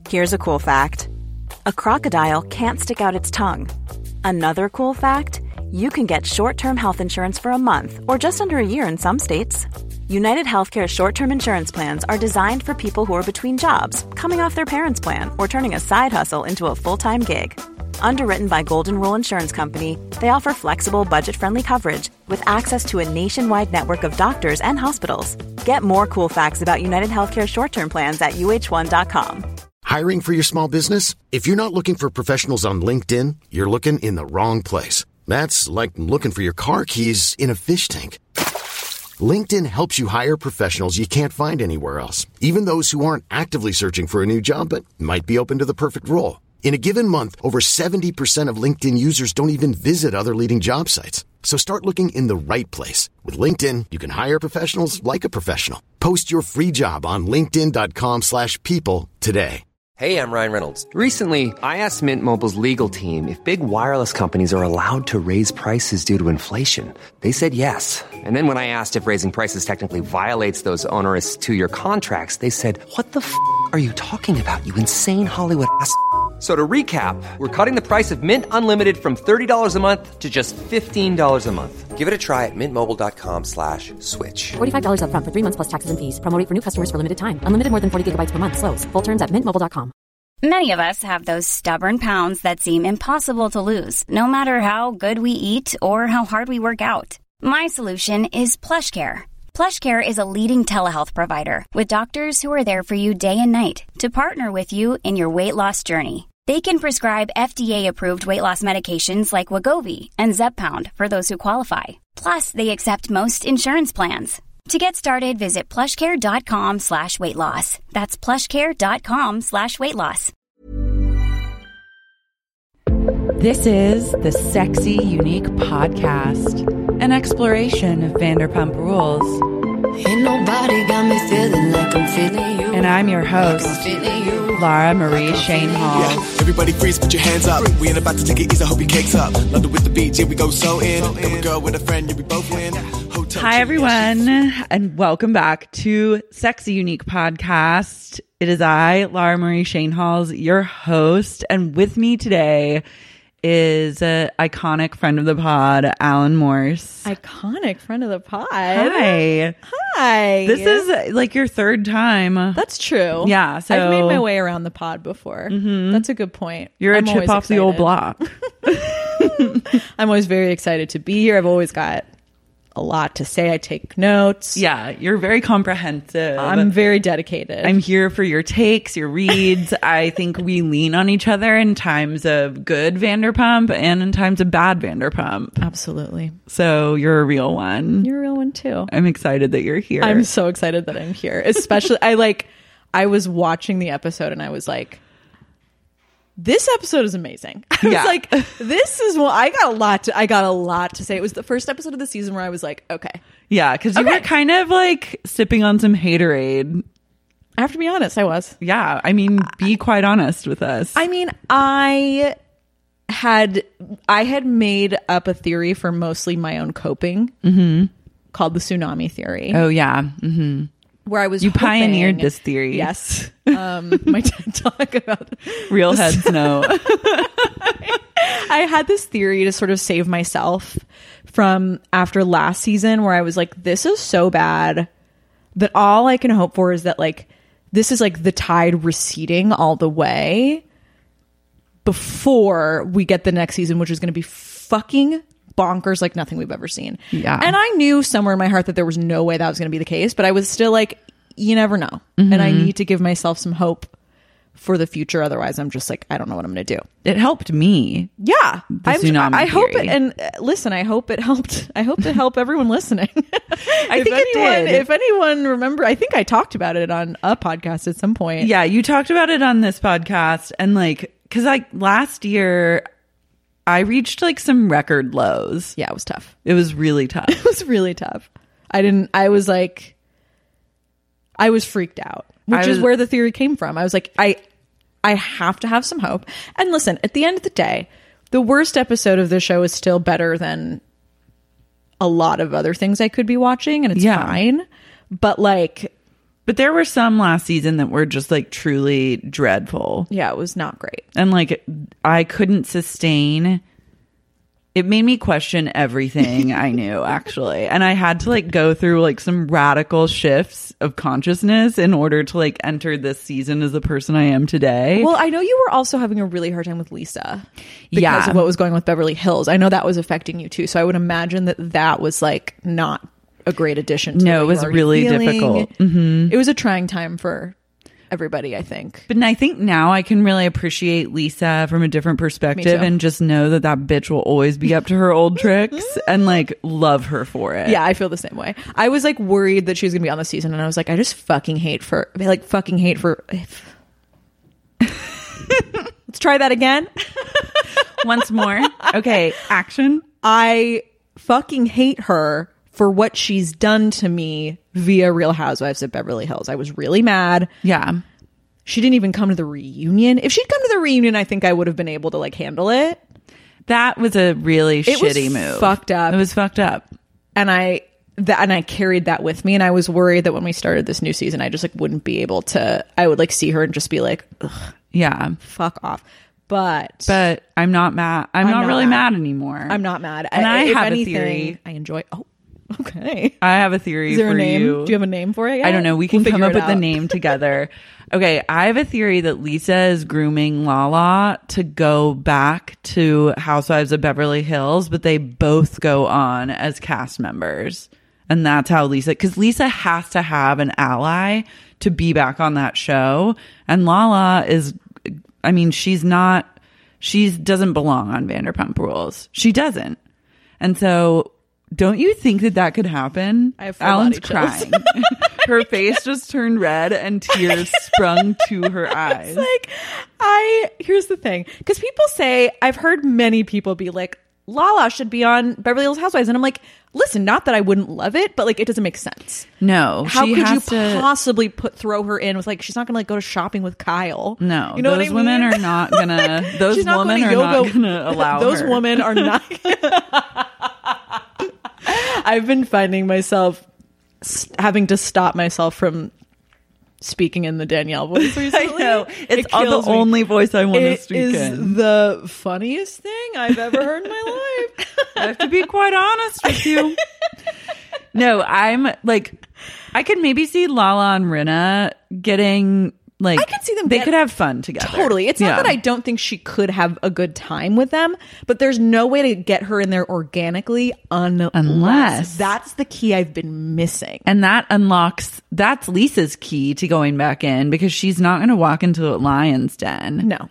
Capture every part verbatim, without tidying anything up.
Here's a cool fact. A crocodile can't stick out its tongue. Another cool fact, you can get short-term health insurance for a month or just under a year in some states. United Healthcare short-term insurance plans are designed for people who are between jobs, coming off their parents' plan, or turning a side hustle into a full-time gig. Underwritten by Golden Rule Insurance Company, they offer flexible, budget-friendly coverage with access to a nationwide network of doctors and hospitals. Get more cool facts about United Healthcare short-term plans at U H one dot com. Hiring for your small business? If you're not looking for professionals on LinkedIn, you're looking in the wrong place. That's like looking for your car keys in a fish tank. LinkedIn helps you hire professionals you can't find anywhere else, even those who aren't actively searching for a new job but might be open to the perfect role. In a given month, over seventy percent of LinkedIn users don't even visit other leading job sites. So start looking in the right place. With LinkedIn, you can hire professionals like a professional. Post your free job on linkedin dot com slash people today. Hey, I'm Ryan Reynolds. Recently, I asked Mint Mobile's legal team if big wireless companies are allowed to raise prices due to inflation. They said yes. And then when I asked if raising prices technically violates those onerous two-year contracts, they said, what the f*** are you talking about, you insane Hollywood ass f- So to recap, we're cutting the price of Mint Unlimited from thirty dollars a month to just fifteen dollars a month. Give it a try at mintmobile.com slash switch. forty-five dollars up front for three months plus taxes and fees. Promo rate for new customers for limited time. Unlimited more than forty gigabytes per month. Slows full terms at mint mobile dot com. Many of us have those stubborn pounds that seem impossible to lose, no matter how good we eat or how hard we work out. My solution is PlushCare. PlushCare is a leading telehealth provider with doctors who are there for you day and night to partner with you in your weight loss journey. They can prescribe F D A-approved weight loss medications like Wegovy and Zepbound for those who qualify. Plus, they accept most insurance plans. To get started, visit plushcare.com slash weight loss. That's plushcare.com slash weight loss. This is the Sexy Unique Podcast, an exploration of Vanderpump Rules. Ain't nobody got me feeling like I'm feeling you. And I'm your host, Laura Marie Shane Hall. Yeah, everybody freeze, put your hands up. We ain't about to take it easy, hope your cake's up. London with the beach, here we go so in. Come a girl with a friend, you we both win. Hotel Hi everyone, and welcome back to Sexy Unique Podcast. It is I, Laura Marie Shane Halls, your host, and with me today is an iconic friend of the pod, Alan Morse. Iconic friend of the pod. Hi. Hi. This is like your third time. That's true. Yeah. So I've made my way around the pod before. Mm-hmm. That's a good point. You're I'm a chip off excited. the old block. I'm always very excited to be here. I've always got a lot to say. I take notes. Yeah, you're very comprehensive. I'm very dedicated. I'm here for your takes, your reads. I think we lean on each other in times of good Vanderpump and in times of bad Vanderpump. Absolutely. So you're a real one. You're a real one too. I'm excited that you're here. I'm so excited that I'm here. Especially, I like, I was watching the episode and I was like, this episode is amazing. I Yeah. was like, this is what I got a lot to, I got a lot to say. It was the first episode of the season where I was like, okay. Yeah, because you Okay. were kind of like sipping on some haterade. I have to be honest, I was. Yeah, I mean, be quite honest with us. I mean, I had I had made up a theory for mostly my own coping mm-hmm. called the tsunami theory. Oh yeah. Mm-hmm. Where I was You hoping, pioneered this theory. Yes. Um, my TED talk about Real the- heads know. I had this theory to sort of save myself from after last season where I was like, this is so bad that all I can hope for is that like this is like the tide receding all the way before we get the next season, which is going to be fucking bonkers like nothing we've ever seen. Yeah. And I knew somewhere in my heart that there was no way that was going to be the case, but I was still like, you never know. Mm-hmm. And I need to give myself some hope for the future. Otherwise, I'm just like, I don't know what I'm going to do. It helped me. Yeah. The I'm- tsunami I hope theory. it, and uh, listen, I hope it helped. I hope it helped everyone listening. I if think it anyone, did. If anyone remember, I think I talked about it on a podcast at some point. Yeah, you talked about it on this podcast, and like, because like last year, I reached like some record lows. Yeah, it was tough. It was really tough. It was really tough. I didn't, I was like, I was freaked out, which I is was- where the theory came from. I was like, I, I have to have some hope. And listen, at the end of the day, the worst episode of the show is still better than a lot of other things I could be watching, and it's Yeah. fine. But like, But there were some last season that were just like truly dreadful. Yeah, it was not great. And like I couldn't sustain. It made me question everything I knew, actually. And I had to like go through like some radical shifts of consciousness in order to like enter this season as the person I am today. Well, I know you were also having a really hard time with Lisa because Yeah. of what was going on with Beverly Hills. I know that was affecting you too. So I would imagine that that was like not a great addition to No, what it you was were already really feeling. difficult. Mm-hmm. It was a trying time for everybody, I think. But I think now I can really appreciate Lisa from a different perspective too. and just know that that bitch will always be up to her old tricks and like love her for it. Yeah, I feel the same way. I was like worried that she was gonna be on the season, and I was like, I just fucking hate for like fucking hate for. Let's try that again. Once more. Okay, action. I fucking hate her for what she's done to me via Real Housewives of Beverly Hills. I was really mad. Yeah. She didn't even come to the reunion. If she'd come to the reunion, I think I would have been able to like handle it. That was a really It shitty was move. fucked up. It was fucked up. And I that and I carried that with me, and I was worried that when we started this new season, I just like wouldn't be able to. I would like see her and just be like, ugh, Yeah. fuck off. But But I'm not mad. I'm, I'm not, not really mad. mad anymore. I'm not mad. And I, if have anything, a theory. I enjoy. Oh, okay. I have a theory Is there for a name? you. Do you have a name for it yet? I don't know. We can We'll come figure up it with the out. name together. Okay, I have a theory that Lisa is grooming Lala to go back to Housewives of Beverly Hills, but they both go on as cast members. And that's how Lisa, because Lisa has to have an ally to be back on that show. And Lala is, I mean, she's not, she doesn't belong on Vanderpump Rules. She doesn't. And so don't you think that that could happen? I have full Alan's body chills. crying. Her face just turned red and tears sprung to her eyes. It's like, I, here's the thing. Because people say, I've heard many people be like, Lala should be on Beverly Hills Housewives. And I'm like, listen, not that I wouldn't love it, but like, it doesn't make sense. No. How she could you has to, possibly put throw her in with like, she's not going to like go to shopping with Kyle. No. You know those what I mean? women are not going to, those She's not women going are to yoga. not going to allow Those her. women are not. I've been finding myself s- having to stop myself from speaking in the Danielle voice recently. I know. It's It all kills the me. only voice I want to It speak is in. the funniest thing I've ever heard in my life. I have to be quite honest with you. No, I'm like, I could maybe see Lala and Rinna getting like, I could see them They get- could have fun together. Totally. It's not Yeah. that I don't think she could have a good time with them, but there's no way to get her in there organically unless, Unless. that's the key I've been missing. And that unlocks, that's Lisa's key to going back in because she's not going to walk into a lion's den. No.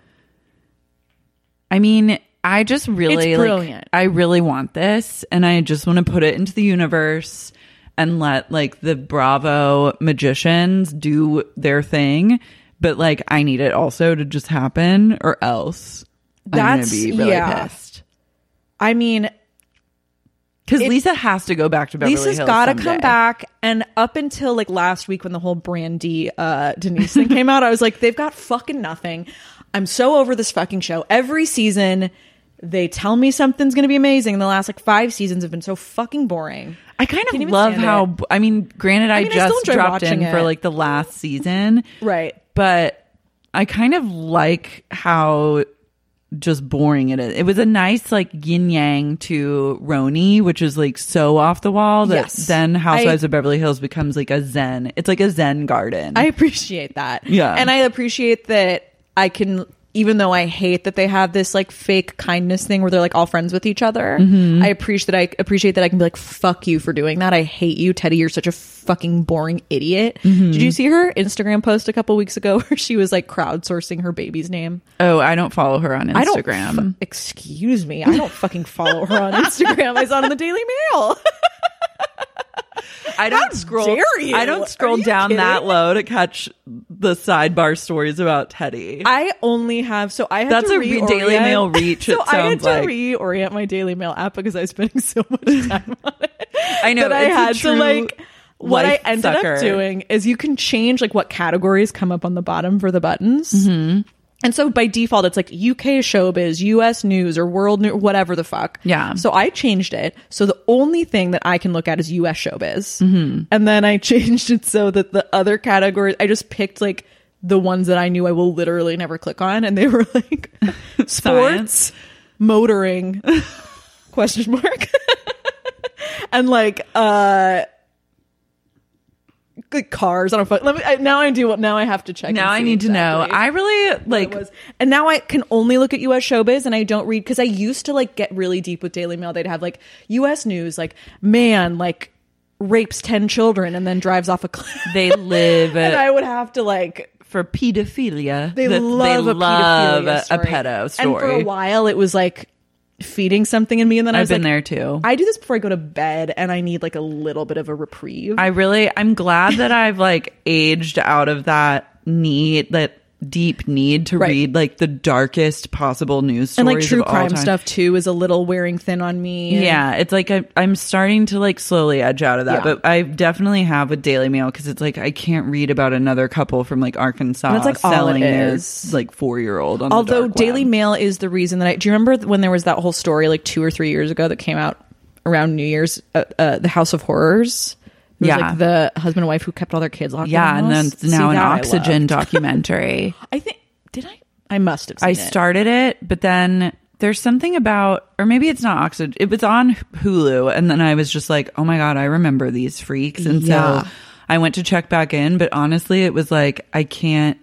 I mean, I just really, It's like, brilliant. I really want this and I just want to put it into the universe and let like the Bravo magicians do their thing. But like, I need it also to just happen or else I'm going That's- to be really yeah. pissed. I mean, Because It- Lisa has to go back to Beverly Lisa's Hills got to someday. come back. And up until like last week when the whole Brandy uh, Denise thing came out, I was like, they've got fucking nothing. I'm so over this fucking show. Every season, they tell me something's going to be amazing. The last like five seasons have been so fucking boring. I kind Can't of even love stand how, it. I mean, granted, I, I mean, I still just enjoy dropped in watching for it. like the last season. Right. But I kind of like how just boring it is. It was a nice like yin yang to Roni, which is like so off the wall that Yes. then Housewives I- of Beverly Hills becomes like a zen. It's like a zen garden. I appreciate that. Yeah. And I appreciate that I can, even though I hate that they have this like fake kindness thing where they're like all friends with each other, Mm-hmm. I appreciate that I appreciate that I can be like, fuck you for doing that. I hate you, Teddy. You're such a fucking boring idiot. Mm-hmm. Did you see her Instagram post a couple weeks ago where she was like crowdsourcing her baby's name? oh, I don't follow her on I don't Instagram. fu- excuse me. I don't fucking follow her on Instagram. I saw it in the Daily Mail. I don't How scroll. dare you? I don't Are scroll you down kidding? that low to catch the sidebar stories about Teddy. I only have so I had That's to a re- reorient- Daily Mail reach, So it I had sounds to like. reorient my Daily Mail app because I was spending so much time on it. I know, that I it's a had to true like. What I life ended sucker. up doing is you can change like what categories come up on the bottom for the buttons. Mm-hmm. And so by default, it's like U K showbiz, U S news, or world news, whatever the fuck. Yeah. So I changed it. So the only thing that I can look at is U S showbiz. Mm-hmm. And then I changed it so that the other categories, I just picked like the ones that I knew I will literally never click on. And they were like sports, motoring, question mark. And like, uh, good cars. I don't fuck. Let me. I, now I do. Now I have to check. Now I need exactly to know. I really like. Was. And now I can only look at U S showbiz, and I don't read because I used to like get really deep with Daily Mail. They'd have like U S news, like man, like rapes ten children and then drives off a cliff. They live, and I would have to like for pedophilia. They that love they a love pedophilia a, story. a pedo story. And for a while, it was like feeding something in me, and then I I've was been like, there too. I do this before I go to bed, and I need like a little bit of a reprieve. I really, I'm glad that I've like aged out of that need, that deep need to Right. read like the darkest possible news stories And like true of all crime time. stuff too is a little wearing thin on me. Yeah, it's like I, I'm starting to like slowly edge out of that, Yeah. but I definitely have with Daily Mail because it's like I can't read about another couple from like Arkansas And it's like all selling it their is. like four year old. On Although the dark Daily web. Mail is the reason that I do you remember when there was that whole story like two or three years ago that came out around New Year's, uh, uh, the House of Horrors. It was Yeah. like the husband and wife who kept all their kids locked yeah, in and the then house. it's now See, an that I Oxygen loved. documentary. I think did I? I must have. Seen I it. started it, but then there's something about, or maybe it's not Oxygen. It was on Hulu, and then I was just like, oh my god, I remember these freaks, and Yeah. so I went to check back in. But honestly, it was like I can't.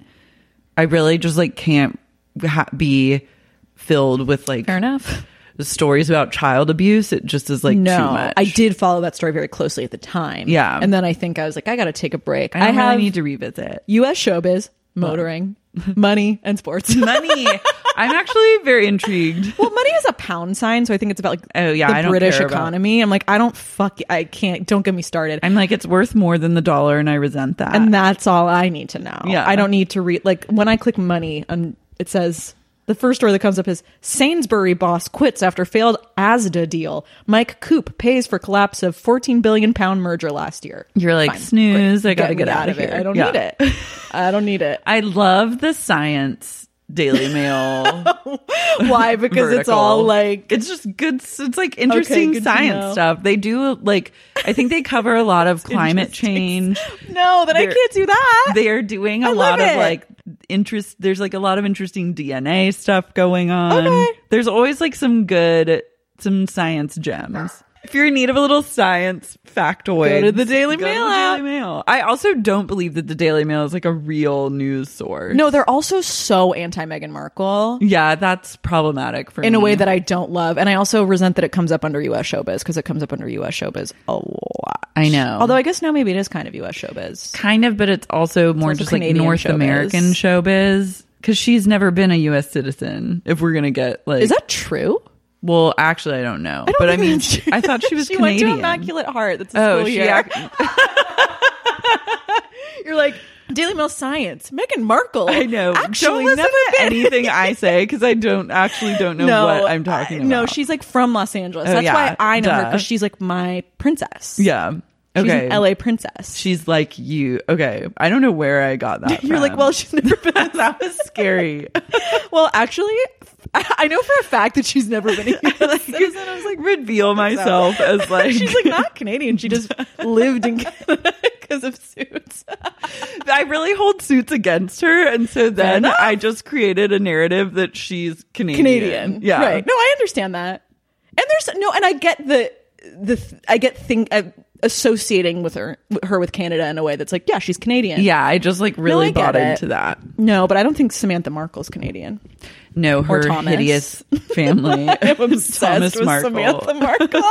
I really just like can't ha- be filled with like Fair enough. the stories about child abuse. It just is like no, too much. I did follow that story very closely at the time. Yeah. and then I think I was like, I got to take a break. I, don't have really need to revisit U S showbiz, motoring, money, and sports. money. I'm actually very intrigued. Well, money is a pound sign, so I think it's about like Oh, yeah, the I don't British care about- economy. I'm like, I don't fuck, I can't. Don't get me started. I'm like, it's worth more than the dollar, and I resent that. and that's all I need to know. Yeah. I don't need to read like when I click money, and it says the first story that comes up is Sainsbury boss quits after failed Asda deal. Mike Coop pays for collapse of fourteen billion pound merger last year. You're like, Fine. snooze. Great. I gotta me get out of it. here. I don't Yeah. need it. I don't need it. I love the science Daily Mail. Why? Because it's all vertical. like it's just good. It's like interesting good to science know. stuff. They do like I think they cover a lot of climate change. no, that I They're- can't do that. They are doing a I lot love of it. like interest. There's like a lot of interesting D N A stuff going on. Okay. There's always like some good some science gems. If you're in need of a little science factoid, Go to the Daily go to Mail the app. Daily Mail. I also don't believe that the Daily Mail is like a real news source. No, they're also so anti Meghan Markle Yeah, that's problematic for in me. a way that I don't love, and I also resent that it comes up under U S showbiz because it comes up under U S showbiz a lot. I know. Although I guess now maybe it is kind of U S showbiz. kind of, but it's also more also just like Canadian North showbiz. American showbiz because she's never been a U S citizen. If we're gonna get like, Is that true? well, actually, I don't know, I don't but I think mean, that's true. I thought she was she Canadian. went to Immaculate Heart. That's a Oh, school she year. act- You're like Daily Mail Science. Meghan Markle. I know. Actually, don't listen never to been- anything I say because I don't actually don't know no, what I'm talking I- about. No, she's like from Los Angeles. Oh, That's yeah, why I know her duh. because she's like my princess. yeah. She's Okay. an L A princess. She's like you. Okay. I don't know where I got that. You're like, from. well, she's never been. that was scary. Well, actually, I, I know for a fact that she's never been a U S citizen. I was like, reveal myself as like she's like not Canadian. She just lived in Canada because of Suits. I really hold Suits against her, and so then enough. I just created a narrative that she's Canadian. Canadian, Yeah. right? No, I understand that, and there's no, and I get the the I get thing uh, associating with her her with Canada in a way that's like, yeah, she's Canadian. Yeah, I just like really I get bought it. into that. No, but I don't think Samantha Markle's Canadian. No, Or her Thomas. hideous family. I'm obsessed Thomas with Markle. Samantha Markle.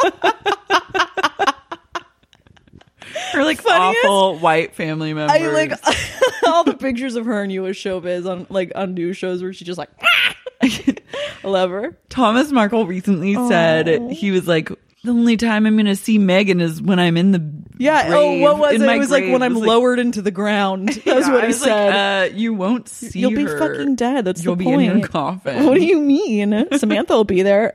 Her like Funniest- awful white family members. I like all the pictures of her in U S showbiz on like on news shows where she just like I love her. Thomas Markle recently said he was like, the only time I'm going to see Megan is when I'm in the Yeah. grave, Oh, what was in it? my It was like grave." when I'm It was like- lowered into the ground. That's Yeah, what I he was said. Like, uh, you won't see You'll be her. fucking dead. That's You'll the be point. in your coffin. What do you mean? Samantha will be there.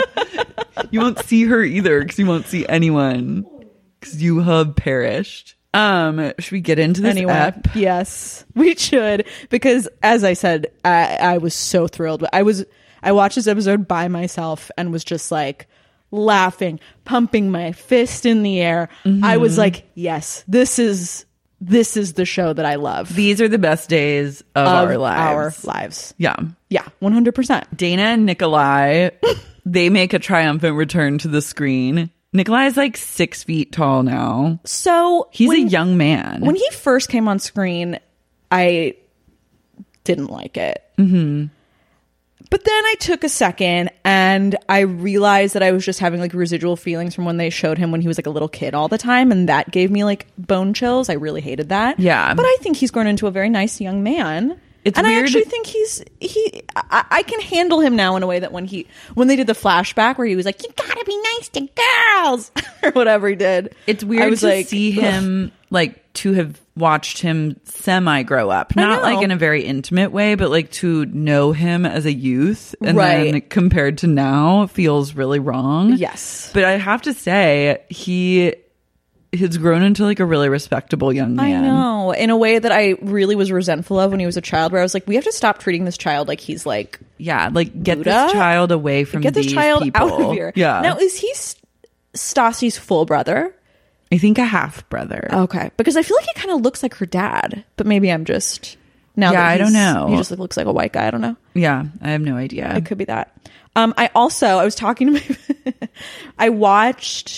You won't see her either because you won't see anyone because you have perished. Um, should we get into this Anyway, ep? yes, we should, because as I said, I, I was so thrilled. I was I watched this episode by myself and was just like laughing, pumping my fist in the air. Mm-hmm. I was like, yes, this is this is the show that I love. These are the best days of, of our lives. Our lives. Yeah. Yeah, one hundred percent. Dana and Nikolai, they make a triumphant return to the screen. Nikolai is like six feet tall now. So he's when, a young man. When he first came on screen, I didn't like it. Mm-hmm. But then I took a second and I realized that I was just having like residual feelings from when they showed him when he was like a little kid all the time. And that gave me like bone chills. I really hated that. Yeah. But I think he's grown into a very nice young man. It's and weird. I actually think he's he I, I can handle him now in a way that when he when they did the flashback where he was like, you gotta be nice to girls or whatever he did. It's weird I was to like, see him ugh. like to have watched him semi grow up. Not like in a very intimate way, but like to know him as a youth and right. then compared to now feels really wrong. Yes. But I have to say he has grown into like a really respectable young man. I know, in a way that I really was resentful of when he was a child, where I was like, we have to stop treating this child like he's like, yeah, like get Buddha? this child away from get this these child people. out of here. Yeah. Now, is he St- Stassi's full brother? I think a half brother. Okay, because I feel like he kind of looks like her dad, but maybe I'm just now. Yeah, that I don't know. He just like, looks like a white guy. I don't know. Yeah, I have no idea. It could be that. Um, I also I was talking to my. I watched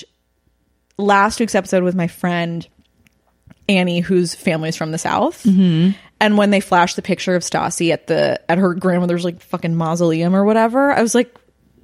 last week's episode with my friend Annie, whose family's from the South. Mm-hmm. And when they flashed the picture of Stassi at the at her grandmother's like fucking mausoleum or whatever, I was like,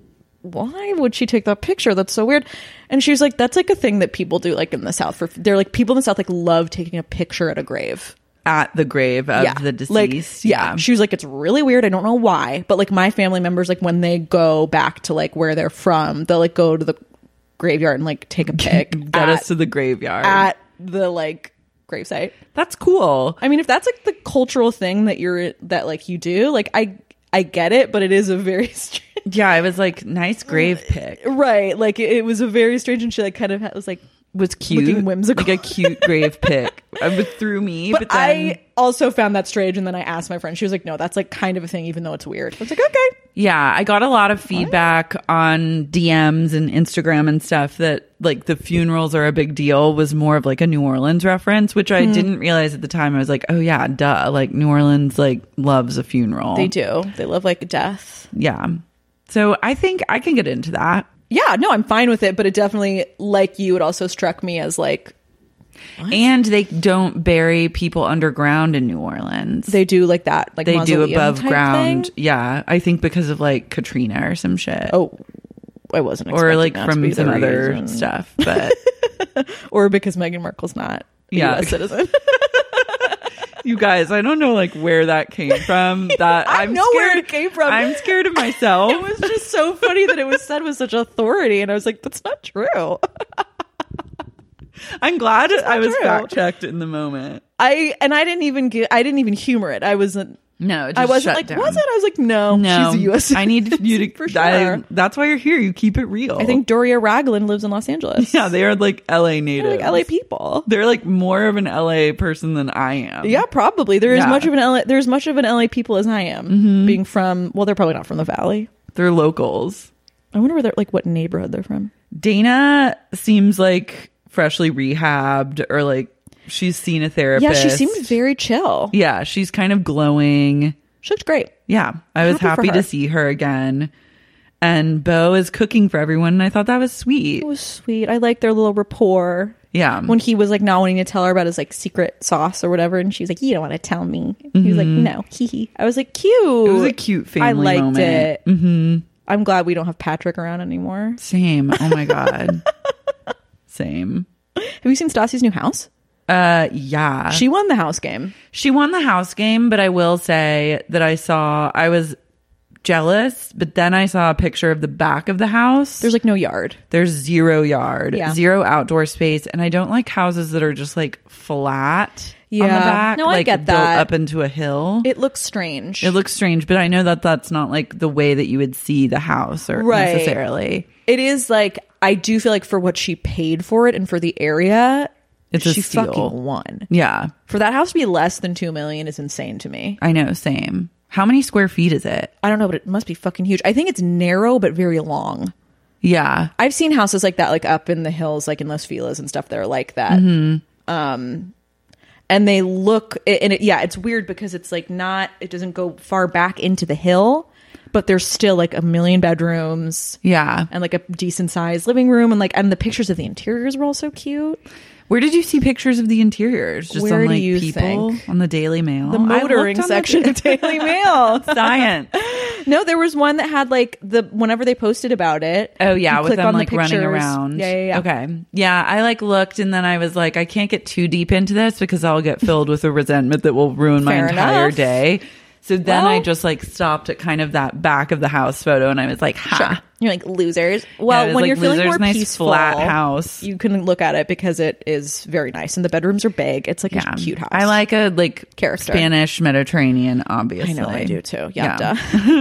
why would she take that picture? That's so weird. And she was like, that's like a thing that people do like in the South. For they're like people in the South like love taking a picture at a grave. At the grave of yeah. the deceased. Like, yeah. yeah. She was like, it's really weird. I don't know why. But like my family members, like when they go back to like where they're from, they'll like go to the graveyard and like take a pic. Get at, us to the graveyard. At the like gravesite. That's cool. I mean, if that's like the cultural thing that you're that like you do, like I I get it, but it is a very strange. Yeah, it was like nice grave pic. Right. Like it, it was a very strange, and she like kind of had, was like was cute, looking whimsical, like a cute grave pic. It threw me, but, but then I also found that strange. And then I asked my friend, she was like, "No, that's like kind of a thing, even though it's weird." I was like, "Okay." Yeah, I got a lot of feedback on D Ms and Instagram and stuff that like the funerals are a big deal was more of like a New Orleans reference, which I mm. didn't realize at the time. I was like, oh yeah, duh. Like New Orleans like loves a funeral. They do. They love like death. Yeah. So I think I can get into that. Yeah, no, I'm fine with it. But it definitely, like you, it also struck me as like, what? And they don't bury people underground in New Orleans. They do like that. Like they do above type ground. Thing? Yeah, I think because of like Katrina or some shit. Oh, I wasn't or like that from some other reason. stuff, but or because Meghan Markle's not a yeah. U S citizen. You guys, I don't know like where that came from. That I I'm know scared, where it came from. I'm scared of myself. It was just so funny that it was said with such authority, and I was like, "That's not true." I'm glad I was true. fact checked in the moment. I and I didn't even get. I didn't even humor it. I wasn't. No, it just I wasn't shut like. down. Was it? I was like, no, no. she's a U S I need you to. for sure. I, that's why you're here. You keep it real. I think Doria Ragland lives in Los Angeles. Yeah, they are like L A natives. They're like L A people. They're like more of an L A person than I am. Yeah, probably. There is Yeah. much of an L A. There's much of an L A people as I am, Mm-hmm. being from. Well, they're probably not from the Valley. They're locals. I wonder where they're like. What neighborhood they're from? Dana seems like freshly rehabbed, or like she's seen a therapist. Yeah, she seemed very chill. Yeah, she's kind of glowing. She looked great. Yeah, I was Happy for happy her. to see her again. And Beau is cooking for everyone, and I thought that was sweet. It was sweet. I like their little rapport. Yeah. When he was like not wanting to tell her about his like secret sauce or whatever, and she's like, "You don't want to tell me." He was like, "No, hee hee." I was like, "Cute." It was a cute family I liked moment. it. Mm-hmm. I'm glad we don't have Patrick around anymore. Same. Oh my god. Same. Have you seen Stassi's new house? Uh, yeah. She won the house game. She won the house game, but I will say that I saw, I was jealous, but then I saw a picture of the back of the house. There's like no yard. There's zero yard, Yeah. zero outdoor space. And I don't like houses that are just like flat Yeah. on the back. No, I like get built that. up into a hill. It looks strange. It looks strange, but I know that that's not like the way that you would see the house or Right. necessarily. It is like, I do feel like for what she paid for it and for the area, It's a she steal. fucking won. Yeah. For that house to be less than two million is insane to me. I know, same. How many square feet is it? I don't know, but it must be fucking huge. I think it's narrow but very long. Yeah. I've seen houses like that, like up in the hills, like in Los Feliz and stuff that are like that. Mm-hmm. Um, and they look, and it, yeah, it's weird because it's like not, it doesn't go far back into the hill, but there's still like a million bedrooms. Yeah. And like a decent sized living room. And like, and the pictures of the interiors were all so cute. Where did you see pictures of the interiors? Just Where on like do you people think? On the Daily Mail? The motoring section the- of Daily Mail. Science. No, there was one that had like the whenever they posted about it. Oh yeah, you with click them on the like running pictures. around. Yeah, yeah, yeah. Okay. Yeah, I like looked and then I was like, I can't get too deep into this because I'll get filled with a resentment that will ruin my Fair entire enough. day. So then Well- I just like stopped at kind of that back of the house photo and I was like, ha. Sure. You're like losers. Yeah, Well, it was when like, you're feeling losers, more nice peaceful, flat house. you can look at it because it is very nice, and the bedrooms are big. It's like Yeah. a cute house. I like a like Character. Spanish Mediterranean, obviously. I know I do too. Yeah, Yeah. duh.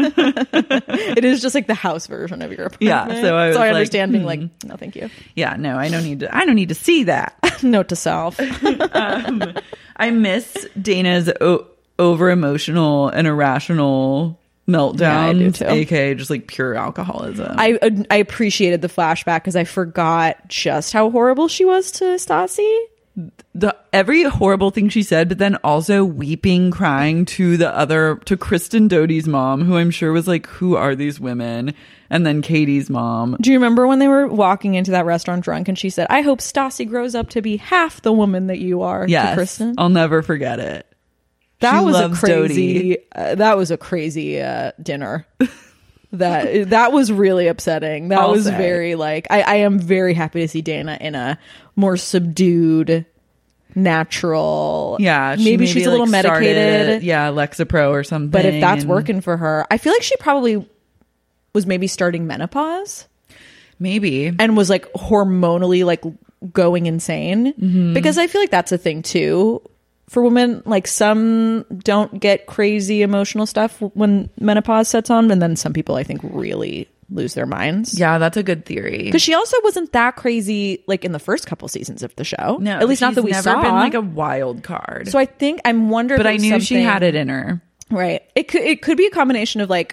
It is just like the house version of your apartment. Yeah, so I was so I like, understand being hmm. like, no, thank you. Yeah, no, I don't need to I don't need to see that. Note to self. um, I miss Dana's o- over emotional and irrational meltdowns, Yeah, I do too. aka just like pure alcoholism. I I appreciated the flashback because I forgot just how horrible she was to Stassi. the every horrible thing she said, but then also weeping, crying to the other to Kristen Doty's mom, who I'm sure was like, who are these women? And then Katie's mom. Do you remember when they were walking into that restaurant drunk and she said, I hope Stassi grows up to be half the woman that you are, to Yes, Kristen? I'll never forget it. That She was a loves crazy uh, that was a crazy uh, dinner. that that was really upsetting. That I'll was say. very like I, I am very happy to see Dana in a more subdued, natural. Yeah, she maybe, she's a little like, started, medicated. yeah, Lexapro or something. But if that's and- working for her, I feel like she probably was maybe starting menopause maybe. and was like hormonally like going insane. Mm-hmm. Because I feel like that's a thing too for women. Like some don't get crazy emotional stuff when menopause sets on, and then some people I think really lose their minds. Yeah, that's a good theory. Because she also wasn't that crazy like in the first couple seasons of the show. No, at least not she's that we never saw. been like a wild card. So I think I'm wondering. but I knew she had it in her. Right. It could it could be a combination of like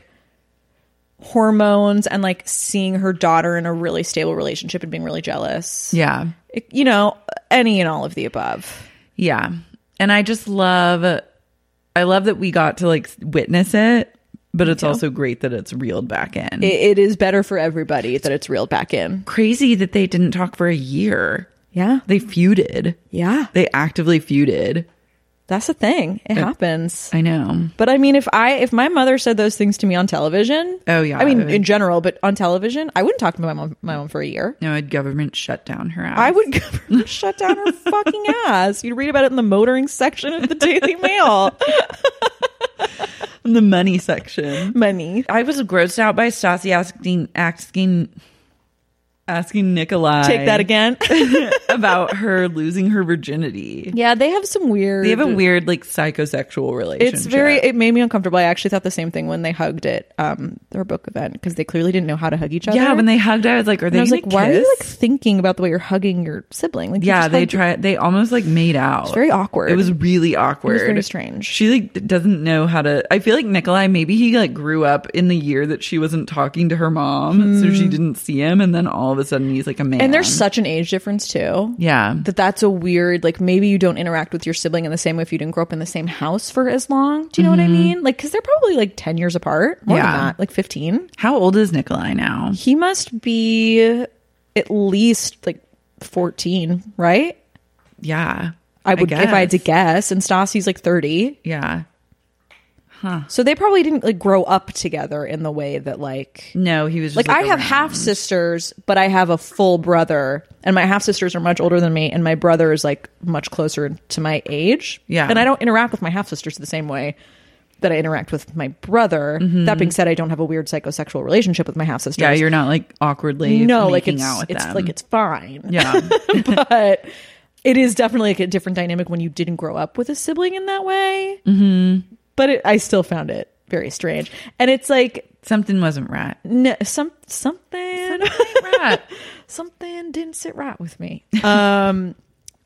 hormones and like seeing her daughter in a really stable relationship and being really jealous. Yeah. It, you know, any and all of the above. Yeah. And I just love I love that we got to like witness it, but it's also great that it's reeled back in. It, it is better for everybody that it's reeled back in. Crazy that they didn't talk for a year. Yeah. They feuded. Yeah. They actively feuded. That's the thing. It happens. I know. But I mean, if I if my mother said those things to me on television, Oh, yeah. I mean, I would- in general, but on television, I wouldn't talk to my mom, my mom for a year. No, I'd government shut down her ass. I would shut down her fucking ass. You'd read about it in the motoring section of the Daily Mail. in the money section. Money. I was grossed out by Stassi asking asking asking Nikolai Take that again. about her losing her virginity. Yeah, they have some weird. They have a weird like psychosexual relationship. It's very. It made me uncomfortable. I actually thought the same thing when they hugged at um their book event because they clearly didn't know how to hug each other. Yeah, when they hugged, I was like, "Are And they?" I was gonna like, "Why are you like kiss? thinking about the way you're hugging your sibling?" Like, you Yeah, just they hugged- try. They almost like made out. It's very awkward. It was really awkward. It was very strange. She like doesn't know how to. I feel like Nikolai. Maybe he like grew up in the year that she wasn't talking to her mom, so she didn't see him, and then all of a sudden he's like a man. And there's such an age difference too. yeah. That that's a weird, like maybe you don't interact with your sibling in the same way if you didn't grow up in the same house for as long. Do you know what I mean? Like, because they're probably like ten years apart. More Yeah. than that, like fifteen. How old is Nikolai now? He must be at least like fourteen, right? Yeah, I would, if I had to guess. guess. And Stassi's like thirty. Yeah. So they probably didn't like grow up together in the way that like No, he was just, like, like I have around. half sisters, but I have a full brother, and my half sisters are much older than me, and my brother is like much closer to my age. Yeah. and I don't interact with my half sisters the same way that I interact with my brother. That being said, I don't have a weird psychosexual relationship with my half sisters. Yeah, you're not like awkwardly no, like making it's out with it's them. like it's fine. Yeah. But it is definitely like a different dynamic when you didn't grow up with a sibling in that way. Mm-hmm. But it, I still found it very strange, and it's like Something wasn't right. no, some something Something ain't right. something didn't sit right with me. Um,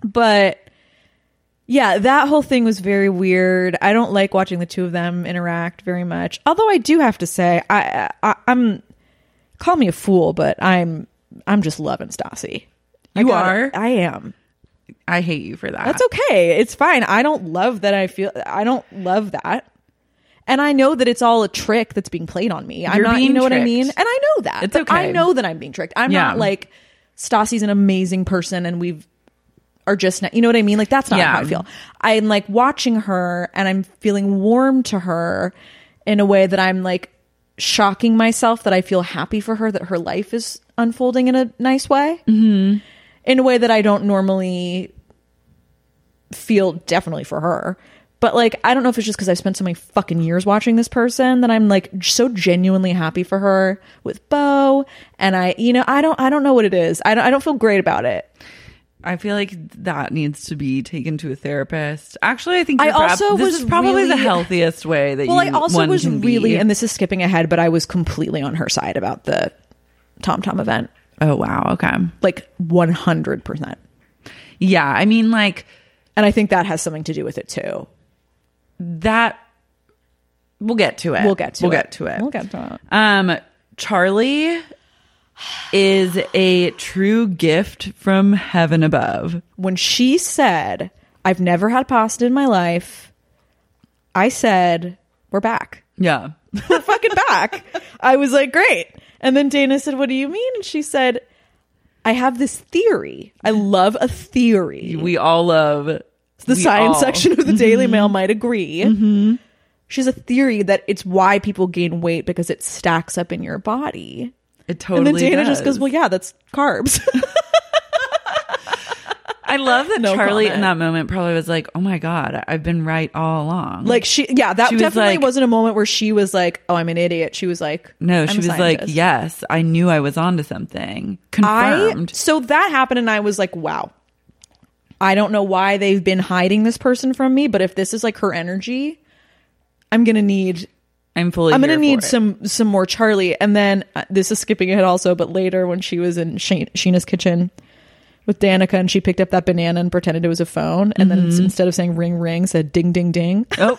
But yeah, that whole thing was very weird. I don't like watching the two of them interact very much. Although I do have to say, I, I I'm call me a fool, but I'm I'm just loving Stassi. You I are? I am. I hate you for that. That's okay. It's fine. I don't love that. I feel I don't love that. And I know that it's all a trick that's being played on me. I'm You're not, being you know tricked. what I mean? And I know that. It's But okay. I know that I'm being tricked. I'm Yeah. not like Stassi's an amazing person and we've are just not, you know what I mean? Like that's not Yeah. how I feel. I'm like watching her and I'm feeling warm to her in a way that I'm like shocking myself that I feel happy for her, that her life is unfolding in a nice way. Mm-hmm. In a way that I don't normally feel definitely for her. But like, I don't know if it's just because I've spent so many fucking years watching this person that I'm like so genuinely happy for her with Beau. And I, you know, I don't, I don't know what it is. I don't, I don't feel great about it. I feel like that needs to be taken to a therapist. Actually, I think I you're perhaps- also this was is probably the really- healthiest way that Well, you I also one was can really, be. and this is skipping ahead, but I was completely on her side about the Tom Tom event. Oh wow, okay, Like one hundred percent. yeah. I mean, like And I think that has something to do with it too. that. We'll get to it. We'll get to we'll it. get to it. We'll get to it. Um, Charlie is a true gift from heaven above. When she said, I've never had pasta in my life, I said, we're back. Yeah. We're fucking back. I was like, great. And then Dana said, what do you mean? And she said, I have this theory. I love a theory. We all love The we science all- section of the Daily Mail might agree. Mm-hmm. She has a theory that it's why people gain weight because it stacks up in your body. It totally and then Dana does. just goes, well, yeah, that's carbs. I love that No Charlie comment. in that moment probably was like, oh my God, I've been right all along. Like she, yeah, that She was definitely like- wasn't a moment where she was like, oh, I'm an idiot. She was like, no, I'm she a was like, scientist. yes, I knew I was onto something. I, Confirmed. so that happened and I was like, wow. I don't know why they've been hiding this person from me, but if this is like her energy, I'm going to need I'm fully I'm gonna here need for it. some some more Charlie. And then uh, this is skipping ahead also, but later when she was in She- Sheena's kitchen with Danica and she picked up that banana and pretended it was a phone, and Mm-hmm. then instead of saying ring ring said ding ding ding. Oh.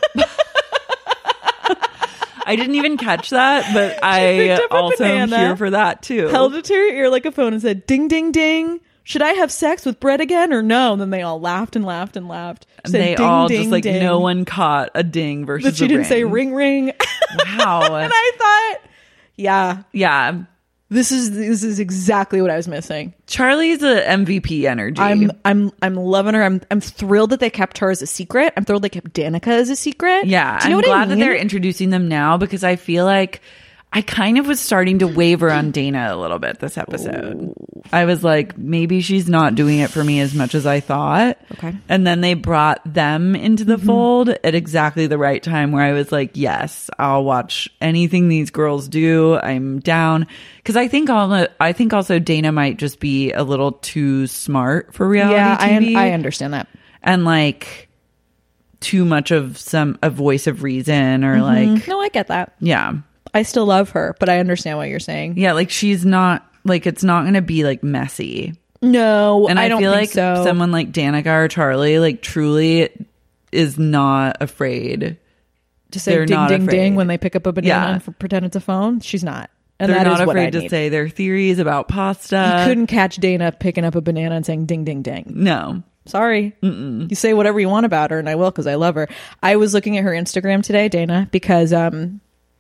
I didn't even catch that, but I picked up a also am banana, here for that too. Held it to her ear like a phone and said ding ding ding. Should I have sex with Brett again or no? And then they all laughed and laughed and laughed. And Said, they ding, all ding, just like ding. no one caught a ding versus But she a didn't ring. say ring ring. Wow. And I thought, yeah, Yeah. this is this is exactly what I was missing. Charlie's a M V P energy. I'm I'm I'm loving her. I'm I'm thrilled that they kept her as a secret. I'm thrilled they kept Danica as a secret. Yeah, Do you know I'm what glad I mean? that they're introducing them now because I feel like I kind of was starting to waver on Dana a little bit this episode. I was like, maybe she's not doing it for me as much as I thought. Okay. And then they brought them into the fold at exactly the right time where I was like, yes, I'll watch anything these girls do. I'm down. Because I think all, I think also Dana might just be a little too smart for reality yeah, T V. I I understand that. And like too much of some a voice of reason or like No, I get that. yeah I still love her, but I understand what you're saying. yeah like she's not like it's not gonna be like messy. No, And I, I don't feel think like so. someone like Danica or Charlie like truly is not afraid. to say they're ding not ding afraid. ding when they pick up a banana Yeah. and f- pretend it's a phone. She's not, and They're that not is what I afraid to need. say their theories about pasta. You couldn't catch Dana picking up a banana and saying ding ding ding. No. Sorry. Mm-mm. You say whatever you want about her, and I will because I love her. I was looking at her Instagram today, Dana, because um,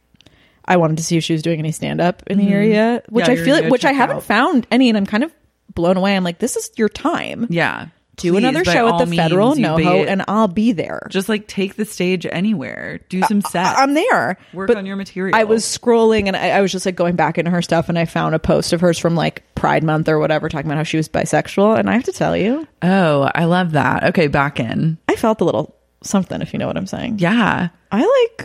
I wanted to see if she was doing any stand up in the area, which Yeah, I you're feel gonna go which I check haven't out. found any, and I'm kind of blown away. I'm like, this is your time. Yeah. Do Please, another by show at all the means, Federal you NoHo, be- and I'll be there. just like take the stage anywhere. Do some sets. I- I'm there. Work But on your material. I was scrolling and I, I was just like going back into her stuff, and I found a post of hers from like Pride Month or whatever, talking about how she was bisexual. And I have to tell you, Oh, I love that. Okay, back in. I felt a little something, if you know what I'm saying. Yeah. I like,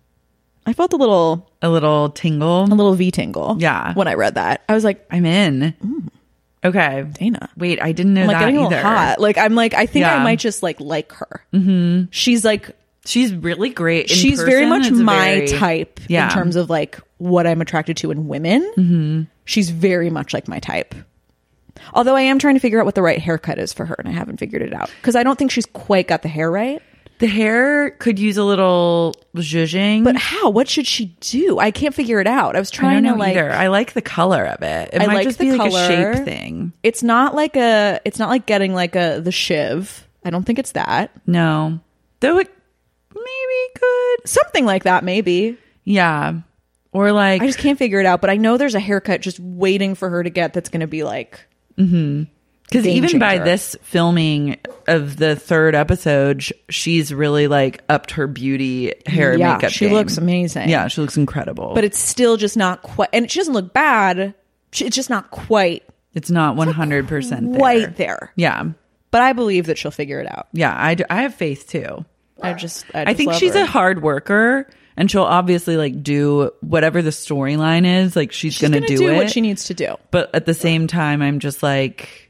I felt a little, A little tingle. a little V tingle. Yeah. When I read that, I was like, I'm in. Okay. Dana. Wait, I didn't know I'm like that getting a either. little hot. Like, I'm like, I think Yeah. I might just like like her. Mm-hmm. She's like, She's really great. In she's very person, much it's a my very- type Yeah. in terms of like what I'm attracted to in women. Mm-hmm. She's very much like my type. Although I am trying to figure out what the right haircut is for her, and I haven't figured it out because I don't think she's quite got the hair right. The hair could use a little zhuzhing. But how? What should she do? I can't figure it out. I was I trying don't to know like. either. I like the color of it. It I might like just the be like color. a shape thing. It's not like a. It's not like getting like a the shiv. I don't think it's that. No, though it maybe could. Something like that, maybe. Yeah, or like I just can't figure it out. But I know there's a haircut just waiting for her to get that's going to be like. Mm-hmm. Because Game even by changer. this filming of the third episode, sh- she's really like upped her beauty, hair, Yeah, makeup. she game. looks amazing. Yeah, she looks incredible. But it's still just not quite, and she doesn't look bad. She, it's just not quite, it's not one hundred percent quite there. Yeah, But I believe that she'll figure it out. yeah. I, do, I have faith too. I just, I, I just think love she's her. a hard worker, and she'll obviously like do whatever the storyline is. Like she's, She's gonna, gonna do, do it. what she needs to do. But at the same time, I'm just like,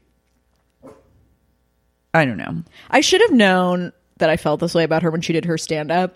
I don't know. I should have known that I felt this way about her when she did her stand up.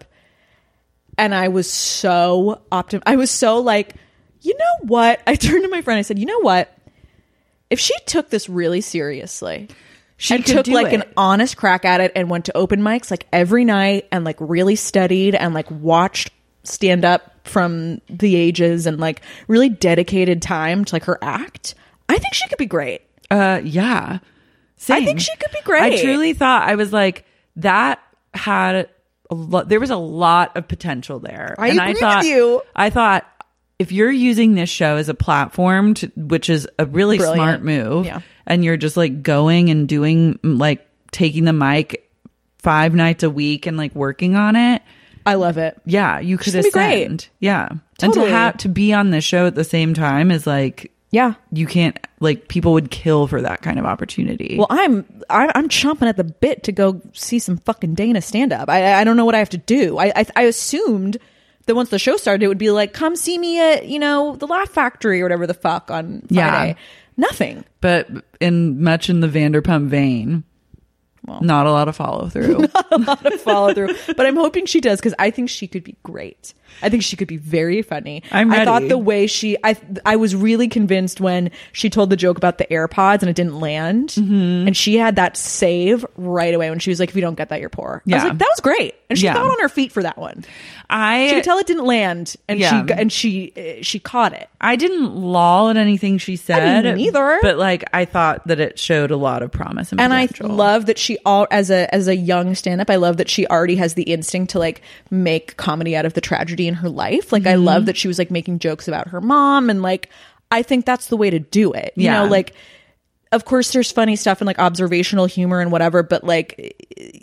And I was so optim. I was so like, you know what? I turned to my friend. I said, you know what? If she took this really seriously, She and could took do like it. an honest crack at it and went to open mics like every night and like really studied and like watched stand up from the ages and like really dedicated time to like her act, I think she could be great. Uh, yeah. I Same. think she could be great. I truly thought I was like that had a lot. There was a lot of potential there. I and agree I with thought, you. I thought if you're using this show as a platform, to, which is a really Brilliant. smart move, Yeah. and you're just like going and doing like taking the mic five nights a week and like working on it. I love it. Yeah, you could She's gonna be great. ascend. Yeah, Totally. and to have to be on this show at the same time is like. Yeah. You can't like people would kill for that kind of opportunity. Well, I'm I, I'm chomping at the bit to go see some fucking Dana stand up. I I don't know what I have to do. I, I I assumed that once the show started, it would be like, come see me at you know the Laugh Factory or whatever the fuck on Friday. Yeah. Nothing. But in much in the Vanderpump vein, Well. not a lot of follow through. A lot of follow through, but I'm hoping she does because I think she could be great. I think she could be very funny. I'm I thought ready. the way she, I, I was really convinced when she told the joke about the AirPods and it didn't land, Mm-hmm. and she had that save right away when she was like, "If you don't get that, you're poor." I was Yeah. like, that was great, and she Yeah. got on her feet for that one. I She could tell it didn't land, and Yeah. she and she uh, she caught it. I didn't loll at anything she said. didn't either. But like I thought that it showed a lot of promise and, And I potential. love that she all as a as a young stand-up, I love that she already has the instinct to like make comedy out of the tragedy in her life. Like I Mm-hmm. love that she was like making jokes about her mom, and like I think that's the way to do it. You Yeah. know, like of course there's funny stuff and like observational humor and whatever, but like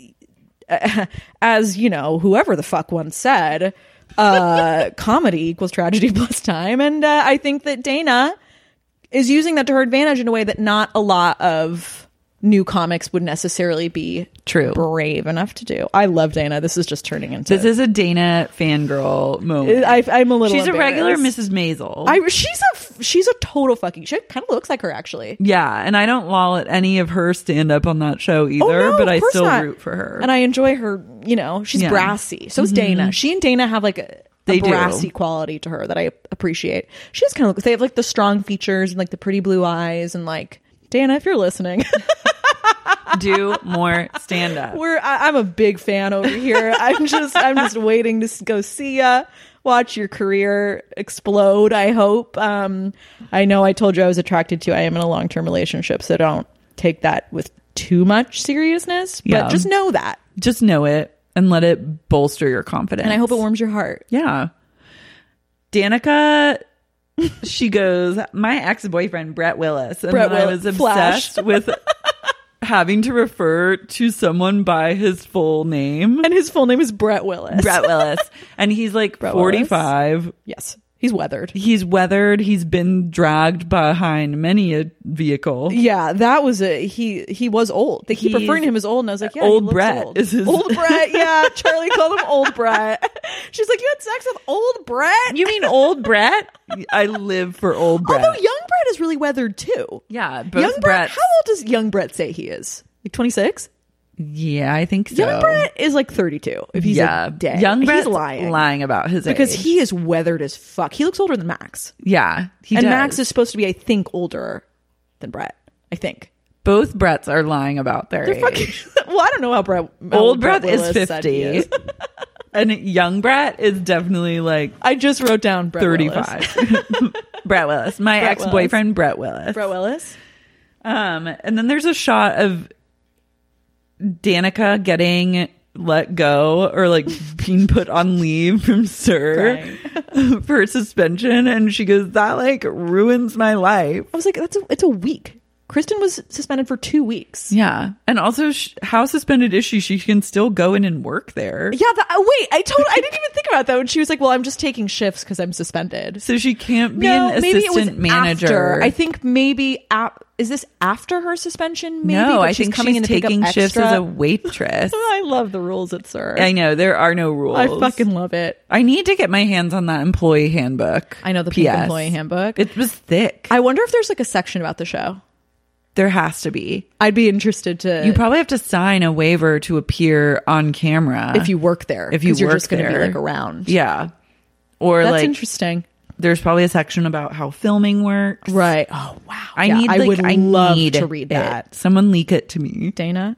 as you know, whoever the fuck once said, uh comedy equals tragedy plus time. And uh, I think that Dana is using that to her advantage in a way that not a lot of new comics would necessarily be True. brave enough to do. I love Dana. This is just turning into This is a Dana fangirl moment. I, I'm a little She's a regular embarrassed. Missus Maisel. I she's a she's a total fucking she kind of looks like her actually. yeah, and I don't loll at any of her stand up on that show either, Oh, no, but of I course still not. root for her. And I enjoy her, you know, she's Yeah. brassy. So is Dana. She and Dana have like a, a They do. brassy quality to her that I appreciate. She has kind of they have like the strong features and like the pretty blue eyes and like Dana, if you're listening. do more stand up. We're I, I'm a big fan over here. I'm just I'm just waiting to s- go see ya, watch your career explode. I hope. Um, I know I told you I was attracted to. I am in a long term relationship, so don't take that with too much seriousness. But Yeah. just know that, Just know it and let it bolster your confidence. and I hope it warms your heart. Yeah. Danica, she goes, my ex-boyfriend, Brett Willis. And Brett then I Willis. was Flash. obsessed with having to refer to someone by his full name. And his full name is Brett Willis. Brett Willis. And he's like Brett forty-five. Yes, he's weathered. He's weathered. He's been dragged behind many a vehicle. Yeah, that was a he. He was old. They keep He's- referring to him as old, and I was like, yeah, Old he looks Brett old. is his- old Brett. Yeah, Charlie called him Old Brett. She's like, you had sex with Old Brett. You mean old Brett? I live for old Brett. Although young Brett is really weathered too. yeah, both Young Brett. Bretts. How old does young Brett say he is? Like twenty-six. Yeah, I think so. Young Brett is like thirty-two. If he's yeah, a day, young Brett's he's lying lying about his because age. he is weathered as fuck. He looks older than Max, Yeah, he and does. Max is supposed to be, I think, older than Brett. I think. Both Bretts are lying about their They're age. fucking, well, I don't know how Brett. how Old Brett, Willis is said he fifty. is. And young Brett is definitely like I just wrote down Brett thirty-five. Willis. Brett Willis. My Brett ex-boyfriend, Brett Willis. Brett Willis. Um, and then there's a shot of Danica getting let go or like being put on leave from Sir for suspension, and she goes, that like ruins my life. I was like, that's a, it's a week. Kristen was suspended for two weeks. Yeah. And also, sh- how suspended is she? She can still go in and work there. Yeah. The, uh, wait, I told, I didn't even think about that when she was like, well, I'm just taking shifts because I'm suspended. So she can't be no, an maybe assistant it was manager. After. I think maybe, ap- is this after her suspension? Maybe, no, but I she's think coming she's in to pick up taking shifts extra. as a waitress. I love the rules at Sir. I know, there are no rules. I fucking love it. I need to get my hands on that employee handbook. I know the P pink S. employee handbook. It was thick. I wonder if there's like a section about the show. There has to be. I'd be interested to. You probably have to sign a waiver to appear on camera if you work there. If you 'cause you're work just going to be there. like around. Yeah. Or That's like interesting. there's probably a section about how filming works. Right. Oh wow. I Yeah, need. I like, would I love need to read it. that. Someone leak it to me. Dana.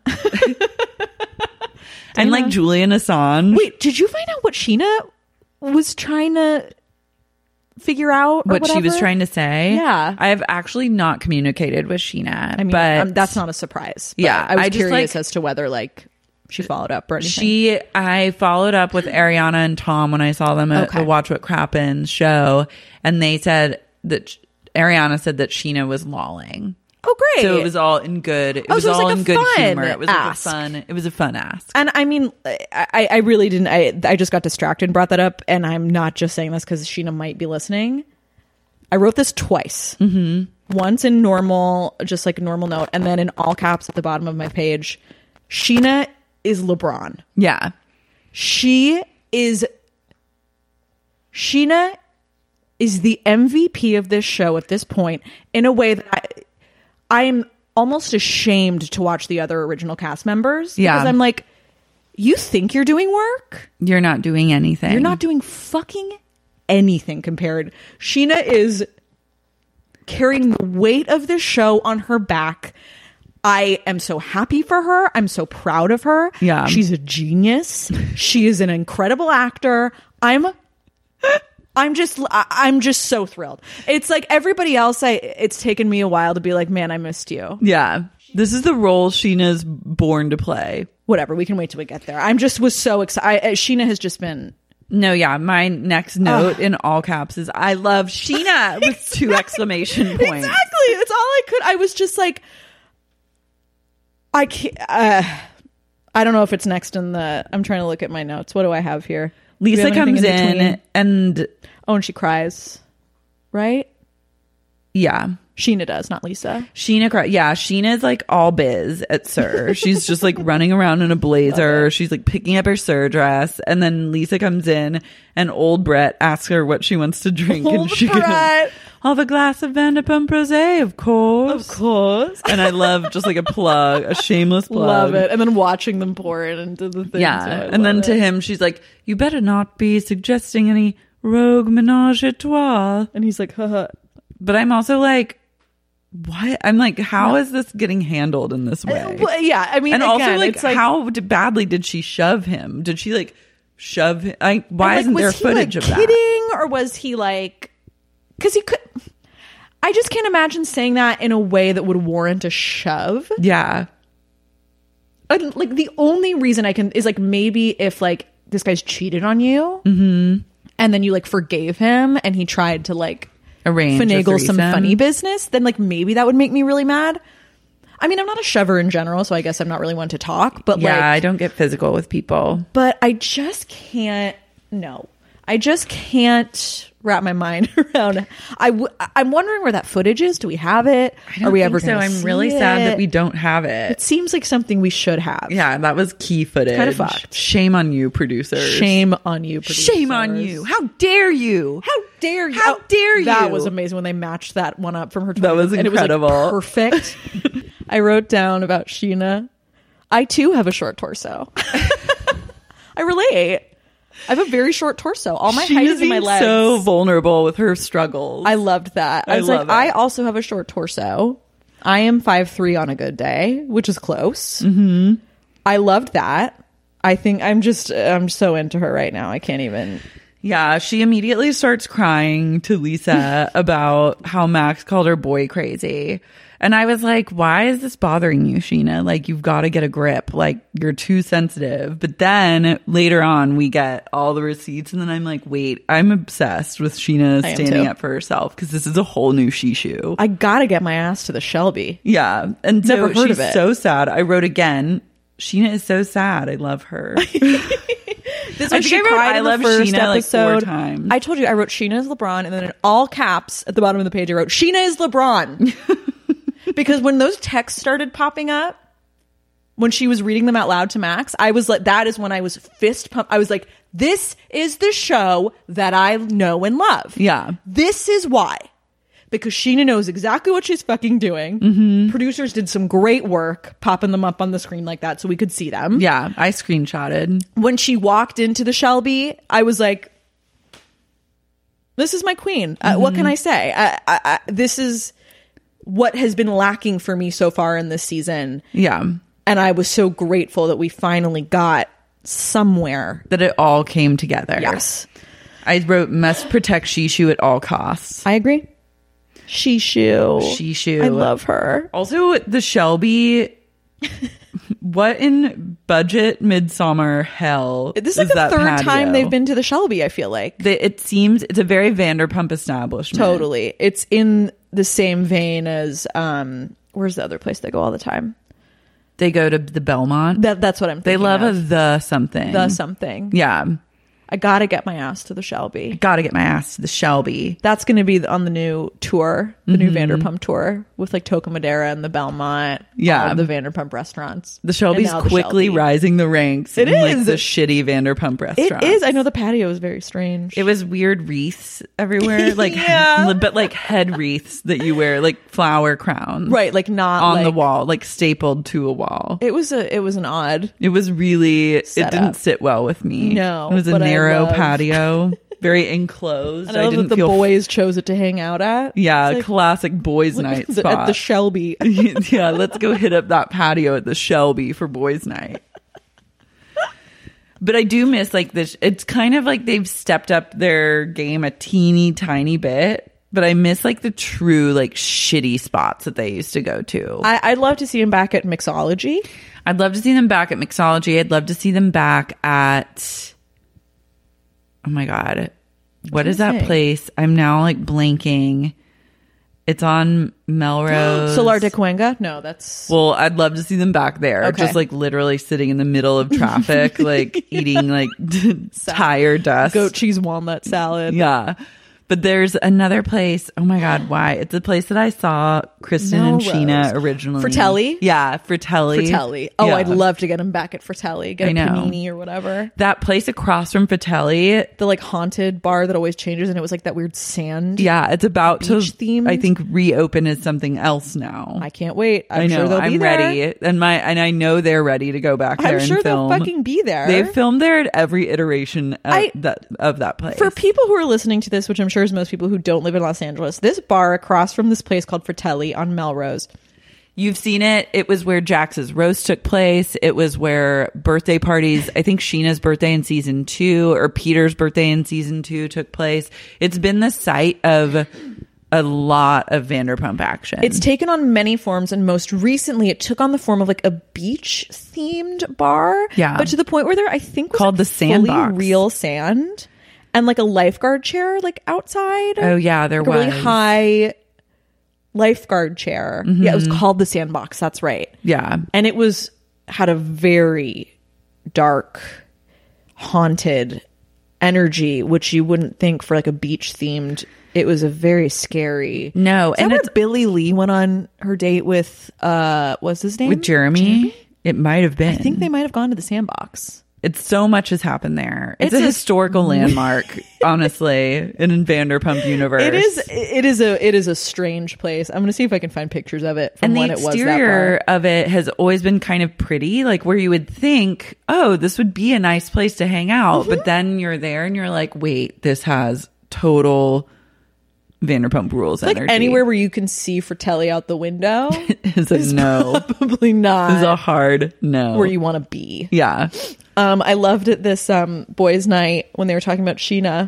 And like Julian Assange. Wait, did you find out what Sheena was trying to figure out? Or what she was whatever? trying to say? Yeah. I've actually not communicated with Sheena. I mean, but um, that's not a surprise. But Yeah, I was I just, curious like- as to whether like she followed up or anything. She, I followed up with Ariana and Tom when I saw them at Okay. the Watch What Crappens show, and they said that Ariana said that Sheena was lolling. Oh, great. So it was all in good. It Oh, was so it was all like a in good fun humor. It was ask. like a fun. It was a fun ask. And I mean, I, I really didn't. I, I just got distracted and brought that up. And I'm not just saying this because Sheena might be listening. I wrote this twice. Mm-hmm. Once in normal, just like a normal note, and then in all caps at the bottom of my page. Sheena is LeBron. Yeah, She is. Sheena is the M V P of this show at this point in a way that I, I am almost ashamed to watch the other original cast members. Yeah. Because I'm like, you think you're doing work? you're not doing anything. You're not doing fucking anything compared. Sheena is carrying the weight of this show on her back. I am so happy for her. I'm so proud of her. Yeah. She's a genius. She is an incredible actor. I'm I'm just I- I'm just so thrilled. It's like everybody else I it's taken me a while to be like, "Man, I missed you." Yeah, this is the role Sheena's born to play. Whatever, we can wait till we get there. I'm just was so excited. Sheena has just been No, yeah. My next note in all caps is "I love Sheena" with two exclamation points. Exactly. It's all I could. I was just like, I can't. Uh, I don't know if it's next in the. I'm trying to look at my notes. What do I have here? Do we Lisa have anything comes in, between? and Oh, and she cries. Right? yeah, Sheena does, not Lisa. Sheena cry. Yeah, Sheena's like all biz at Sir. She's just like running around in a blazer. She's like picking up her Sir dress, and then Lisa comes in, and old Brett asks her what she wants to drink, and Old she Brett. goes, "I'll have a glass of Vanderpump Rosé, of course, Of course. And I love just like a plug, a shameless plug. Love it. And then watching them pour it into the thing. Yeah, so I and then love to it. him, she's like, "You better not be suggesting any rogue menage a trois." And he's like, haha. But I'm also like, what? I'm like, how is this getting handled in this way? Well, yeah, I mean, and again, also, like, it's like, how d- badly did she shove him? Did she like shove him? Like, why like, isn't was there he, footage like, of that? kidding, or was he like? Because he could. I just can't imagine saying that in a way that would warrant a shove. Yeah, And, like the only reason I can is like maybe if like this guy's cheated on you, mm-hmm. and then you like forgave him, and he tried to like arrange a finagle some threesome. funny business, then like maybe that would make me really mad. I mean, I'm not a shover in general, so I guess I'm not really one to talk. But Yeah, like, I don't get physical with people. but I just can't. No, I just can't wrap my mind around. I w- I'm wondering where that footage is. Do we have it? I don't Are we think ever so? gonna I'm see really sad that it? we don't have it. It seems like something we should have. Yeah, that was key footage. Kinda fucked. Shame on you, producers. Shame on you, producers. Shame on you. How dare you? How dare you? How dare you? That was amazing when they matched that one up from her. That was and it was, like, incredible. perfect. I wrote down about Sheena. I too have a short torso. I relate. I have a very short torso. All my She height was is in my being legs. so vulnerable with her struggles. I loved that. I, I was love like, it. I also have a short torso. I am five three on a good day, which is close. Mm-hmm. I loved that. I think I'm just, I'm so into her right now. I can't even. Yeah, she immediately starts crying to Lisa about how Max called her boy crazy. And I was like, why is this bothering you, Sheena? Like, you've got to get a grip. Like, you're too sensitive. But then later on, we get all the receipts. And then I'm like, wait, I'm obsessed with Sheena standing too. up for herself because this is a whole new Shishu. I got to get my ass to the Shelby. Yeah. And so Never heard she's of it. so sad. I wrote again, Sheena is so sad. I love her. This I was think she I wrote, cried I in the love first Sheena like four episode. times. I told you I wrote Sheena is LeBron, and then in all caps at the bottom of the page I wrote Sheena is LeBron. Because when those texts started popping up, when she was reading them out loud to Max, I was like, that is when I was fist pumped. I was like, this is the show that I know and love. Yeah. This is why. Because Sheena knows exactly what she's fucking doing. Mm-hmm. Producers did some great work popping them up on the screen like that so we could see them. Yeah, I screenshotted. When she walked into the Shelby, I was like, this is my queen. Uh, Mm-hmm. what can I say? I, I, I, this is what has been lacking for me so far in this season. Yeah. And I was so grateful that we finally got somewhere. That it all came together. Yes. I wrote must protect Shishu at all costs. I agree. Shishu. Shishu. I love her. Also, the Shelby. What in budget midsummer hell This is like the that third patio? time they've been to the Shelby, I feel like. The, it seems it's a very Vanderpump establishment. Totally. It's in the same vein as, um, where's the other place they go all the time? They go to the Belmont. That That's what I'm they thinking love of. a the something. The something. Yeah. I gotta get my ass to the Shelby. Gotta get my ass to the Shelby. That's going to be on the new tour, the new Mm-hmm. Vanderpump tour with like Toca Madera and the Belmont. Yeah. all of the Vanderpump restaurants. The Shelby's And now the quickly Shelby. rising the ranks. It in, like is. the shitty Vanderpump It restaurants. is. I know the patio is very strange. It was weird wreaths everywhere, like Yeah. but like head wreaths that you wear, like flower crowns, right, like not on the like- wall, like stapled to a wall. It was a. It was an odd. It was really. Set it didn't up. sit well with me. No, it was a but I narrow love- patio, very enclosed. And I I love didn't that the feel. boys chose it to hang out at. yeah, It's like, classic boys' night the- spot at the Shelby. yeah, let's go hit up that patio at the Shelby for boys' night. But I do miss like this. It's kind of like they've stepped up their game a teeny tiny bit. But I miss like the true like shitty spots that they used to go to. I, I'd love to see him back at Mixology. I'd love to see them back at Mixology. I'd love to see them back at. Oh my God. What is that think. place? I'm now like blanking. It's on Melrose. Solar de Cuenca? No, that's Well, I'd love to see them back there. Okay. Just like literally sitting in the middle of traffic, like eating like tire dust. goat cheese walnut salad. Yeah. But there's another place. Oh my God, why? It's a place that I saw Kristen and Melrose. Sheena originally. Fratelli? Yeah, Fratelli. Fratelli. Oh, Yeah. I'd love to get him back at Fratelli. Get I a know. panini or whatever. That place across from Fratelli. The like haunted bar that always changes, and it was like that weird sand. Yeah, it's about to, Beach themed? I think, reopen as something else now. I can't wait. I'm I know. sure they'll I'm be there. ready, and my and I know they're ready to go back there I'm and sure film. they'll fucking be there. They've filmed there at every iteration of I- that of that place. For people who are listening to this, which I'm sure is most people who don't live in Los Angeles, this bar across from this place called Fratelli on Melrose. You've seen it. It was where Jax's roast took place. It was where birthday parties, I think Sheena's birthday in season two or Peter's birthday in season two took place. It's been the site of a lot of Vanderpump action. It's taken on many forms, and most recently it took on the form of like a beach themed bar. Yeah. But to the point where there, I think, was Called like the Sandbox. fully real sand and like a lifeguard chair like outside. Oh, yeah, there like a really was. high lifeguard chair. Yeah, it was called the Sandbox. That's right. Yeah. And it was had a very dark, haunted energy, which you wouldn't think for like a beach themed. It was a very scary. No, Is that and where it's- Billie Lee went on her date with uh, what's his name? With Jeremy, it might have been. I think they might have gone to the Sandbox. It's so much has happened there. It's, It's a, a- historical landmark, honestly, in Vanderpump universe. It is. It is a. It is a strange place. I'm going to see if I can find pictures of it from And the when it was that exterior bar. of it has always been kind of pretty, like where you would think, oh, this would be a nice place to hang out. Mm-hmm. But then you're there and you're like, wait, this has total Vanderpump Rules like energy. anywhere where you can see Fratelli out the window is a is no. probably not Is a hard no. where you want to be. Yeah. Um, I loved it this um, boys' night when they were talking about Sheena.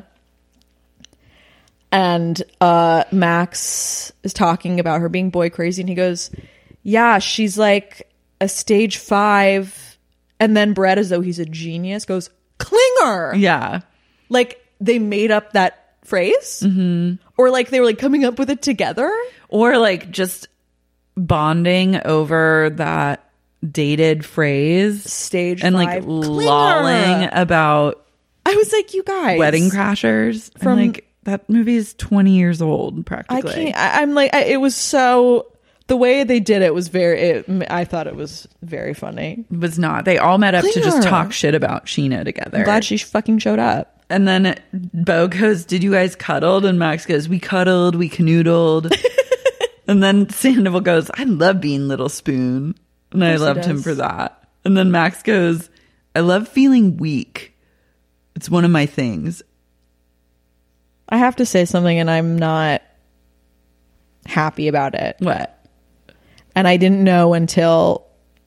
And uh, Max is talking about her being boy crazy. And he goes, yeah, she's like a stage five. And then Brett, as though he's a genius, goes, Klinger. Yeah. Like they made up that phrase. Mm-hmm. Or like they were like coming up with it together. Or like just bonding over that dated phrase. Stage and five. like lolling about I was like, you guys. Wedding Crashers. From and like that movie is twenty years old practically. I can't. I, I'm like, I, it was so. The way they did it was very. It, I thought it was very funny. It was not. They all met up Klinger. to just talk shit about Sheena together. I'm glad she fucking showed up. And then Bo goes, "Did you guys cuddled?" And Max goes, "We cuddled, we canoodled." And then Sandoval goes, "I love being Little Spoon," and I loved him for that. And then Max goes, "I love feeling weak. It's one of my things." I have to say something, and I'm not happy about it. What? And I didn't know until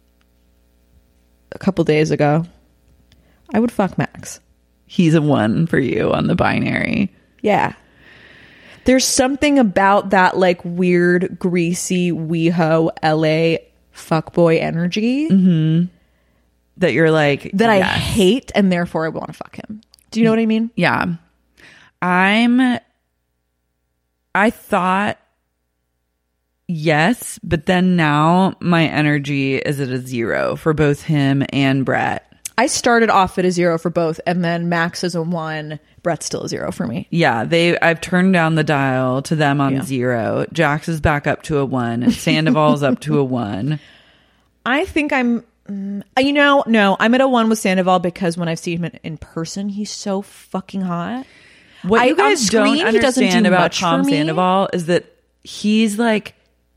a couple days ago. I would fuck Max. He's a one for you on the binary. Yeah. There's something about that like weird, greasy, WeHo, L A fuckboy energy mm-hmm. that you're like that yes. I hate, and therefore I want to fuck him. Do you know what I mean? Yeah. I'm I thought yes, but then now my energy is at a zero for both him and Brett. I started off at a zero for both, and then Max is a one, Brett's still a zero for me. Yeah, they I've turned down the dial to them on Yeah. zero. Jax is back up to a one. Sandoval's up to a one. I think I'm mm, you know, no, I'm at a one with Sandoval because when I've seen him in, in person, he's so fucking hot. What I- you guys on screen, don't he doesn't understand do about much Tom for me. Sandoval is that he's like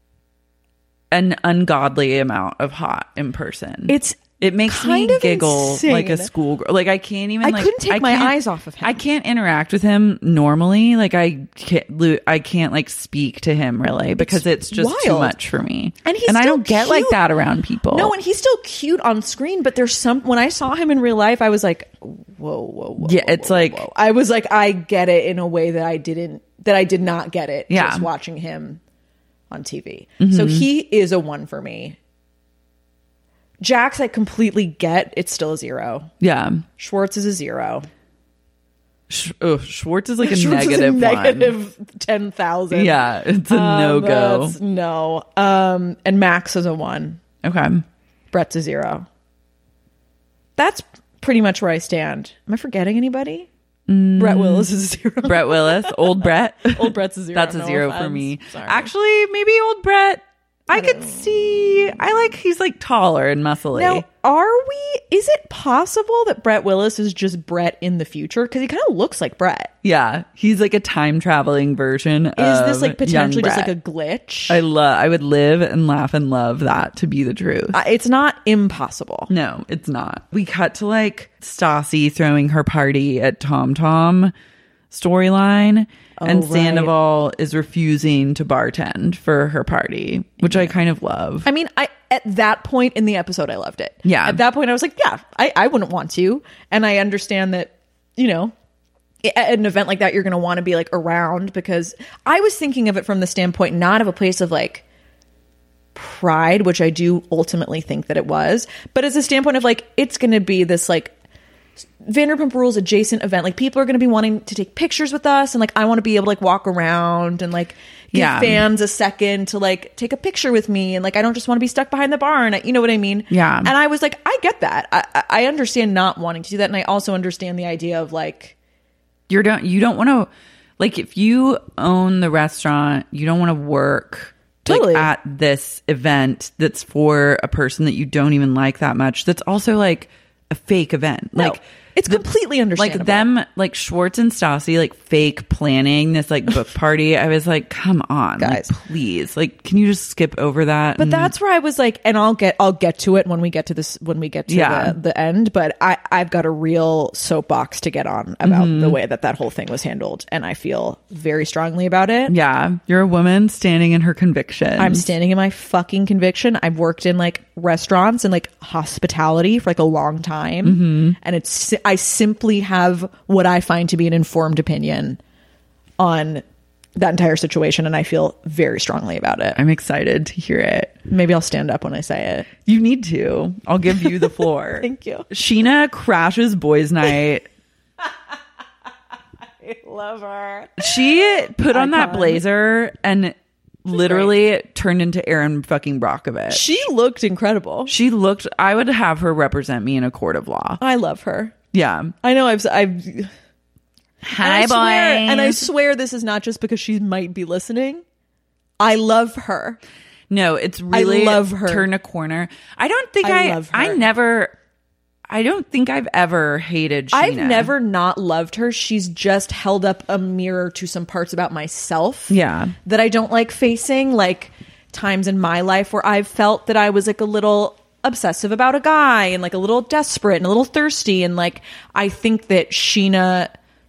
an ungodly amount of hot in person. It's it makes kind me of giggle insane. like a schoolgirl. Like I can't even. I like, couldn't take my can't- eyes off of him. I can't interact with him normally. Like I can't. lo- I can't like speak to him really because it's, It's just too wild. much for me. And he's and I still don't get like cute. that around people. No, and he's still cute on screen, but there's some when I saw him in real life, I was like, whoa, whoa, whoa. Yeah, whoa, it's whoa, like- whoa. I was like, I get it in a way that I didn't that I did not get it Yeah. just watching him on T V. Mm-hmm. So he is a one for me. Jax, I completely get. It's still a zero. Yeah. Schwartz is a zero. Sh- oh, Schwartz is like a Schwartz negative is a one. negative ten thousand. Yeah, it's a Um, no go. that's- No. Um, and Max is a one. Okay. Brett's a zero. That's pretty much where I stand. Am I forgetting anybody? Brett Willis is a zero. Brett Willis, old Brett. Old Brett's a zero. That's a no zero for offense. me. Sorry. Actually, maybe old Brett. I, could see. I like. He's like taller and muscly. Now, are we? Is it possible that Brett Willis is just Brett in the future? Because he kind of looks like Brett. Yeah, he's like a time traveling version. Is of this like potentially young just like a Brett. glitch? I love. I would live and laugh and love that to be the truth. Uh, it's not impossible. No, it's not. We cut to like Stassi throwing her party at Tom Tom storyline, Oh, and right. Sandoval is refusing to bartend for her party, which I kind of love. I mean, I at that point in the episode, I loved it. Yeah. At that point, I was like, yeah, I, I wouldn't want to. And I understand that, you know, at an event like that, you're going to want to be like around, because I was thinking of it from the standpoint, not of a place of like pride, which I do ultimately think that it was, but as a standpoint of like, it's going to be this like Vanderpump Rules adjacent event. Like people are going to be wanting to take pictures with us, and like I want to be able to like walk around and like give Yeah. fans a second to like take a picture with me, and like I don't just want to be stuck behind the bar, and I, you know what I mean? Yeah. And I was like, I get that. I, I- I understand not wanting to do that, and I also understand the idea of like, You don't. You don't want to. Like, if you own the restaurant, you don't want to work like, Totally. at this event that's for a person that you don't even like that much. That's also like a fake event. No. Like It's completely understandable. Like them, like Schwartz and Stassi, like fake planning this like book party. I was like, come on, guys, like, please, like, can you just skip over that? But and- that's where I was like, and I'll get, I'll get to it when we get to this, when we get to Yeah. the, the end. But I, I've got a real soapbox to get on about Mhm. the way that that whole thing was handled, and I feel very strongly about it. Yeah, you're a woman standing in her conviction. I'm standing in my fucking conviction. I've worked in like restaurants and like hospitality for like a long time, Mm-hmm. and it's I simply have what I find to be an informed opinion on that entire situation, and I feel very strongly about it. I'm excited to hear it. Maybe I'll stand up when I say it. You need to. I'll give you the floor. Thank you. Sheena crashes boys' night. I love her. She put on that Icon. blazer and literally turned into Erin fucking Brockovich. She looked incredible. She looked. I would have her represent me in a court of law. I love her. Yeah. I know. I've. I've Hi, and I swear, boys. and I swear this is not just because she might be listening. I love her. No, it's really I love her. Turn a corner. I don't think I I. love her. I never. I don't think I've ever hated Sheena. I've never not loved her. She's just held up a mirror to some parts about myself. Yeah. That I don't like facing. Like times in my life where I've felt that I was like a little obsessive about a guy and like a little desperate and a little thirsty. And like, I think that Sheena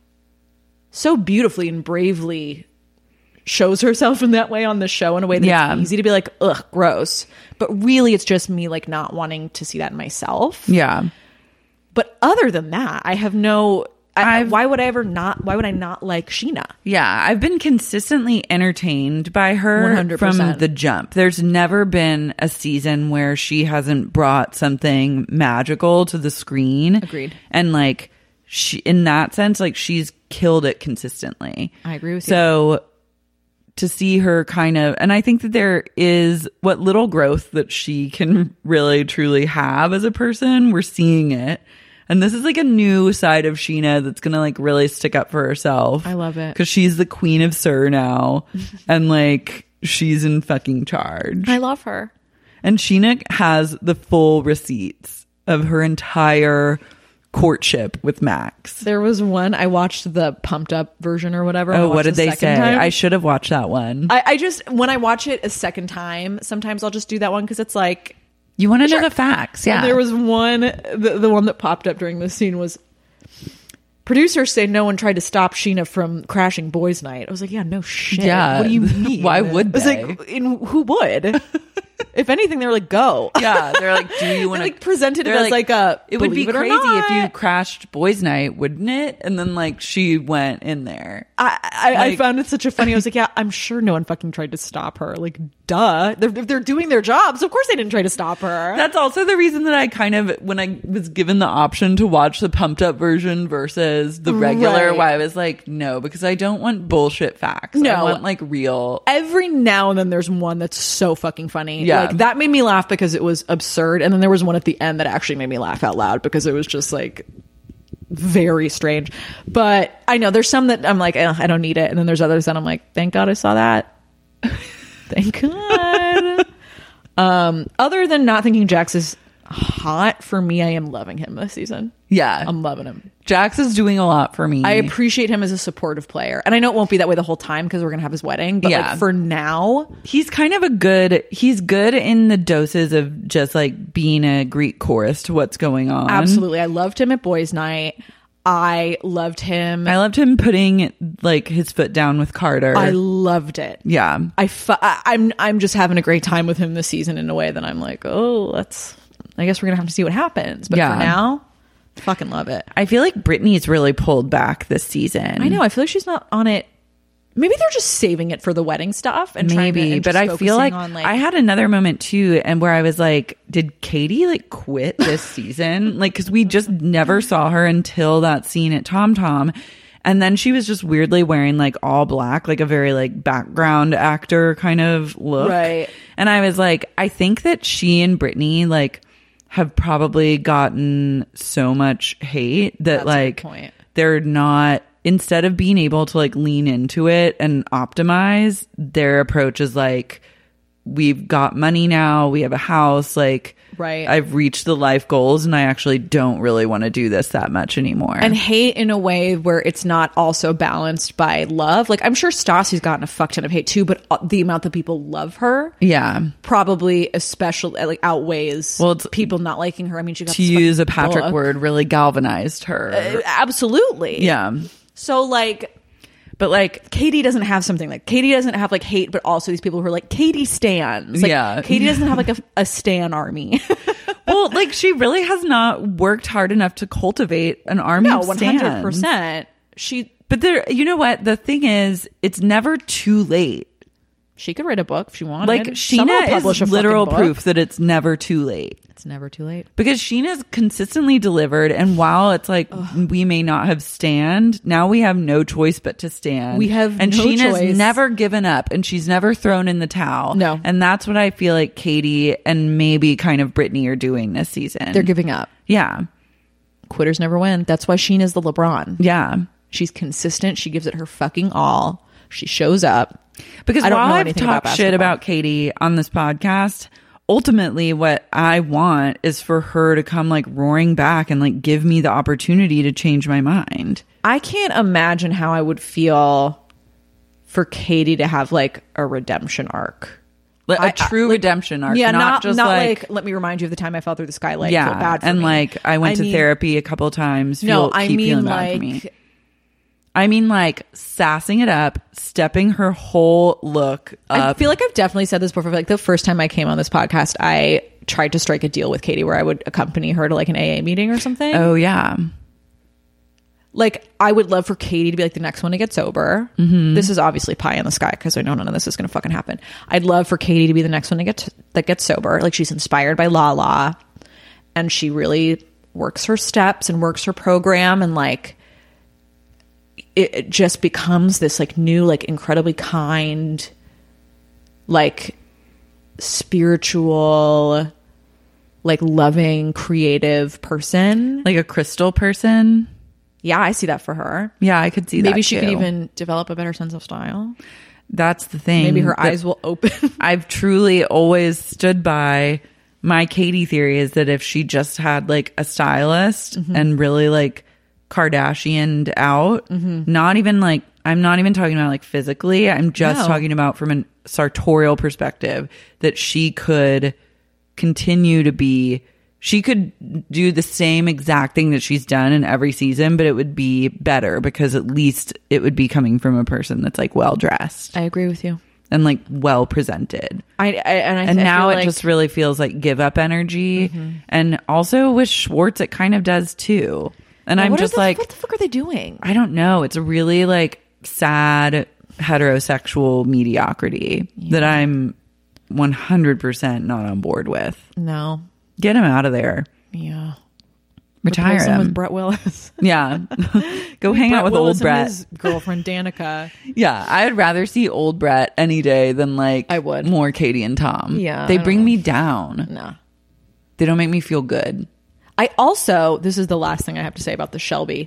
so beautifully and bravely shows herself in that way on the show in a way that's Yeah. easy to be like, ugh, gross. But really it's just me like not wanting to see that in myself. Yeah. But other than that, I have no. I, I've- why would I ever not? Why would I not like Sheena? Yeah, I've been consistently entertained by her one hundred from percent. the jump. There's never been a season where she hasn't brought something magical to the screen. Agreed. And like she in that sense, like she's killed it consistently. I agree with you. So to see her kind of, and I think that there is what little growth that she can really truly have as a person, we're seeing it. And this is like a new side of Sheena that's going to like really stick up for herself. I love it. Because she's the queen of Sur now. And like she's in fucking charge. I love her. And Sheena has the full receipts of her entire courtship with Max. There was one I watched the pumped up version or whatever. I Oh, watched what did the they second say? time. I should have watched that one. I, I just when I watch it a second time, sometimes I'll just do that one because it's like you want to Sure. know the facts. Yeah. And there was one, the, the one that popped up during this scene was producers say no one tried to stop Sheena from crashing boys' night. I was like, yeah, no shit. Yeah. What do you mean? Why would I was they? like, in, who would? If anything, they were like, go. Yeah, they're like, do you want to like presented it as like, a it would be believe it or crazy if you not. crashed boys' night, wouldn't it? And then like she went in there. I, I, I Like- found it such a funny. I was like, yeah, I'm sure no one fucking tried to stop her. Like, duh. They're, if they're doing their jobs, of course they didn't try to stop her. That's also the reason that I kind of, when I was given the option to watch the pumped up version versus the regular, Right. why I was like, no, because I don't want bullshit facts. No. I want like real. Every now and then there's one that's so fucking funny. Yeah. Like, that made me laugh because it was absurd. And then there was one at the end that actually made me laugh out loud because it was just like very strange. But I know there's some that I'm like, eh, I don't need it. And then there's others that I'm like, thank God I saw that. Thank God. um, other than not thinking Jax is hot, for me, I am loving him this season. Yeah. I'm loving him. Jax is doing a lot for me. I appreciate him as a supportive player. And I know it won't be that way the whole time because we're going to have his wedding. But Yeah. like for now, He's kind of a good, he's good in the doses of just like being a Greek chorus to what's going on. absolutely. I loved him at boys' night. I loved him. I loved him putting like his foot down with Carter. I loved it. yeah. I fu- I, I'm I'm just having a great time with him this season in a way that I'm like, oh, let's. I guess we're gonna have to see what happens. But Yeah. for now, fucking love it. I feel like Britney's really pulled back this season. I know. I feel like she's not on it. Maybe they're just saving it for the wedding stuff and trying to, Maybe, and but just I feel like, focusing on, like I had another moment too, and where I was like, did Katie like quit this season? Like, because we just never saw her until that scene at Tom Tom. And then she was just weirdly wearing like all black, like a very like background actor kind of look. Right. And I was like, I think that she and Britney like have probably gotten so much hate that That's a good like point. they're not, instead of being able to like lean into it and optimize, their approach is like, we've got money now, we have a house, like Right. I've reached the life goals and I actually don't really want to do this that much anymore. And hate in a way where it's not also balanced by love. Like, I'm sure Stassi's gotten a fuck ton of hate too, but the amount that people love her, yeah, probably especially like outweighs well, it's, people not liking her. I mean, she got to use a Patrick book. word, really galvanized her. Uh, absolutely. Yeah. So like, but like Katie doesn't have something like Katie doesn't have like hate, but also these people who are like Katie stans. Like, yeah. Katie doesn't have like a, a stan army. Well, like she really has not worked hard enough to cultivate an army no, of one stans. hundred percent. She, but there, you know what? The thing is, it's never too late. She could write a book if she wanted. Like Sheena is literal proof that it's never too late. It's never too late. Because Sheena's consistently delivered, and while it's like Ugh. we may not have stand, now we have no choice but to stand. We have and no Sheena's choice. never given up, and she's never thrown in the towel. No. And that's what I feel like Katie and maybe kind of Brittany are doing this season. They're giving up. Yeah. Quitters never win. That's why Sheena's the LeBron. Yeah. She's consistent. She gives it her fucking all. She shows up. Because I don't while know I've anything talked about shit about Katie on this podcast, ultimately what I want is for her to come like roaring back and like give me the opportunity to change my mind. I can't imagine how I would feel for Katie to have like a redemption arc. Like, a I, true I, like, redemption arc. Yeah, not, not just not like, like, let me remind you of the time I fell through the skylight. Yeah. Feel bad for and me. like I went I to mean, therapy a couple of times. Feel, no, I keep mean feeling like... bad for me. I mean, like, sassing it up, stepping her whole look up. I feel like I've definitely said this before. Like, the first time I came on this podcast, I tried to strike a deal with Katie where I would accompany her to, like, an A A meeting or something. Oh, yeah. Like, I would love for Katie to be, like, the next one to get sober. Mm-hmm. This is obviously pie in the sky because I know none of this is going to fucking happen. I'd love for Katie to be the next one to get to, that gets sober. Like, she's inspired by Lala, and she really works her steps and works her program, and, like... it just becomes this like new, like incredibly kind, like spiritual, like loving, creative person. Like a crystal person. Yeah, I see that for her. Yeah, I could see that. Maybe she too. could even develop a better sense of style. That's the thing. Maybe her eyes will open. I've truly always stood by my Katie theory is that if she just had like a stylist mm-hmm. and really like Kardashian'd out, mm-hmm. not even like, I'm not even talking about like physically, I'm just No. talking about from a sartorial perspective, that she could continue to be, she could do the same exact thing that she's done in every season, but it would be better because at least it would be coming from a person that's like well dressed. I agree with you. And like well presented. I, I and I, and I now feel it like, just really feels like give up energy. Mm-hmm. And also with Schwartz, it kind of does too. And well, I'm what just the, like, what the fuck are they doing? I don't know. It's a really like sad heterosexual mediocrity yeah. that I'm one hundred percent not on board with. No. Get him out of there. Yeah. Retire Replace him. with Brett Willis. Yeah. Go hang Brett out with Willis old Brett. And his girlfriend Danica. Yeah. I would rather see old Brett any day than like I would. more Katie and Tom. Yeah. They I bring know. me down. No. They don't make me feel good. I also, this is the last thing I have to say about the Shelby.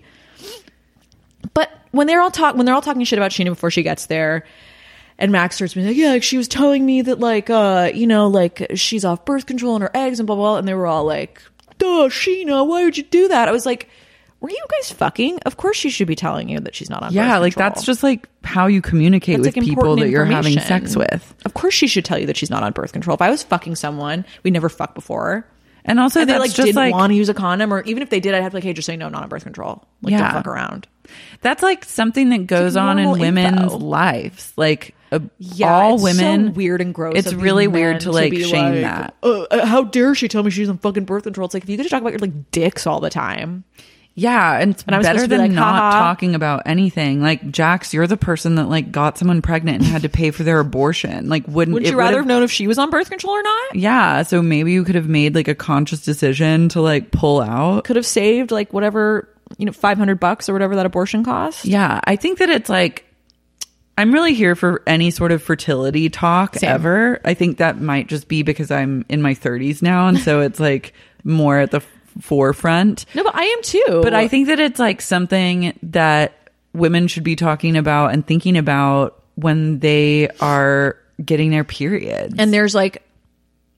But when they're all talk when they're all talking shit about Sheena before she gets there, and Max starts being like, yeah, like she was telling me that like uh, you know, like she's off birth control and her eggs and blah blah, blah. And they were all like, duh, Sheena, why would you do that? I was like, were you guys fucking? Of course she should be telling you that she's not on yeah, birth like control. that's just like how you communicate That's, with like, people important that you're having information. sex with. Of course she should tell you that she's not on birth control. If I was fucking someone we never fucked before, and also and that's they like just didn't like want to use a condom, or even if they did, I'd have to like, hey, just say no, not on birth control. Like, Yeah. don't fuck around. that's like something that goes like on in normal women's info. lives. Like uh, Yeah, all it's women, so weird and gross. It's of these really men weird to like be shame like, that. Uh, uh, how dare she tell me she's on fucking birth control? It's like if you could just talk about your like dicks all the time. Yeah, and it's And I'm better supposed to be than like, not "Ha ha." talking about anything. Like Jax, you're the person that like got someone pregnant and had to pay for their abortion. Like, wouldn't Wouldn't it you rather would've- have known if she was on birth control or not? Yeah, so maybe you could have made like a conscious decision to like pull out. Could have saved like whatever, you know, five hundred bucks or whatever that abortion cost. Yeah, I think that it's like I'm really here for any sort of fertility talk Same. ever. I think that might just be because I'm in my thirties now, and so it's like more at the f- forefront. No, but I am too. But I think that it's like something that women should be talking about and thinking about when they are getting their periods. And there's like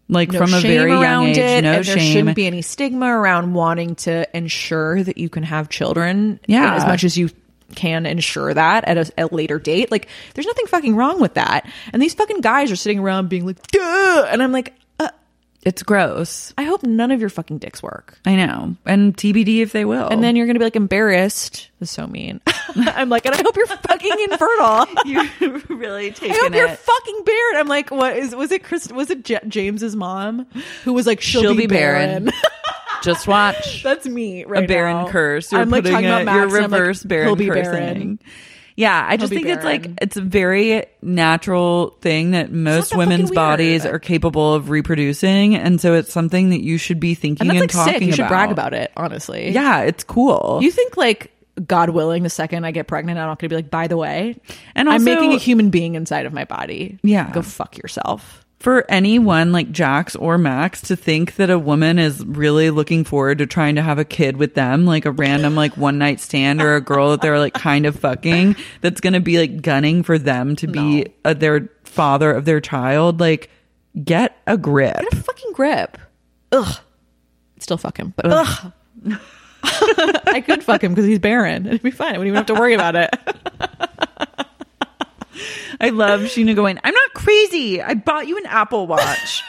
Like no from a shame very young around age, it, no and there shame. shouldn't be any stigma around wanting to ensure that you can have children. Yeah. as much as you can ensure that at a, at a later date. Like, there's nothing fucking wrong with that. And these fucking guys are sitting around being like, duh! And I'm like, uh, it's gross. I hope none of your fucking dicks work. I know. And T B D if they will. And then you're going to be like embarrassed. That's so mean. I'm like, and I hope you're fucking infertile. You're really taking I hope it. you're fucking barren. I'm like, what is, was it Chris, was it J- James's mom who was like, she'll, She'll be, be barren. barren. Just watch. That's me right a barren now. curse. You're I'm like putting talking about it, Max, you're and I'm like, reverse barren he'll be cursing. barren. Yeah, I just He'll be think it's like barren. it's a very natural thing that most that women's fucking bodies weird. are capable of reproducing, and so it's something that you should be thinking And and, that's like talking sick. You should about. brag about it, honestly. Yeah, it's cool. You think like, God willing, the second I get pregnant, I'm not going to be like, by the way, And I'm also- making a human being inside of my body. Yeah. Go fuck yourself. For anyone like Jax or Max to think that a woman is really looking forward to trying to have a kid with them, like a random like one night stand or a girl that they're like kind of fucking, that's going to be like gunning for them to be No. uh, their father of their child, like get a grip. Get a fucking grip. Ugh. Still fuck him, but ugh. I could fuck him because he's barren. It'd be fine. I wouldn't even have to worry about it. I love Sheena going, I'm not crazy. I bought you an Apple Watch.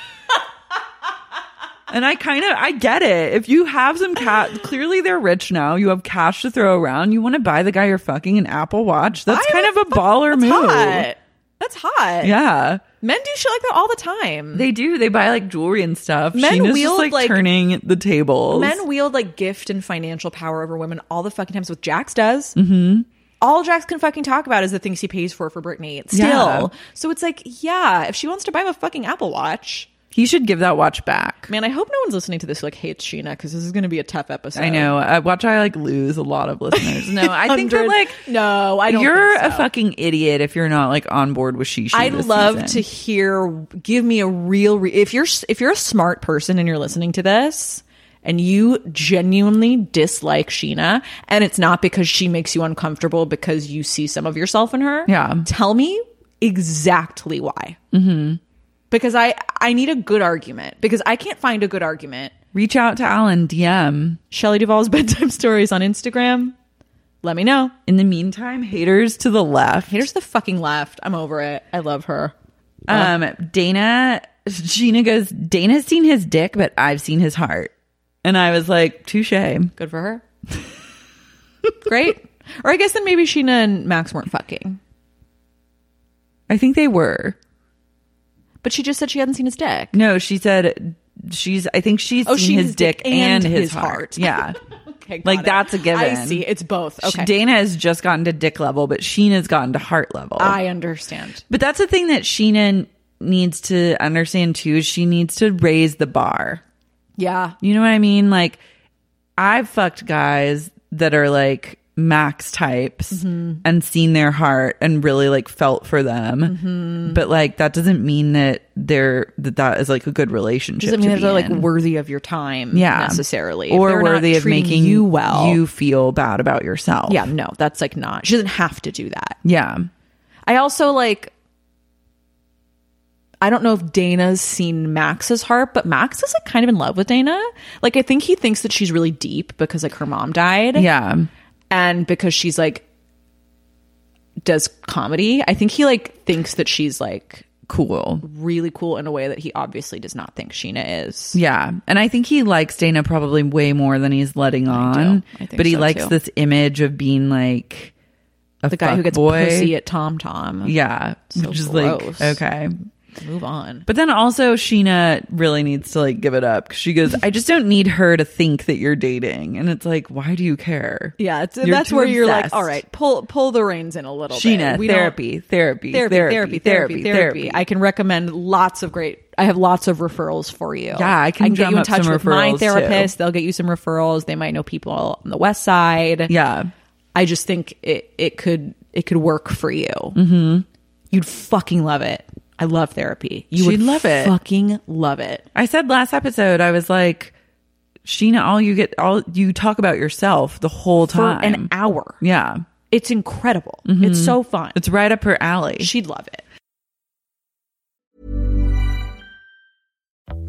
And I kind of, I get it. If you have some cash, clearly they're rich now. You have cash to throw around. You want to buy the guy you're fucking an Apple Watch. That's I kind of a would fuck- baller that's move. Hot. That's hot. Yeah. Men do shit like that all the time. They do. They buy like jewelry and stuff. Men Sheena's wield, just like, like- turning the tables. Men wield like gift and financial power over women all the fucking times. With Jax does. Mm-hmm. All Jax can fucking talk about is the things he pays for for Britney. Still. Yeah. So it's like, yeah, if she wants to buy him a fucking Apple Watch. He should give that watch back. Man, I hope no one's listening to this who like hates Sheena, because this is going to be a tough episode. I know. I watch I like lose a lot of listeners. No, I think that Hundred- like no, I don't you're think a so. fucking idiot if you're not like on board with Shishi. I'd this love season. to hear. Give me a real. Re- if you're if you're a smart person and you're listening to this, and you genuinely dislike Sheena, and it's not because she makes you uncomfortable because you see some of yourself in her. Yeah. Tell me exactly why. Mm-hmm. Because I I need a good argument, because I can't find a good argument. Reach out to Alan, D M. Shelley Duvall's bedtime stories on Instagram. Let me know. In the meantime, haters to the left. Haters to the fucking left. I'm over it. I love her. Um, Dana, Sheena goes, Dana's seen his dick, but I've seen his heart. And I was like, touche. Good for her. Great. Or I guess then maybe Sheena and Max weren't fucking. I think they were. But she just said she hadn't seen his dick. No, she said she's, I think she's Oh, seen she's his dick and, his, heart. Yeah. Okay, got Like, it. that's a given. I see. It's both. Okay. Dana has just gotten to dick level, but Sheena's gotten to heart level. I understand. But that's the thing that Sheena needs to understand too, is she needs to raise the bar. Yeah. You know what I mean? Like, I've fucked guys that are like Max types Mm-hmm. and seen their heart and really like felt for them. Mm-hmm. But like, that doesn't mean that they're, that that is like a good relationship. Doesn't mean to that be they're like in. worthy of your time. Yeah. Necessarily. If Or they're not worthy of treating making you well. you feel bad about yourself. Yeah. No, that's like not. She doesn't have to do that. Yeah. I also like. I don't know if Dana's seen Max's heart, but Max is like kind of in love with Dana. Like, I think he thinks that she's really deep because like her mom died. Yeah. And because she's like does comedy. I think he like thinks that she's like Cool. really cool in a way that he obviously does not think Sheena is. Yeah. And I think he likes Dana probably way more than he's letting on. I think but he so, likes too. this image of being like a The guy who gets fuckboy. pussy at Tom Tom. Yeah. So which is gross. like, okay. Move on. But then also Sheena really needs to like give it up. 'Cause she goes, I just don't need her to think that you're dating. And it's like, why do you care? Yeah, it's, You're that's too where you're like, obsessed. all right, pull pull the reins in a little Sheena, bit. We don't- therapy, therapy, Therapy, therapy, therapy, therapy, I can recommend lots of great. I have lots of referrals for you. Yeah, I can get drum you in up touch some with my referrals, therapist. too. They'll get you some referrals. They might know people on the West Side. Yeah. I just think it it could it could work for you. Mm-hmm. You'd fucking love it. I love therapy. You She'd would love it. Fucking love it. I said last episode, I was like, Sheena, all you get, all you talk about yourself the whole For time. an hour. Yeah. It's incredible. It's so fun. It's right up her alley. She'd love it.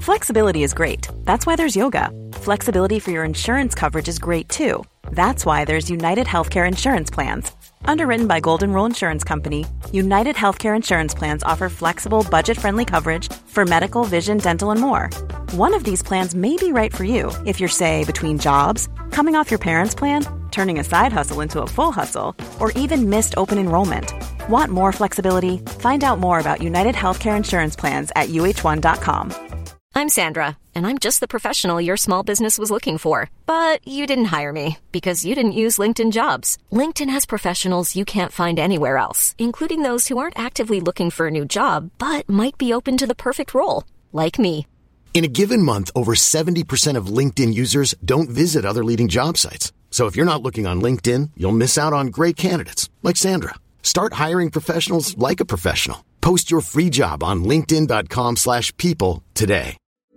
Flexibility is great. That's why there's yoga. Flexibility for your insurance coverage is great too. That's why there's United Healthcare Insurance Plans. Underwritten by Golden Rule Insurance Company, United Healthcare Insurance Plans offer flexible, budget-friendly coverage for medical, vision, dental, and more. One of these plans may be right for you if you're, say, between jobs, coming off your parents' plan, turning a side hustle into a full hustle, or even missed open enrollment. Want more flexibility? Find out more about United Healthcare Insurance Plans at U H one dot com. I'm Sandra, and I'm just the professional your small business was looking for. But you didn't hire me because you didn't use LinkedIn Jobs. LinkedIn has professionals you can't find anywhere else, including those who aren't actively looking for a new job, but might be open to the perfect role, like me. In a given month, over seventy percent of LinkedIn users don't visit other leading job sites. So if you're not looking on LinkedIn, you'll miss out on great candidates like Sandra. Start hiring professionals like a professional. Post your free job on linkedin dot com slash people today.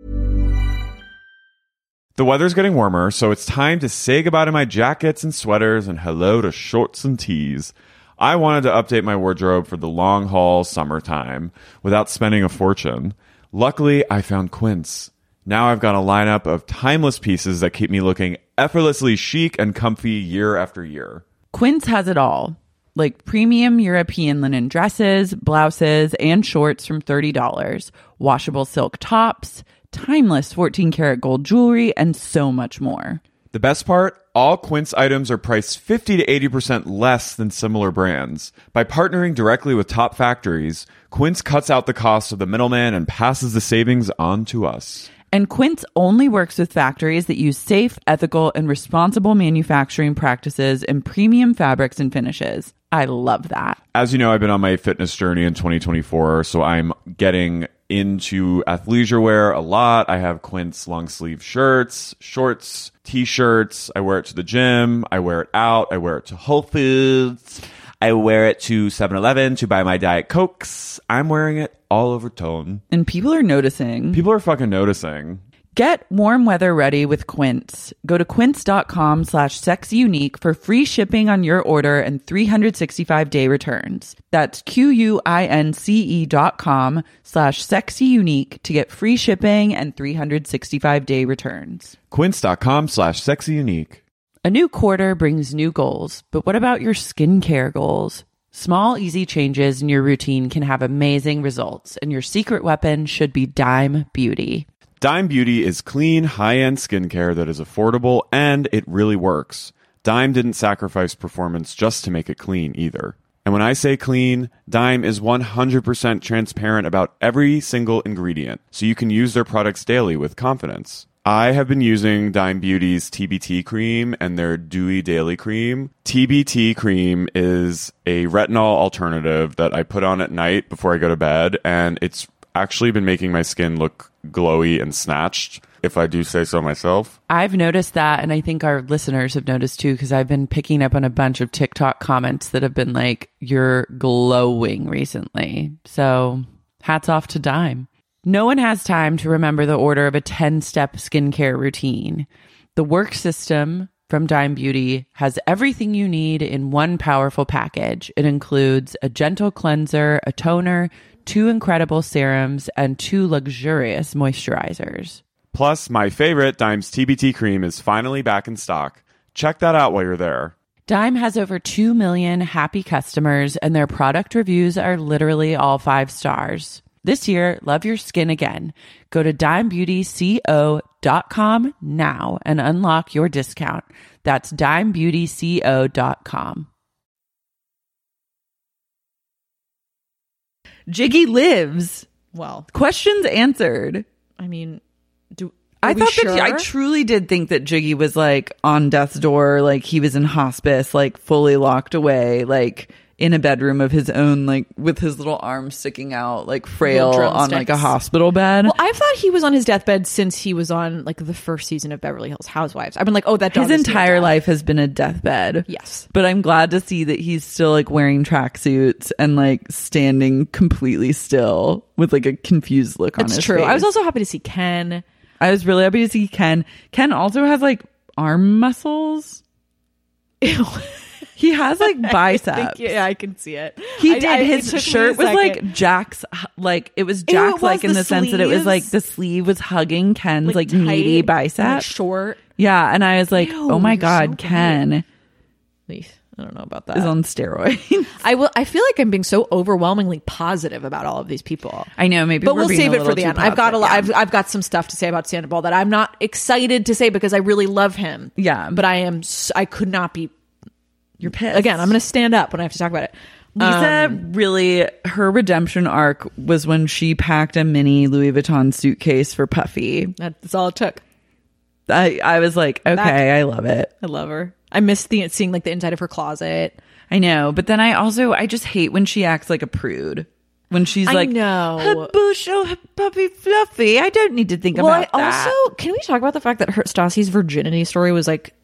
The weather's getting warmer, so it's time to say goodbye to my jackets and sweaters and hello to shorts and tees. I wanted to update my wardrobe for the long haul summertime without spending a fortune. Luckily, I found Quince. Now I've got a lineup of timeless pieces that keep me looking effortlessly chic and comfy year after year. Quince has it all, like premium European linen dresses, blouses, and shorts from thirty dollars, washable silk tops, timeless fourteen karat gold jewelry, and so much more. The best part? All Quince items are priced fifty to eighty percent less than similar brands. By partnering directly with top factories, Quince cuts out the cost of the middleman and passes the savings on to us. And Quince only works with factories that use safe, ethical, and responsible manufacturing practices and premium fabrics and finishes. I love that. As you know, I've been on my fitness journey in twenty twenty-four, so I'm getting into athleisure wear a lot. I have Quince long sleeve shirts, shorts, t-shirts. I wear it to the gym. I wear it out. I wear it to Whole Foods. I wear it to seven eleven to buy my Diet Cokes. I'm wearing it all over tone. And people are noticing. People are fucking noticing. Get warm weather ready with Quince. Go to quince.com slash sexyunique for free shipping on your order and three hundred sixty-five day returns. That's Q-U-I-N-C-E dot com slash sexyunique to get free shipping and three hundred sixty-five day returns. Quince.com slash sexyunique. A new quarter brings new goals, but what about your skincare goals? Small, easy changes in your routine can have amazing results, and your secret weapon should be Dime Beauty. Dime Beauty is clean, high-end skincare that is affordable, and it really works. Dime didn't sacrifice performance just to make it clean either. And when I say clean, Dime is one hundred percent transparent about every single ingredient, so you can use their products daily with confidence. I have been using Dime Beauty's T B T cream and their Dewy Daily Cream. T B T cream is a retinol alternative that I put on at night before I go to bed, and it's actually been making my skin look glowy and snatched, if I do say so myself. I've noticed that, and I think our listeners have noticed too, because I've been picking up on a bunch of TikTok comments that have been like, you're glowing recently. So hats off to Dime. No one has time to remember the order of a ten-step skincare routine. The Work System from Dime Beauty has everything you need in one powerful package. It includes a gentle cleanser, a toner, two incredible serums, and two luxurious moisturizers. Plus, my favorite, Dime's T B T cream, is finally back in stock. Check that out while you're there. Dime has over two million happy customers, and their product reviews are literally all five stars. This year, love your skin again. Go to dime beauty co dot com now and unlock your discount. That's dime beauty co dot com. Jiggy lives. Well, questions answered. I mean, do I we thought sure? that I truly did think that Jiggy was like on death's door, like he was in hospice, like fully locked away, like in a bedroom of his own, like with his little arms sticking out, like frail on like a hospital bed. Well, I've thought he was on his deathbed since he was on like the first season of Beverly Hills Housewives. I've been like, oh, that dog his is entire life has been a deathbed. Yes, but I'm glad to see that he's still like wearing tracksuits and like standing completely still with like a confused look on it's his true. face. I was also happy to see Ken. I was really happy to see Ken. Ken also has like arm muscles. Ew. He has like biceps. I think, yeah, I can see it. He I, did. I, His shirt was like Jack's, like it was Jack's, was like in the the sense that it was like sleeves. the sleeve was hugging Ken's like, Like, meaty tight, bicep. like, short. Yeah, and I was like, Ew, oh my you're god, so Ken I don't know about that. is on steroids. I will. I feel like I'm being so overwhelmingly positive about all of these people. I know, maybe, but we're we'll being save a it for little the too end. I've got a lot. positive, I've, I've got some stuff to say about Sandoval that I'm not excited to say because I really love him. Yeah, but I am. s- I could not be. You're pissed Again, I'm going to stand up when I have to talk about it. Lisa Um, really, her redemption arc was when she packed a mini Louis Vuitton suitcase for Puffy. That's all it took. I, I was like, okay, Back- I love it. I love her. I miss the seeing like the inside of her closet. I know, but then I also, I just hate when she acts like a prude. When she's I like, know. her bush, oh, her puppy fluffy. I don't need to think Well, about I that. also can we talk about the fact that her Stassi's virginity story was like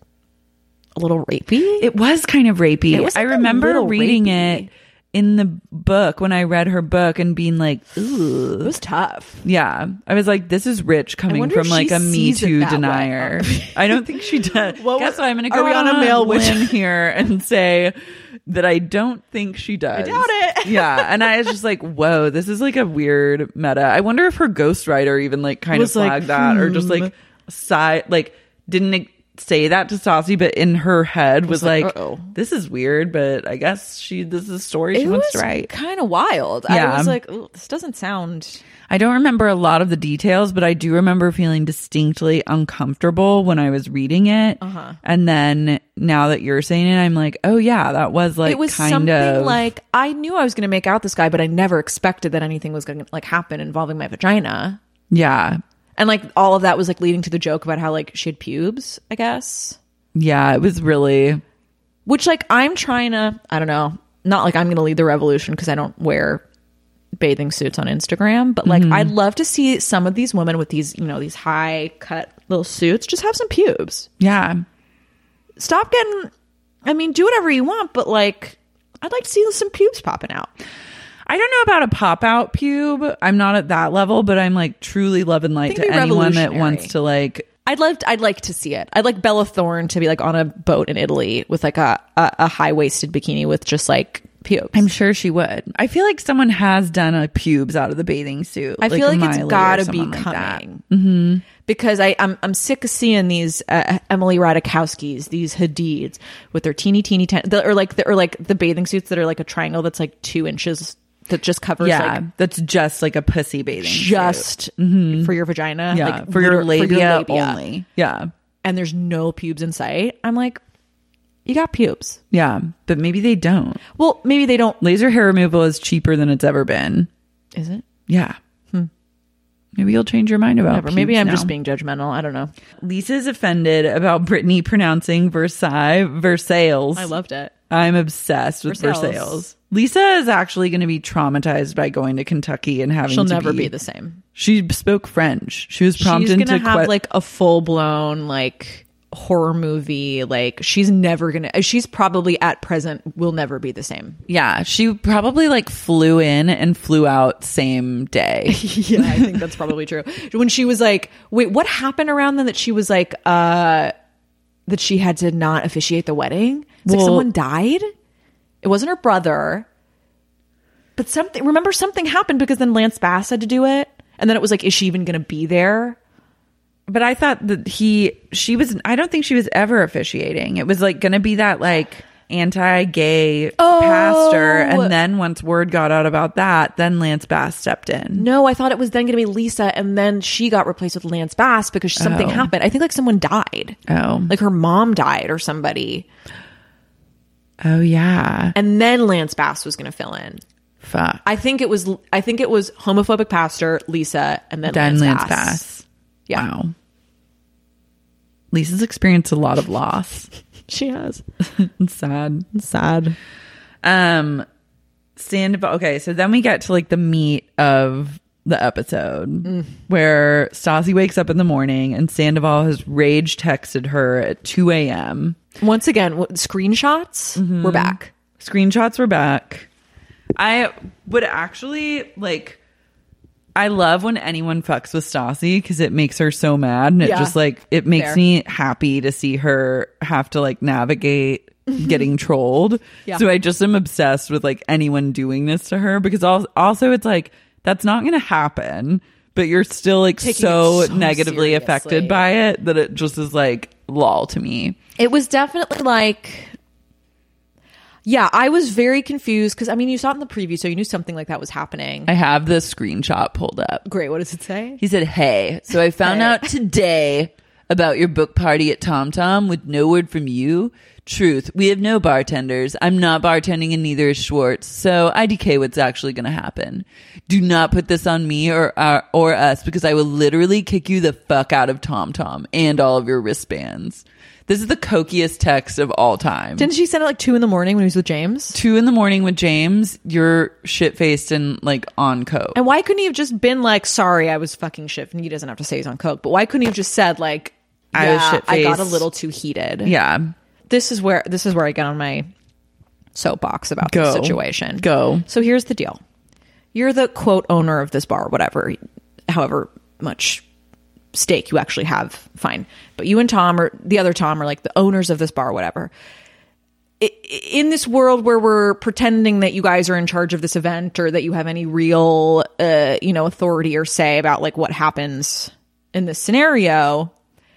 a little rapey? It was kind of rapey. It was, I like, a remember little reading rapey. it in the book when I read her book and being like, ooh. It was tough. Yeah. I was like, this is rich coming wonder from if like she a Me sees it Too that way. denier. I don't think she does. What Guess was- what? I'm going to are go we on on a a male witch- limb here and say that I don't think she does. I doubt it. Yeah. And I was just like, whoa, this is like a weird meta. I wonder if her ghostwriter even like kind Was of like, flagged that or just hmm. like side, like didn't say that to Stassi, but in her head was, Was like, like, uh-oh. this is weird, but I guess she, this is a story she It wants was to write. kind of wild. Yeah. I was like, "Ooh, this doesn't sound. I don't remember a lot of the details, but I do remember feeling distinctly uncomfortable when I was reading it. Uh-huh. And then now that you're saying it, I'm like, oh yeah, that was like It was kind something of like I knew I was going to make out this guy, but I never expected that anything was going to like happen involving my vagina. yeah, And like all of that was like leading to the joke about how like she had pubes, I guess. yeah. It was really Which like I'm trying to, I don't know, not like I'm going to lead the revolution because I don't wear bathing suits on Instagram, but like I'd love to see some of these women with these, you know, these high cut little suits just have some pubes. yeah. Stop getting, I mean, do whatever you want, but like I'd like to see some pubes popping out. I don't know about a pop out pube. I'm not at that level, but I'm like truly love and light Think to it'd be anyone that revolutionary. wants to like. I'd love to, I'd like to see it. I'd like Bella Thorne to be like on a boat in Italy with like a a, a high waisted bikini with just like pubes. I'm sure she would. I feel like someone has done a pubes out of the bathing suit. I feel a like it's Miley or got to be someone like that. coming Mm-hmm. because I I'm I'm sick of seeing these uh, Emily Ratajkowskis, these Hadids with their teeny teeny ten, the, or like the, or like the bathing suits that are like a triangle that's like two inches that just covers Yeah, like that's just like a pussy bathing suit. just Mhm. for your vagina, Yeah, like for your, liter- labia only. Yeah. And there's no pubes in sight. I'm like, you got pubes. Yeah, but maybe they don't. Well, maybe they don't. Laser hair removal is cheaper than it's ever been. Is it? Yeah. Hmm. Maybe you'll change your mind about Whatever. Maybe pubes I'm now. just being judgmental. I don't know. Lisa's offended about Brittany pronouncing Versailles, Versailles. I loved it. I'm obsessed with Versailles. Versailles. Lisa is actually going to be traumatized by going to Kentucky and having She'll to never be, be the same. She spoke French. She was prompted She's gonna to have que- like a full blown like horror movie. Like she's never gonna. She's probably at present will never be the same. Yeah, she probably like flew in and flew out same day. Yeah, I think that's probably true. When she was like, wait, what happened around then that she was like, uh, that she had to not officiate the wedding? It's like Well- someone died. It wasn't her brother, but something. Remember, something happened because then Lance Bass had to do it, and then it was like, is she even going to be there? But I thought that he, she was, I don't think she was ever officiating. It was like going to be that like anti-gay Oh. pastor. And then once word got out about that, then Lance Bass stepped in. No, I thought it was then going to be Lisa, and then she got replaced with Lance Bass because something Oh. happened. I think like someone died. Oh. Like her mom died or somebody. Oh, yeah. And then Lance Bass was going to fill in. Fuck. I think it was I think it was homophobic pastor, Lisa, and then, Then Lance, Lance Bass. Bass. Yeah. Wow. Lisa's experienced a lot of loss. She has. It's sad. It's sad. Um, Sandoval. Okay, so then we get to like the meat of the episode Mm. where Stassi wakes up in the morning and Sandoval has rage texted her at two a.m. Once again, what, screenshots. Mm-hmm. We're back. Screenshots were back. I would actually like. I love when anyone fucks with Stassi because it makes her so mad, and it Yeah. just like it makes Fair. me happy to see her have to like navigate getting trolled. Yeah. So I just am obsessed with like anyone doing this to her, because al- also it's like, that's not going to happen, but you're still like Taking so, it so negatively seriously. affected by it that it just is like lol to me. It was definitely like, yeah, I was very confused because I mean, you saw it in the preview, so you knew something like that was happening. I have the screenshot pulled up. Great. What does it say? He said, hey, so I found Hey. out today about your book party at Tom Tom with no word from you. Truth, we have no bartenders. I'm not bartending and neither is Schwartz. So I D K what's actually going to happen. Do not put this on me or uh, or us, because I will literally kick you the fuck out of Tom Tom and all of your wristbands. This is the cokiest text of all time. Didn't she send it like two in the morning when he was with James? Two in the morning with James, you're shit-faced and like on coke. And why couldn't he have just been like, sorry, I was fucking shit. And he doesn't have to say he's on coke, but why couldn't he have just said like, I yeah, was I shit-faced. got a little too heated. Yeah. This is where this is where I get on my soapbox about Go. the situation. Go. So here's the deal. You're the quote owner of this bar, whatever, however much stake you actually have, fine. But you and Tom, or the other Tom, are like the owners of this bar, whatever. I- In this world where we're pretending that you guys are in charge of this event, or that you have any real, uh, you know, authority or say about like what happens in this scenario,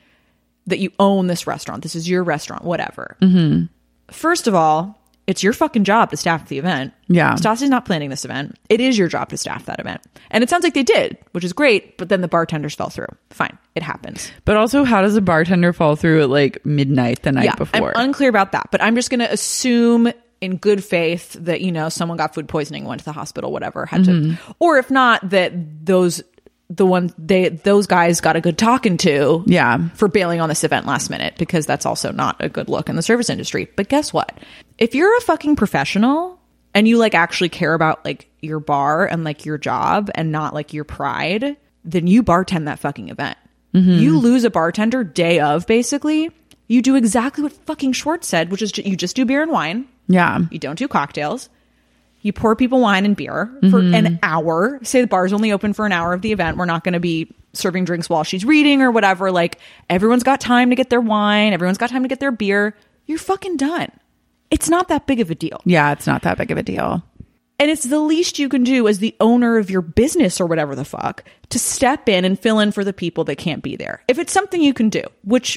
that you own this restaurant, this is your restaurant, whatever. Mm-hmm. First of all, it's your fucking job to staff the event. Yeah. Stassi's not planning this event. It is your job to staff that event. And it sounds like they did, which is great, but then the bartenders fell through. Fine. It happens. But also, how does a bartender fall through at like midnight the night yeah, before? I'm unclear about that, but I'm just going to assume in good faith that, you know, someone got food poisoning, went to the hospital, whatever, had Mm-hmm. to, or if not, that those, the one they, those guys got a good talking to yeah. for bailing on this event last minute, because that's also not a good look in the service industry. But guess what? If you're a fucking professional and you like actually care about like your bar and like your job and not like your pride, then you bartend that fucking event. Mm-hmm. You lose a bartender day of, basically. You do exactly what fucking Schwartz said, which is ju- you just do beer and wine. Yeah. You don't do cocktails. You pour people wine and beer for Mm-hmm. an hour. Say the bar's only open for an hour of the event. We're not going to be serving drinks while she's reading or whatever. Like, everyone's got time to get their wine. Everyone's got time to get their beer. You're fucking done. It's not that big of a deal. Yeah, it's not that big of a deal. And it's the least you can do as the owner of your business or whatever the fuck to step in and fill in for the people that can't be there. If it's something you can do, which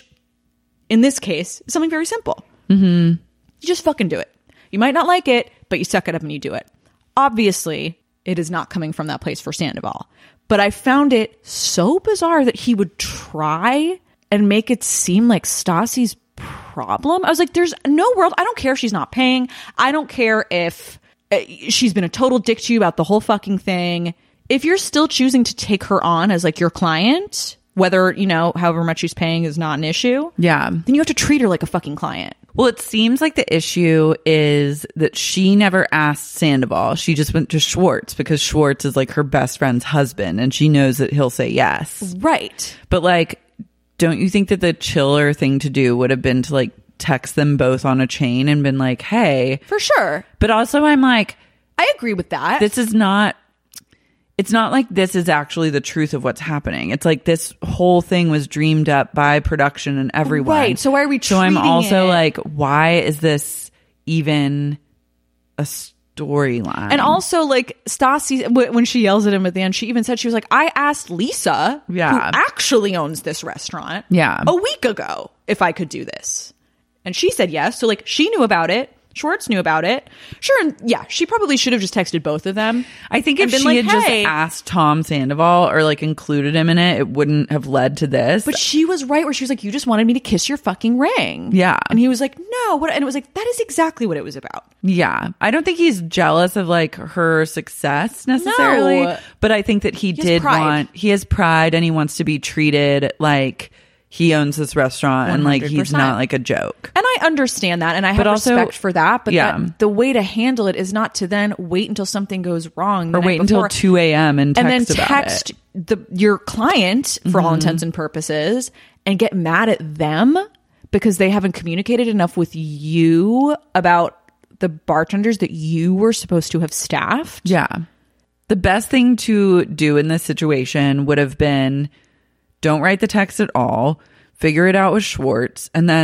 in this case is something very simple. Mm-hmm. You just fucking do it. You might not like it, but you suck it up and you do it. Obviously, it is not coming from that place for Sandoval. But I found it so bizarre that he would try and make it seem like Stassi's problem. I was like, there's no world. I don't care if she's not paying. I don't care if uh, she's been a total dick to you about the whole fucking thing. If you're still choosing to take her on as like your client, whether, you know, however much she's paying is not an issue. Yeah. Then you have to treat her like a fucking client. Well, it seems like the issue is that she never asked Sandoval. She just went to Schwartz because Schwartz is like her best friend's husband and she knows that he'll say yes. Right. But like, don't you think that the chiller thing to do would have been to like text them both on a chain and been like, hey. For sure. But also I'm like, I agree with that. This is not, it's not like this is actually the truth of what's happening. It's like this whole thing was dreamed up by production and everyone. Right. So why are we So I'm treating also it- like, why is this even a storyline? And also, like, Stassi, w- when she yells at him at the end, she even said, she was like, I asked Lisa, Yeah. who actually owns this restaurant, Yeah. a week ago if I could do this. And she said yes. So, like, she knew about it. Schwartz knew about it. Sure. And yeah, she probably should have just texted both of them. I think and if been she like, had "Hey." just asked Tom Sandoval or like included him in it, it wouldn't have led to this. But she was right where she was like, you just wanted me to kiss your fucking ring. Yeah. And he was like, no. What? And it was like, that is exactly what it was about. Yeah. I don't think he's jealous of like her success necessarily, No. but I think that he, He has did pride. want, he has pride and he wants to be treated like he owns this restaurant and like he's one hundred percent. not like a joke. And I understand that, and I have But also- respect for that. But yeah. that, the way to handle it is not to then wait until something goes wrong, the Or night wait until before, two a.m. and and text then about text it. the your client for all Mhm. intents and purposes, and get mad at them because they haven't communicated enough with you about the bartenders that you were supposed to have staffed. Yeah. The best thing to do in this situation would have been don't write the text at all, figure it out with Schwartz, and then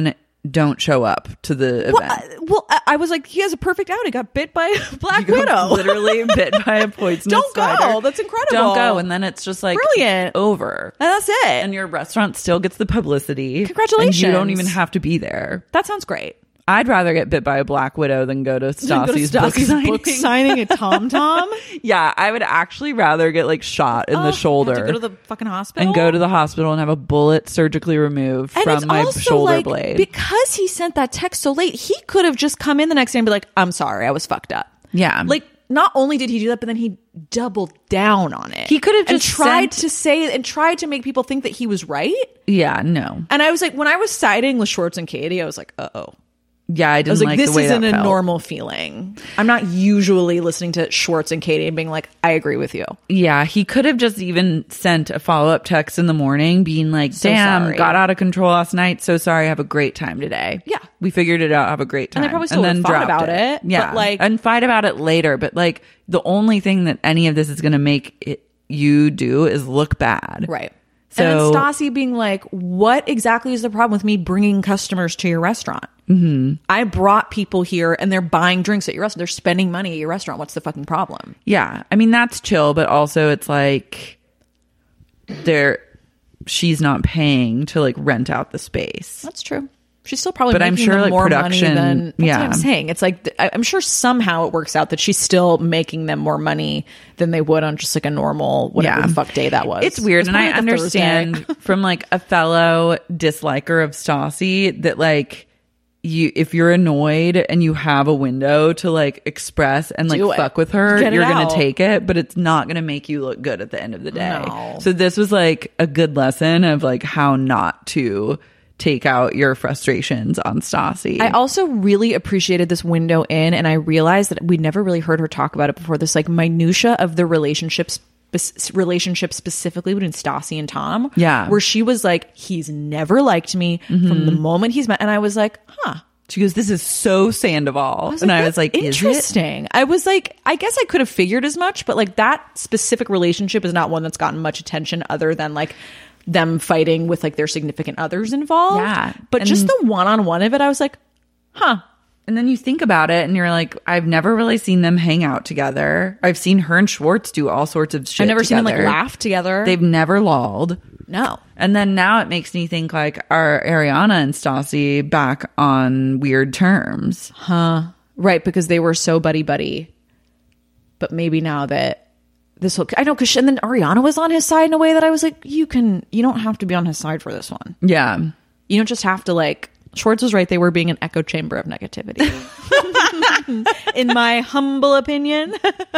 don't show up to the event. Well, I, well, I, I was like, he has a perfect out. He got bit by a Black Widow. Literally bit by a poisonous Don't go. spider. That's incredible. Don't go. And then it's just like brilliant. Over. And that's it. And your restaurant still gets the publicity. Congratulations. And you don't even have to be there. That sounds great. I'd rather get bit by a Black Widow than go to Stassi's book signing. book signing at Tom Tom. Yeah, I would actually rather get like shot in oh, the shoulder. Have to go to the fucking hospital and go to the hospital and have a bullet surgically removed and from my shoulder like, blade. Because he sent that text so late, he could have just come in the next day and be like, "I'm sorry, I was fucked up." Yeah, like not only did he do that, but then he doubled down on it. He could have and just tried sent- to say and tried to make people think that he was right. Yeah, no. And I was like, when I was siding with Schwartz and Katie, I was like, "Uh oh." Yeah, I didn't I was like, like this the way isn't that a felt. normal feeling. I'm not usually listening to Schwartz and Katie and being like, I agree with you. Yeah, he could have just even sent a follow-up text in the morning being like, So damn, sorry. got out of control last night. So sorry. Have a great time today. Yeah. We figured it out. Have a great time. And they probably still then would have fought dropped about it, Yeah. but, like- and fight about it later. But like the only thing that any of this is going to make it, you do is look bad. Right. So, and then Stassi being like, what exactly is the problem with me bringing customers to your restaurant? Mm-hmm. I brought people here and they're buying drinks at your restaurant. They're spending money at your restaurant. What's the fucking problem? yeah. I mean, that's chill, but also it's like they're, she's not paying to like rent out the space. That's true. She's still probably But I'm making sure, them like, more production- money than that's yeah. what I'm saying. It's like th- I- I'm sure somehow it works out that she's still making them more money than they would on just like a normal whatever Yeah. the fuck day that was. It's weird, It was and I probably like a Thursday. understand from like a fellow disliker of Stassi that like you, if you're annoyed and you have a window to like express and like Do it. fuck with her, Get it you're gonna out. take it, but it's not gonna make you look good at the end of the day. No. So this was like a good lesson of like how not to take out your frustrations on Stassi. I also really appreciated this window in, and I realized that we'd never really heard her talk about it before. This like minutia of the relationships. Relationship specifically between Stassi and Tom, Yeah. where she was like, he's never liked me from the moment he's met, and I was like, huh. She goes, "This is so Sandoval," I was and like, I was "That's like, "Is it?" interesting. I was like, I guess I could have figured as much, but like that specific relationship is not one that's gotten much attention other than like them fighting with like their significant others involved. Yeah. But And- just the one-on-one of it, I was like, huh. And then you think about it and you're like, I've never really seen them hang out together. I've seen her and Schwartz do all sorts of shit I've never seen them like together. laugh together. They've never lolled. no. And then now it makes me think like, are Ariana and Stassi back on weird terms? Huh. Right, because they were so buddy-buddy. But maybe now that this whole... I know, because... And then Ariana was on his side in a way that I was like, you can... You don't have to be on his side for this one. Yeah. You don't just have to like... Schwartz was right. They were being an echo chamber of negativity. In my humble opinion.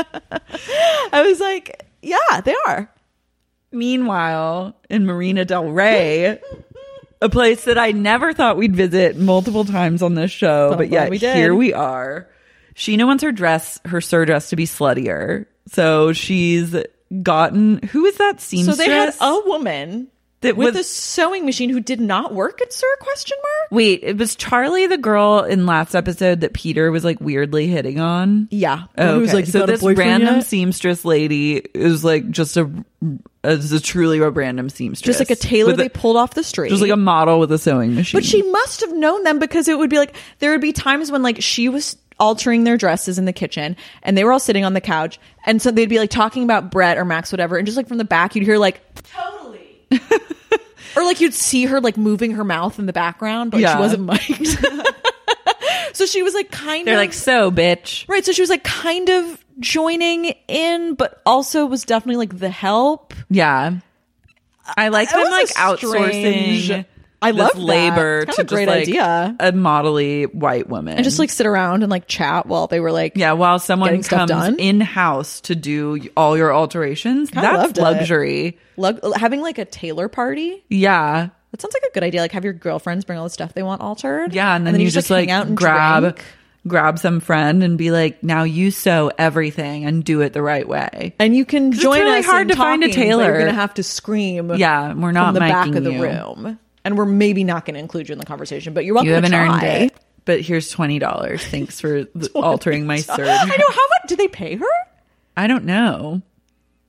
I was like, yeah, they are. Meanwhile, in Marina Del Rey, a place that I never thought we'd visit multiple times on this show, But but yet we did. here we are. Sheena wants her dress, her sur dress, to be sluttier. So she's gotten, who is that seamstress? So they had a woman that with was, a sewing machine who did not work at Sir question mark? wait, it was Charlie, the girl in last episode that Peter was like weirdly hitting on. Yeah. Oh, Who was okay. like, "You So got a this boyfriend random yet?" seamstress lady is like just a, is a truly a random seamstress, Just like a tailor With they pulled off the street. just like a model with a sewing machine. But she must have known them because it would be like there would be times when like she was altering their dresses in the kitchen and they were all sitting on the couch and so they'd be like talking about Brett or Max whatever and just like from the back you'd hear like totally or like you'd see her like moving her mouth in the background but like, Yeah. she wasn't mic'd. So she was like kind They're of like, so bitch. right so she was like kind of joining in but also was definitely like the help. Yeah. I like That them like was a outsourcing strange- I this love that. labor It's kind to of a great just like idea. a modelly white woman. And just like sit around and like chat while they were like yeah, while someone getting stuff comes done. in house to do all your alterations, Kinda that's loved it. luxury. Lug- having like a tailor party. Yeah. That sounds like a good idea. Like have your girlfriends bring all the stuff they want altered. Yeah, and then, you, just like, hang out and grab drink. grab some friend and be like, now you sew everything and do it the right way. And you can 'Cause it's join really us hard in to find a talking, but tailor. You're gonna have to scream. Yeah, we're not from the back micing of the you. room, and we're maybe not going to include you in the conversation. But you're welcome. You haven't to try. earned it. But here's twenty dollars. Thanks for the, altering my surge. I know. How much did they pay her? I don't know.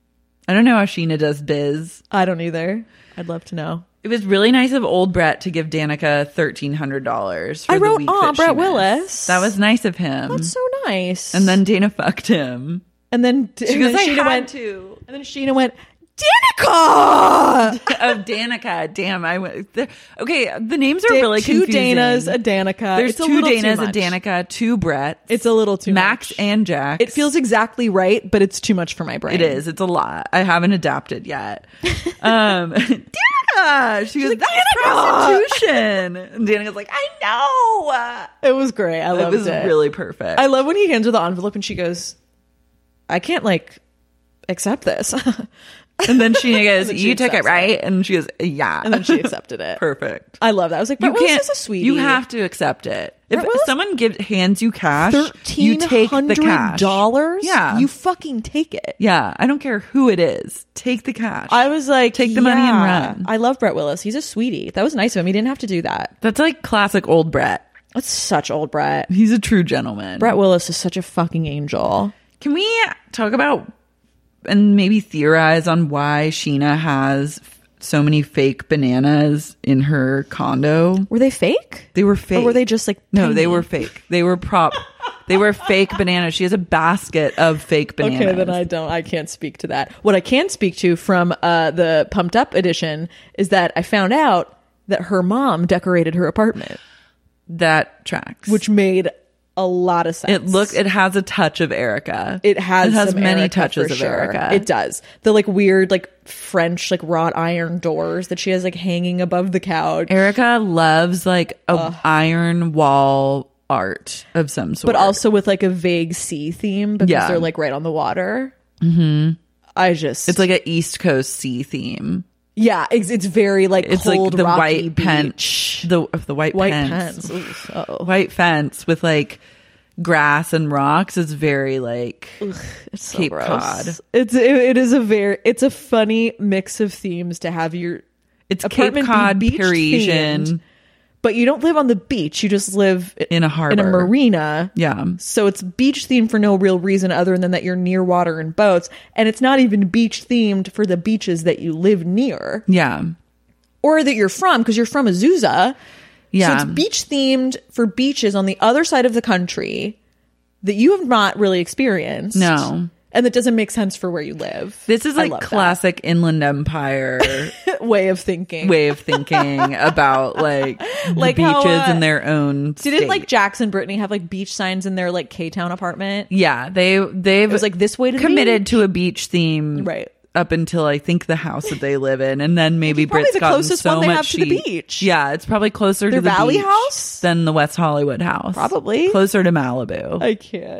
I don't know how Sheena does biz. I don't either. I'd love to know. It was really nice of old Brett to give Danica thirteen hundred dollars for I the wrote, week "Aw, that she Brett missed." Willis. That was nice of him. That's so nice. And then Dana fucked him. And then She and goes, then "I Sheena had went to." And then Sheena went, Danica! Oh, Danica. Damn, I went. the- Okay, the names are Da- really two confusing. Danas, a Danica. There's It's a two little too Danas, a much. Danica, two Brett. It's a little too Max much. and Jax. It feels exactly right, but it's too much for my brain. It is. It's a lot. I haven't adapted yet. Um, Danica. She goes, like, "That's prostitution." And Danica's like, "I know." It was great. I It loved was it. really perfect. I love when he hands her the envelope and she goes, I can't like accept this. And then she goes, then she "You took it, accepts right?" And she goes, "Yeah." And then she accepted it. Perfect. I love that. I was like, You Brett Willis can't. is a sweetie. You have to accept it. If Brett Willis- someone gives hands you cash, you Thirteen take the cash. hundred dollars. Yeah, you fucking take it. yeah. I don't care who it is. Take the cash. I was like, Take the money and yeah. run. I love Brett Willis. He's a sweetie. That was nice of him. He didn't have to do that. That's like classic old Brett. That's such old Brett. He's a true gentleman. Brett Willis is such a fucking angel. Can we talk about and maybe theorize on why Sheena has f- so many fake bananas in her condo? Were they fake? They were fake. Or were they just like No, they tiny? were fake. They were prop. They were fake bananas. She has a basket of fake bananas. Okay, then I don't. I can't speak to that. What I can speak to from uh, the Pumped Up edition is that I found out that her mom decorated her apartment, That tracks. which made a lot of sense. it look. It has a touch of Erica. It has. It has some many Erica touches for of sure. Erica. It does. The like weird like French like wrought iron doors that she has like hanging above the couch. Erica loves like a iron wall art of some sort, But also with like a vague sea theme because Yeah. they're like right on the water. Mm-hmm. I just it's like an East Coast sea theme. yeah, it's, it's very like It's cold, like the rocky white beach. fence, the of the white, white pence, pens. Oof, uh-oh. white fence with like grass and rocks. It's very like It's so Cape gross. Cod. It's it, it is a very it's a funny mix of themes to have your It's Cape apartment be Cod beach Parisian themed, but you don't live on the beach. You just live in a harbor, in a marina. Yeah. So it's beach themed for no real reason other than that you're near water and boats, and it's not even beach themed for the beaches that you live near Yeah. or that you're from because you're from Azusa. Yeah. So it's beach themed for beaches on the other side of the country that you have not really experienced. No. And that doesn't make sense for where you live. This is I like love that. classic Inland Empire way of thinking. way of thinking about like the Like beaches how, uh, in their own Didn't state. like Jax and Brittany have like beach signs in their like K-Town apartment? Yeah, they they've It was like this way to the committed beach. to a beach theme, Right. Up until I think the house that they live in, and then maybe Which is probably Brit's the gotten closest so one they much have to the heat. beach. Yeah, it's probably closer Their to the Valley beach house? than the West Hollywood house. Probably. closer to Malibu. I can't.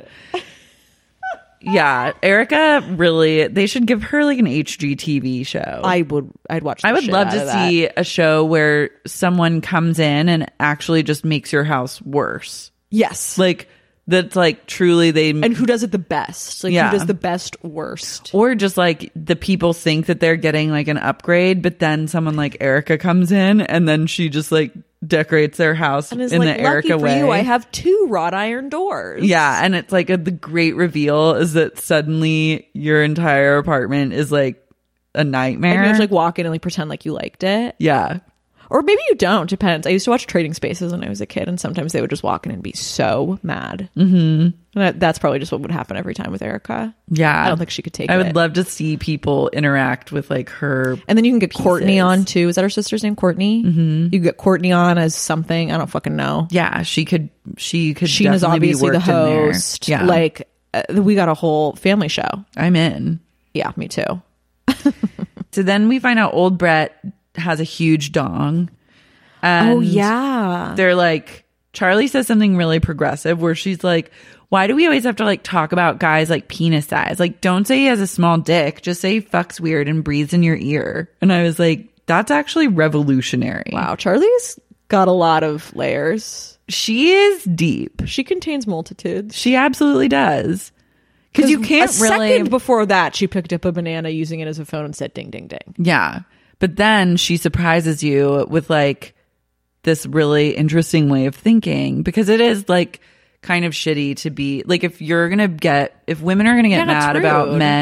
Yeah, Erica really. They should give her like an H G T V show. I would I'd watch the I would shit love out to of that. see a show where someone comes in and actually just makes your house worse. Yes. Like that's like truly they And who does it the best? Like Yeah. who does the best worst? or just like the people think that they're getting like an upgrade, but then someone like Erica comes in and then she just like decorates their house And is in like, the lucky Erica for way. you, I have two wrought iron doors. Yeah, and it's like a, the great reveal is that suddenly your entire apartment is like a nightmare. And you have to like walk in and like pretend like you liked it. yeah. Or maybe you don't. Depends. I used to watch Trading Spaces when I was a kid, and sometimes they would just walk in and be so mad. Mm-hmm. And that, that's probably just what would happen every time with Erica. Yeah. I don't think she could take I it. would love to see people interact with like her. And then you can get Courtney pieces. on too. Is that her sister's name? Courtney. Mm-hmm. You can get Courtney on as something. I don't fucking know. Yeah, she could. She could. Sheena's definitely obviously be the worked in there. host. Yeah, Like uh, we got a whole family show. I'm in. Yeah, me too. So then we find out old Brett has a huge dong. And Oh yeah. they're like, Charlie says something really progressive where she's like, why do we always have to like talk about guys like penis size? Like, don't say he has a small dick. Just say he fucks weird and breathes in your ear. And I was like, that's actually revolutionary. Wow, Charlie's got a lot of layers. She is deep. She contains multitudes. She absolutely does. Because you can't a really. second before that, she picked up a banana using it as a phone and said ding ding ding. Yeah. But then she surprises you with like this really interesting way of thinking, because it is like kind of shitty to be like, if you're going to get, if women are going to get Yeah, that's mad about rude. men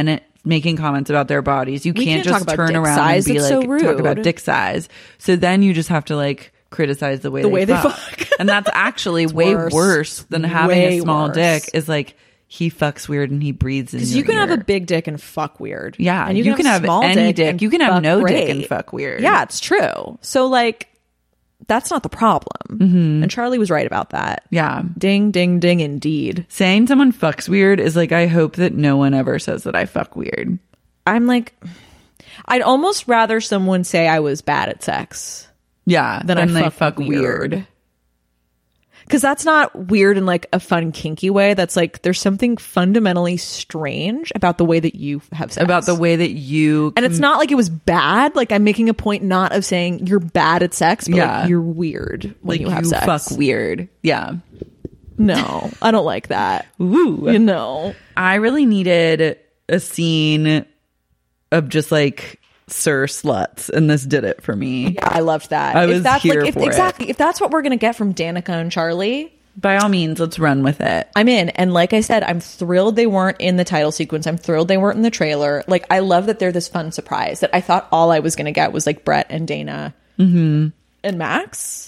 making comments about their bodies. You We can't, can't talk just about turn dick around size. and be It's like, so talk about rude. dick size. So then you just have to like criticize the way The they way they fuck. fuck. And that's actually way worse. worse. than having Way a small worse. dick is like, he fucks weird and he breathes in Because your you can have ear. a big dick and fuck weird. Yeah, and you can a have small any dick. dick. and You can have fuck no dick great. and fuck weird. Yeah, it's true. So like, that's not the problem. Mm-hmm. And Charlie was right about that. Yeah. Ding, ding, ding, indeed. Saying someone fucks weird is like, I hope that no one ever says that I fuck weird. I'm like, I'd almost rather someone say I was bad at sex Yeah. than I and they fuck, fuck weird. weird. Because that's not weird in like a fun, kinky way. That's like, there's something fundamentally strange about the way that you have sex. About the way that you. And it's not like it was bad. Like, I'm making a point not of saying you're bad at sex, but Yeah. like you're weird when like you have you sex. fuck weird. Yeah. No, I don't like that. Ooh. You know. I really needed a scene of just like Sir Sluts, and this did it for me. Yeah, I loved that. I if was that's here like, if, for it. exactly. If that's what we're gonna get from Danica and Charlie, By all means, let's run with it. I'm in. And like I said, I'm thrilled they weren't in the title sequence. I'm thrilled they weren't in the trailer. Like, I love that they're this fun surprise that I thought all I was gonna get was like Brett and Dana Mm-hmm. and Max.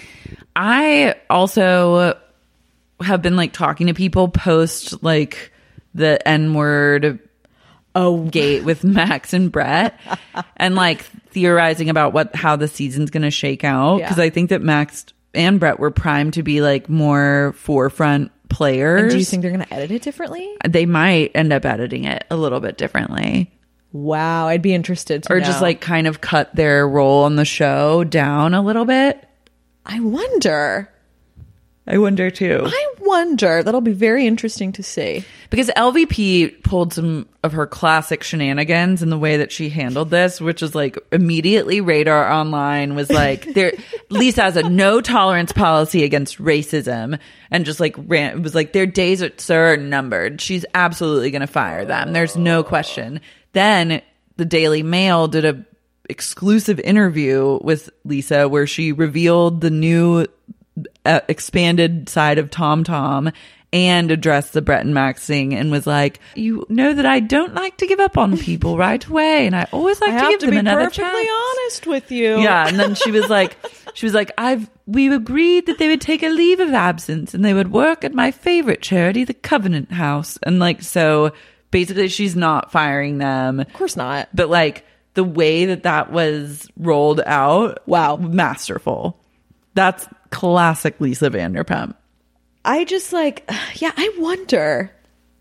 I also have been like talking to people post like the N word oh gate with Max and Brett and like theorizing about what how the season's going to shake out, because Yeah. I think that Max and Brett were primed to be like more forefront players. And do you think they're gonna edit it differently? They might end up editing it a little bit differently, Wow, I'd be interested to or know. just like kind of cut their role on the show down a little bit. I wonder. I wonder too. I wonder. That'll be very interesting to see. Because L V P pulled some of her classic shenanigans in the way that she handled this, which is like immediately Radar Online was like, there, Lisa has a no tolerance policy against racism, and just like ran, it was like, their days at Sir are numbered. She's absolutely going to fire them. There's no question. Then the Daily Mail did a exclusive interview with Lisa where she revealed the new uh, expanded side of Tom Tom and addressed the Brett and Max thing and was like, you know that I don't like to give up on people right away, and I always like I to have give to them be another perfectly chance. honest with you. Yeah, and then she was like, she was like, I've we agreed that they would take a leave of absence and they would work at my favorite charity, the Covenant House, and like so basically she's not firing them, Of course not. but like the way that that was rolled out, Wow. masterful. That's classic Lisa Vanderpump. I just like, yeah, I wonder.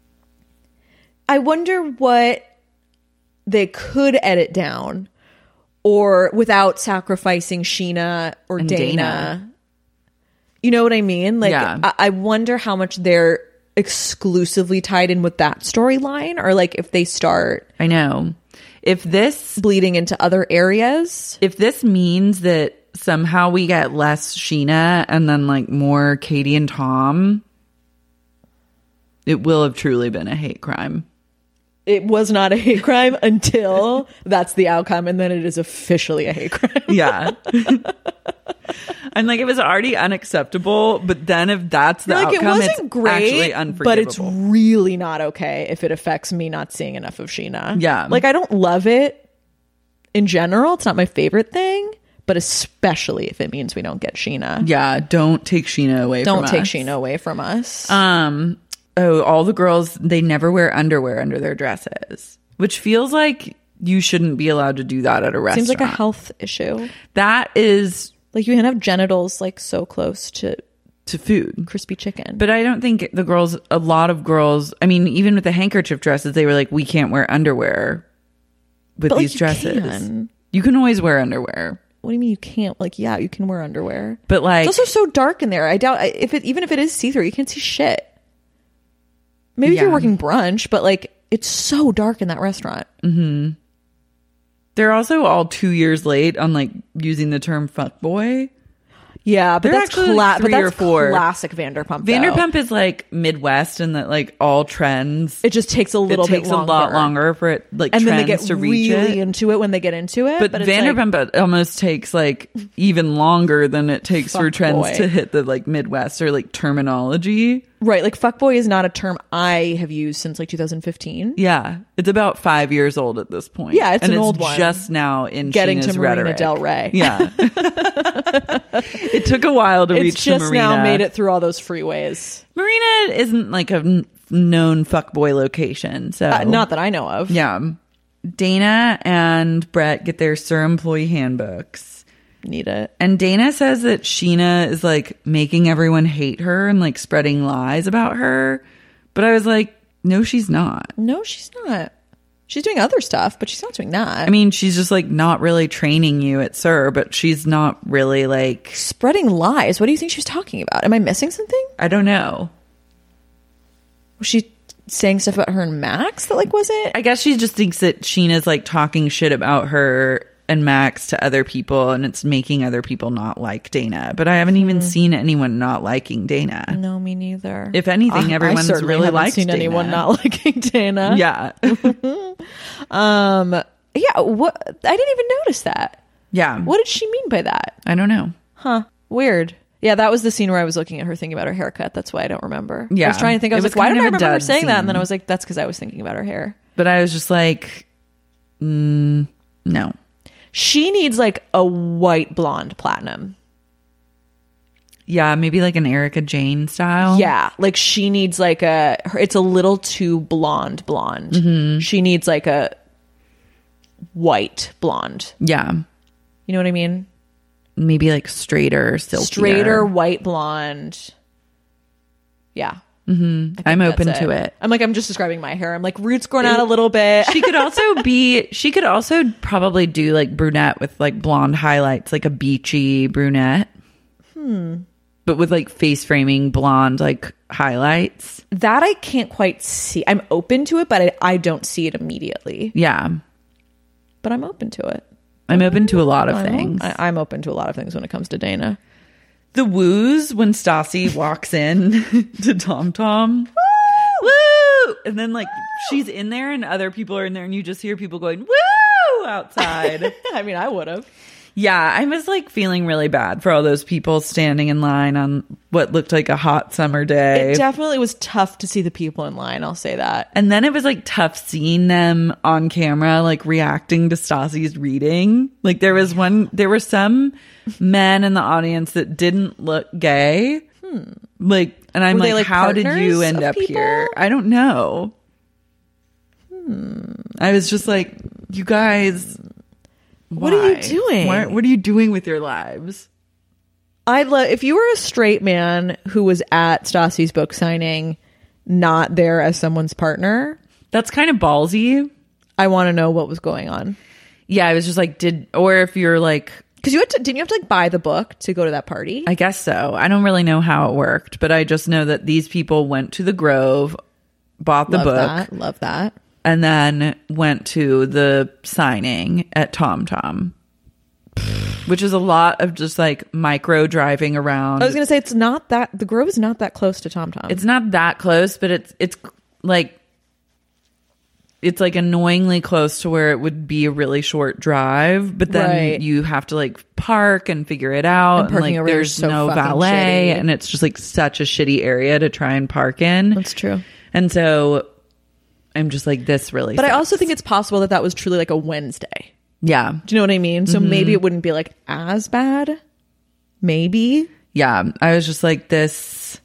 I wonder what they could edit down or without sacrificing Sheena or And Dana. Dana. You know what I mean? Like, Yeah. I-, I wonder how much they're exclusively tied in with that storyline, or like if they start I know. If this bleeding into other areas. if this means that somehow we get less Sheena and then like more Katie and Tom, it will have truly been a hate crime. It was not a hate crime until that's the outcome, and then it is officially a hate crime. Yeah. And like it was already unacceptable, but then if that's the You're like, outcome, it it's wasn't great, actually unforgivable. but it's really not okay if it affects me not seeing enough of Sheena. Yeah. Like, I don't love it in general. It's not my favorite thing, but especially if it means we don't get Sheena. Yeah, don't take Sheena away Don't from take us. Sheena away from us. Um, oh, all the girls, they never wear underwear under their dresses, which feels like you shouldn't be allowed to do that at a restaurant. Seems like a health issue. That is Like, you can have genitals like so close to to food. crispy chicken. But I don't think the girls, a lot of girls, I mean, even with the handkerchief dresses, they were like, we can't wear underwear with But, like, these you dresses. can. You can always wear underwear. What do you mean you can't? Like, yeah, you can wear underwear. But like, It's also so dark in there. I doubt I- if it even if it is see through, you can't see shit. Maybe if you're Yeah. working brunch, but like it's so dark in that restaurant. mm-hmm. They're also all two years late on like using the term fuckboy. Yeah, but They're that's actually, cla- like, but three that's or four. classic Vanderpump. though. Vanderpump is like Midwest, and that like all trends. It just takes a little it takes bit longer. a lot longer for it, like and then trends they get to reach really it. into it when they get into it. But, But, it's like, Vanderpump almost takes like even longer than it takes for Fuck trends boy. to hit the like Midwest or like terminology. Right. Like fuckboy is not a term I have used since like two thousand fifteen. Yeah. It's about five years old at this point. Yeah, it's and an it's old one. just now in Getting Sheena's to Marina rhetoric. Del Rey. Yeah. It took a while to It's reach just to Marina. now made it through all those freeways. Marina isn't like a n- known fuckboy location. So Uh, not that I know of. Yeah. Dana and Brett get their Sir Employee handbooks. Need it. And Dana says that Sheena is like making everyone hate her and like spreading lies about her. But I was like, no, she's not. No, she's not. She's doing other stuff, but she's not doing that. I mean, she's just like not really training you at Sir, but she's not really like spreading lies. What do you think she was talking about? Am I missing something? I don't know. Was she saying stuff about her and Max that like wasn't? I guess she just thinks that Sheena's like talking shit about her and Max to other people, and it's making other people not like Dana. But I haven't even Hmm. seen anyone not liking Dana. No, me neither. If anything, I- everyone's I certainly really haven't liked seen Dana. anyone not liking Dana. Yeah. um. Yeah. What? I didn't even notice that. Yeah. What did she mean by that? I don't know. Huh. Weird. Yeah, that was the scene where I was looking at her thinking about her haircut. That's why I don't remember. Yeah. I was trying to think. I It was, was like, why kind did I of a remember her dud saying that? And then scene. I was like, that's because I was thinking about her hair. But I was just like, mm, no. She needs like a white blonde platinum. Yeah, maybe like an Erica Jane style. Yeah, like she needs like a. Her, it's a little too blonde, blonde. Mm-hmm. She needs like a white blonde. Yeah. You know what I mean? Maybe like straighter, silkier. Straighter white blonde. Yeah. Mm-hmm. I think I'm that's open to it. I'm like, I'm just describing my hair. I'm like, roots growing out a little bit. She could also be, she could also probably do like brunette with like blonde highlights, like a beachy brunette. Hmm. But with like face framing blonde like highlights. That I can't quite see. I'm open to it, but I, I don't see it immediately. Yeah. But I'm open to it. I'm open to a lot of I'm, things. I, I'm open to a lot of things when it comes to Dana. The woos when Stassi walks in to Tom Tom. Woo! Woo! And then like she's in there and other people are in there and you just hear people going, woo! Outside. I mean, I would have. Yeah, I was like feeling really bad for all those people standing in line on what looked like a hot summer day. It definitely was tough to see the people in line. I'll say that. And then it was like tough seeing them on camera, like reacting to Stassi's reading. Like there was one, there were some men in the audience that didn't look gay. Hmm. Like, and I'm Were like, they, like, how did you partners end of up people? here? I don't know. Hmm. I was just like, you guys, What are you why? doing? Why- what are you doing with your lives? I'd love if you were a straight man who was at Stassi's book signing, not there as someone's partner. That's kind of ballsy. I want to know what was going on. Yeah, I was just like, did, or if you're like, because you had to, didn't you have to like buy the book to go to that party? I guess so. I don't really know how it worked, but I just know that these people went to the Grove, bought the Love book, that. Love that. and then went to the signing at Tom Tom, which is a lot of just like micro driving around. I was gonna say it's not that the Grove is not that close to Tom Tom. It's not that close, but it's it's like it's like annoyingly close to where it would be a really short drive, but then Right. you have to like park and figure it out. And And, parking like over there there's is so no fucking valet, shitty. and it's just like such a shitty area to try and park in. That's true. And so I'm just like, this really. But I sucks. also think it's possible that that was truly like a Wednesday. yeah, Do you know what I mean? So Mhm. maybe it wouldn't be like as bad. Maybe. yeah. I was just like, this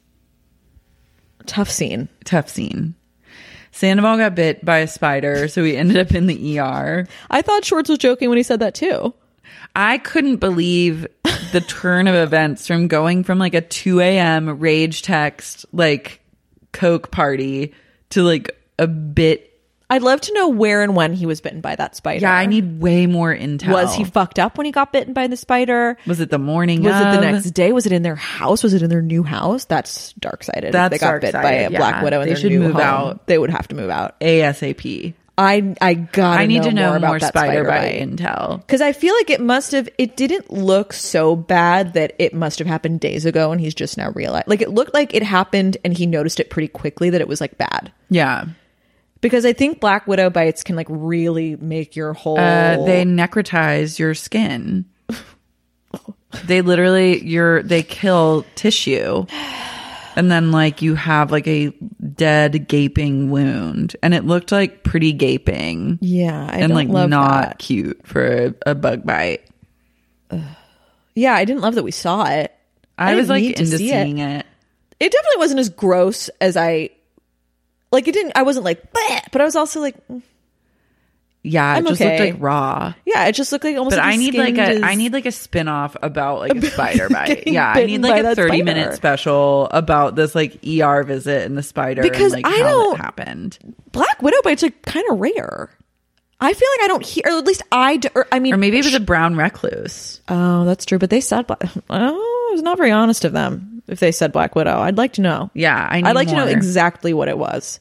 Tough scene. tough scene. Sandoval got bit by a spider, so he ended up in the E R. I thought Schwartz was joking when he said that too. I couldn't believe the turn of events from going from like a two a.m. rage text, like Coke party to like a bit. I'd love to know where and when he was bitten by that spider. Yeah, I need way more intel. Was he fucked up when he got bitten by the spider? Was it the morning Was it the of? next day? Was it in their house? Was it in their new house? That's dark-sided. That's if they got bit by dark-sided, a yeah. black widow in They their should new move home, out. They would have to move out. ASAP. I I gotta I need know to know more more, about that spider, spider bite bite. intel. Because I feel like it must have, it didn't look so bad that it must have happened days ago and he's just now realized. Like it looked like it happened and he noticed it pretty quickly that it was like bad. Yeah. Because I think black widow bites can like really make your whole. Uh, they necrotize your skin. They literally, your they kill tissue. And then like you have like a dead gaping wound, and it looked like pretty gaping. Yeah, I and don't like love not that. cute for a, a bug bite. Yeah, I didn't love that we saw it. I, I was didn't like need to into see seeing it. it. It definitely wasn't as gross as I like. It didn't. I wasn't like, bleh, but I was also like, mm, Yeah, it I'm just okay. looked like raw. yeah, it just looked like almost. But like I his need like skin a is- I need like a spin-off about like a spider bite. getting Yeah, I bitten need by like a that thirty spider. minute special about this like E R visit and the spider Because and like I how don't- it happened. Black widow bites are kind of rare. I feel like I don't hear, or at least I. Do, or, I mean, Or maybe it was a brown recluse. oh, that's true. But they said, black, oh, it was not very honest of them. If they said Black Widow, I'd like to know. Yeah, I need I'd like more. to know exactly what it was.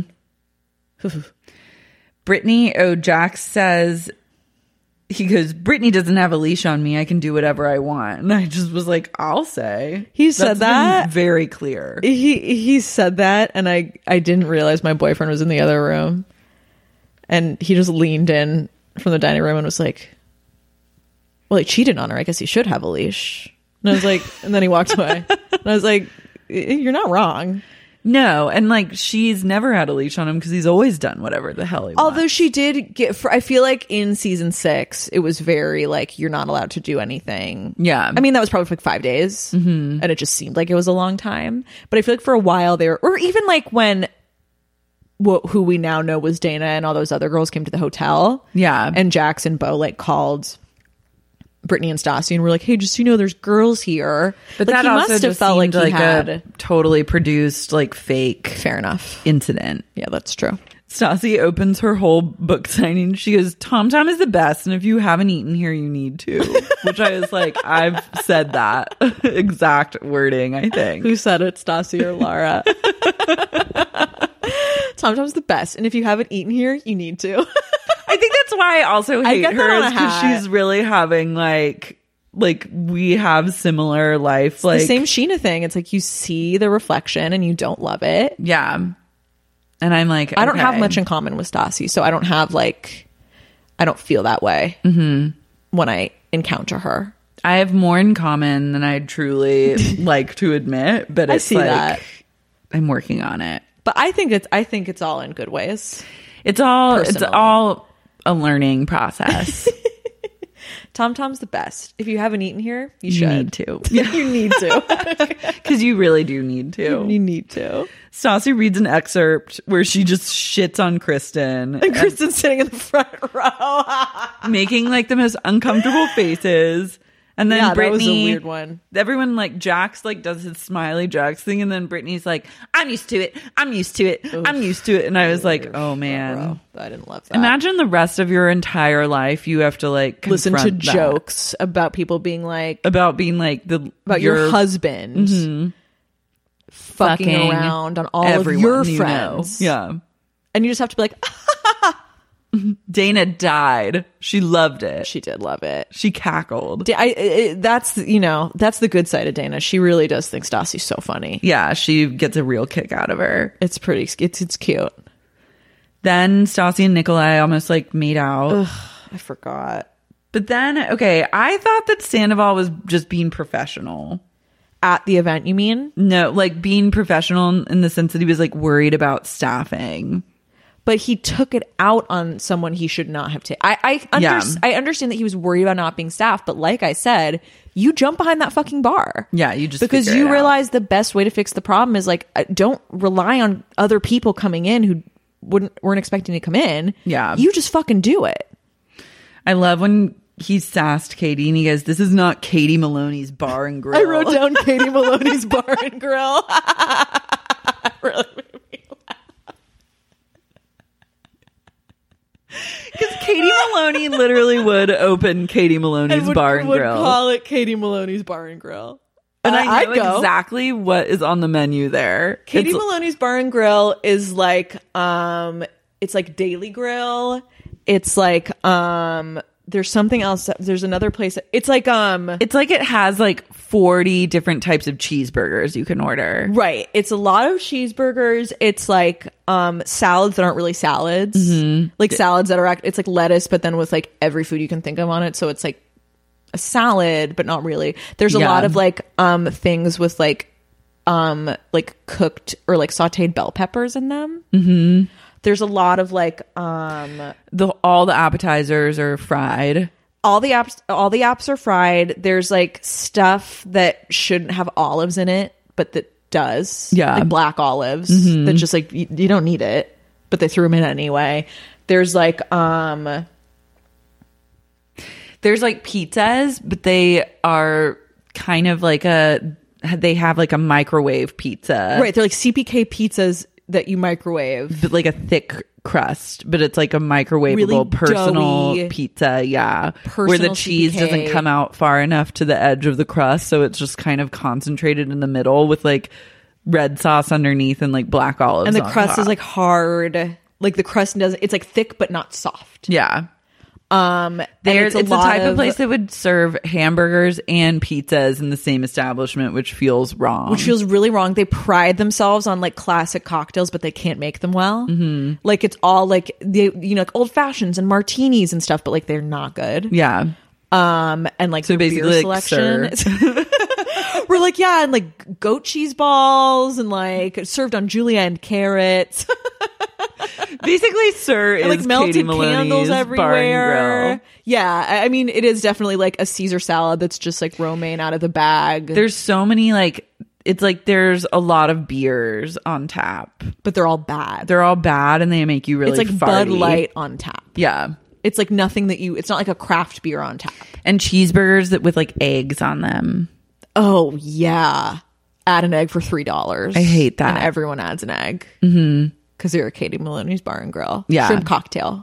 Brittany O'Jack says, he goes, Brittany doesn't have a leash on me. I can do whatever I want. And I just was like, I'll say. He said That's been that? very clear. He he said that, and I I didn't realize my boyfriend was in the other room, and he just leaned in from the dining room and was like, "Well, he cheated on her. I guess he should have a leash." And I was like, and then he walked away. And I was like, "You're not wrong." No, and like she's never had a leash on him because he's always done whatever the hell he wants. Although she did get, for, I feel like in season six, it was very like, you're not allowed to do anything. Yeah. I mean, that was probably for like five days. Mm-hmm. And it just seemed like it was a long time. But I feel like for a while there, or even like when wh- who we now know was Dana and all those other girls came to the hotel. Yeah. And Jax and Bo like called Brittany and Stassi and were like, hey, just so you know, there's girls here. But like, that he also must have just felt like seemed he like had a totally produced, like fake fair enough incident. Yeah, that's true. Stassi opens her whole book signing. She goes, Tom Tom is the best, and if you haven't eaten here, you need to. Which I was like, I've said that exact wording, I think. Who said it, Stassi or Lara? Tom Tom's the best, and if you haven't eaten here, you need to. I think that's why I also I hate get that her on a is because hat. she's really having like like we have similar life. It's like the same Sheena thing. It's like you see the reflection and you don't love it. Yeah. And I'm like, I don't okay. have much in common with Stassi, so I don't have like, I don't feel that way mm-hmm. when I encounter her. I have more in common than I'd truly like to admit, but I it's see like that. I'm working on it. But I think it's, I think it's all in good ways. It's all, Personally. it's all a learning process. Tom Tom's the best. If you haven't eaten here, you, You should. need to. you need to. Because you really do need to. You need to. Stassi reads an excerpt where she just shits on Kristen. And Kristen's sitting in the front row. making like the most uncomfortable faces. And then Yeah, that Brittany, was a weird one. Everyone like Jax like does his smiley Jax thing, and then Brittany's like, "I'm used to it. I'm used to it. I'm used to it." And I was like, "Oh man, Bro, I didn't love that. imagine the rest of your entire life you have to like Listen to confront that. jokes about people being like about being like the about your, husband fucking, Fucking around on all everyone of your you friends. know. Yeah, And you just have to be like, Dana died. She loved it. she did love it. She cackled. Da- I, I, that's, you know, that's the good side of Dana. She really does think Stassi's so funny. Yeah, she gets a real kick out of her. It's pretty, it's it's cute. Then Stassi and Nikolai almost like made out. Ugh, I forgot. But then, okay, I thought that Sandoval was just being professional. At the event, you mean? No, like being professional in the sense that he was like worried about staffing. But he took it out on someone he should not have taken. I I, under- Yeah. I understand that he was worried about not being staffed, but like I said, you jump behind that fucking bar. Yeah, you just because figure you it out. realize the best way to fix the problem is like uh, don't rely on other people coming in who wouldn't weren't expecting to come in. Yeah. You just fucking do it. I love when he sassed Katie and he goes, "This is not Katie Maloney's bar and grill." I wrote down Katie Maloney's Bar and Grill. Really made me laugh. Because Katie Maloney literally would open Katie Maloney's would, bar and would grill. call it Katie Maloney's Bar and Grill. and Uh, I know I'd go. exactly what is on the menu there. Katie It's- Maloney's Bar and Grill is like um it's like Daily Grill. It's like um there's something else that- there's another place that- it's like um It's like it has like forty different types of cheeseburgers you can order. right. It's a lot of cheeseburgers. It's like um salads that aren't really salads. Mm-hmm. Like salads that are act- it's like lettuce but then with like every food you can think of on it. So it's like a salad but not really. There's a Yeah. lot of like um things with like um like cooked or like sauteed bell peppers in them. Mm-hmm. There's a lot of like um the all the appetizers are fried. All the apps all the apps are fried. There's like stuff that shouldn't have olives in it, but that does. Yeah. Like black olives. Mm-hmm. That just like you, you don't need it, but they threw them in anyway. There's like um there's like pizzas, but they are kind of like a they have like a microwave pizza. Right, they're like C P K pizzas that you microwave. But like a thick crust, but it's like a microwavable really personal doughy, pizza, yeah. Personal where the cheese C P K. doesn't come out far enough to the edge of the crust, so it's just kind of concentrated in the middle with like red sauce underneath and like black olives. And the on crust top. is like hard. Like the crust doesn't it's like thick but not soft. Yeah. Um There's it's, it's, a, a type of, of place that would serve hamburgers and pizzas in the same establishment, which feels wrong. Which feels really wrong. They pride themselves on like classic cocktails, but they can't make them well. Mm-hmm. Like it's all like they, you know, like old fashions and martinis and stuff, but like they're not good. Yeah. Um, and like so the basically, beer like, selection. We're like, yeah, and like goat cheese balls and like served on julienne carrots. Basically, sir is and, like melted Katie Maloney's candles Bar and everywhere. Grill. Yeah, I I mean, it is definitely like a Caesar salad that's just like romaine out of the bag. There's so many like it's like there's a lot of beers on tap, but they're all bad. They're all bad, and they make you really. It's like farty. Bud Light on tap. Yeah, it's like nothing that you. It's not like a craft beer on tap. And cheeseburgers that with like eggs on them. Oh yeah, add an egg for three dollars. I hate that. And everyone adds an egg. Mm-hmm. Because you're at Katie Maloney's Bar and Grill. Yeah. Shrimp cocktail.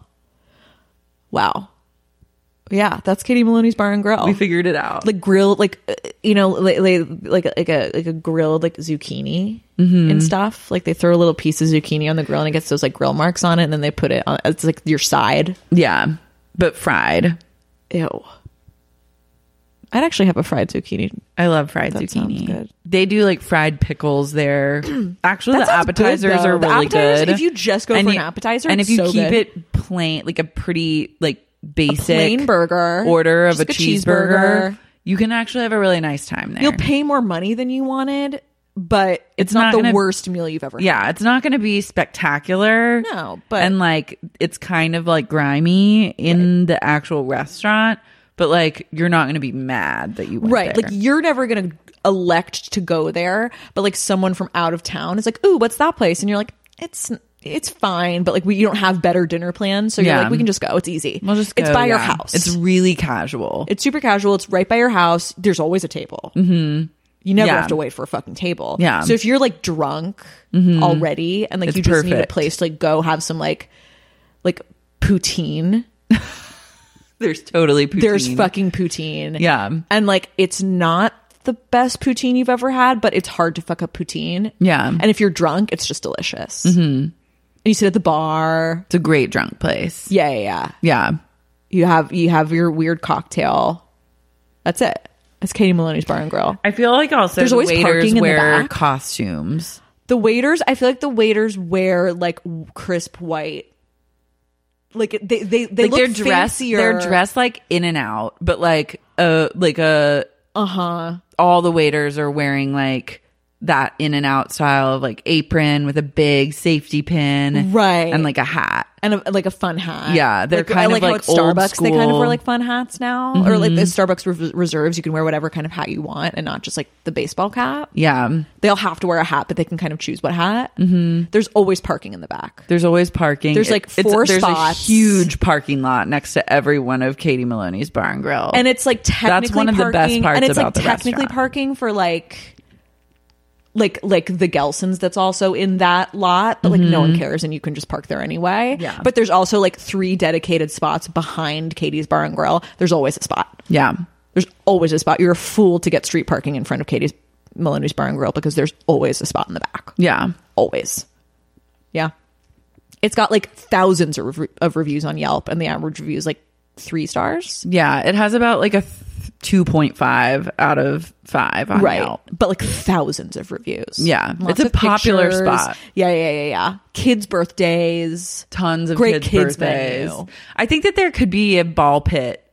Wow. Yeah, that's Katie Maloney's Bar and Grill. We figured it out. Like grilled, like, uh, you know, like like like a, like a, like a grilled like zucchini mm-hmm. and stuff. Like they throw a little piece of zucchini on the grill and it gets those like grill marks on it, and then they put it on. It's like your side. Yeah, but fried. Ew. I'd actually have a fried zucchini. I love fried that zucchini. Sounds good. They do like fried pickles there. Actually, That the sounds appetizers good, though. are The really appetizers, good. if you just go and for you, an appetizer, and it's if you so keep good. it plain, like a pretty like basic A plain burger order of just a like a cheeseburger, cheeseburger. you can actually have a really nice time there. You'll pay more money than you wanted, but it's, It's not, not the gonna- worst meal you've ever had. Yeah, it's not going to be spectacular. No, but- and like it's kind of like grimy in Right. the actual restaurant, but like you're not going to be mad that you went Right. there. Like you're never going to elect to go there, but like someone from out of town is like, "Ooh, what's that place?" And you're like, "It's it's fine, but like we you don't have better dinner plans, so you're Yeah. like, we can just go. It's easy. We'll just it's go, by your yeah. house. It's really casual. It's super casual. It's right by your house. There's always a table. Mm-hmm. You never Yeah. have to wait for a fucking table. Yeah. So if you're like drunk already and like It's you just need a perfect. place to like go have some like like poutine. There's totally poutine. There's fucking poutine. Yeah. And like it's not the best poutine you've ever had, but it's hard to fuck up poutine. Yeah. And if you're drunk, it's just delicious. Mm-hmm. And you sit at the bar. It's a great drunk place. Yeah, yeah, yeah. Yeah. You have you have your weird cocktail. That's it. It's Katie Maloney's Bar and Grill. I feel like also There's the always waiters parking in the wear back. costumes. The waiters, I feel like the waiters wear like crisp white. Like they they they Like look they're dressed fancier. they're dressed like in and out, but like uh like a Uh-huh. all the waiters are wearing like that in and out style of like apron with a big safety pin. Right. And like a hat. And a, like a fun hat. Yeah, they're like, kind I of like, how like at Starbucks old they kind of school. wear like fun hats now, or like the Starbucks Re- reserves. You can wear whatever kind of hat you want, and not just like the baseball cap. Yeah. They all have to wear a hat, but they can kind of choose what hat. Mm-hmm. There's always parking in the back. There's always parking. There's, like, It's- four there's spots. a huge parking lot next to every one of Katie Maloney's Bar and Grill. And it's like technically one of the parking, best parts and it's about like the technically restaurant. parking for like like like the Gelsons that's also in that lot, but like no one cares and you can just park there anyway. Mm-hmm. Yeah. But there's also like three dedicated spots behind Katie's Bar and Grill. There's always a spot. yeah. There's always a spot. You're a fool to get street parking in front of Katie's Maloney's Bar and Grill because there's always a spot in the back. Yeah. Always. Yeah. It's got like thousands of, rev- of reviews on Yelp, and the average review is like three stars. Yeah. It has about like a th- two point five out of five on Right. Yelp. But like thousands of reviews. Yeah. Lots It's a of popular pictures. spot. Yeah, yeah, yeah, yeah. Kids' birthdays. Tons of Great kids, kids birthdays. menu. I think that there could be a ball pit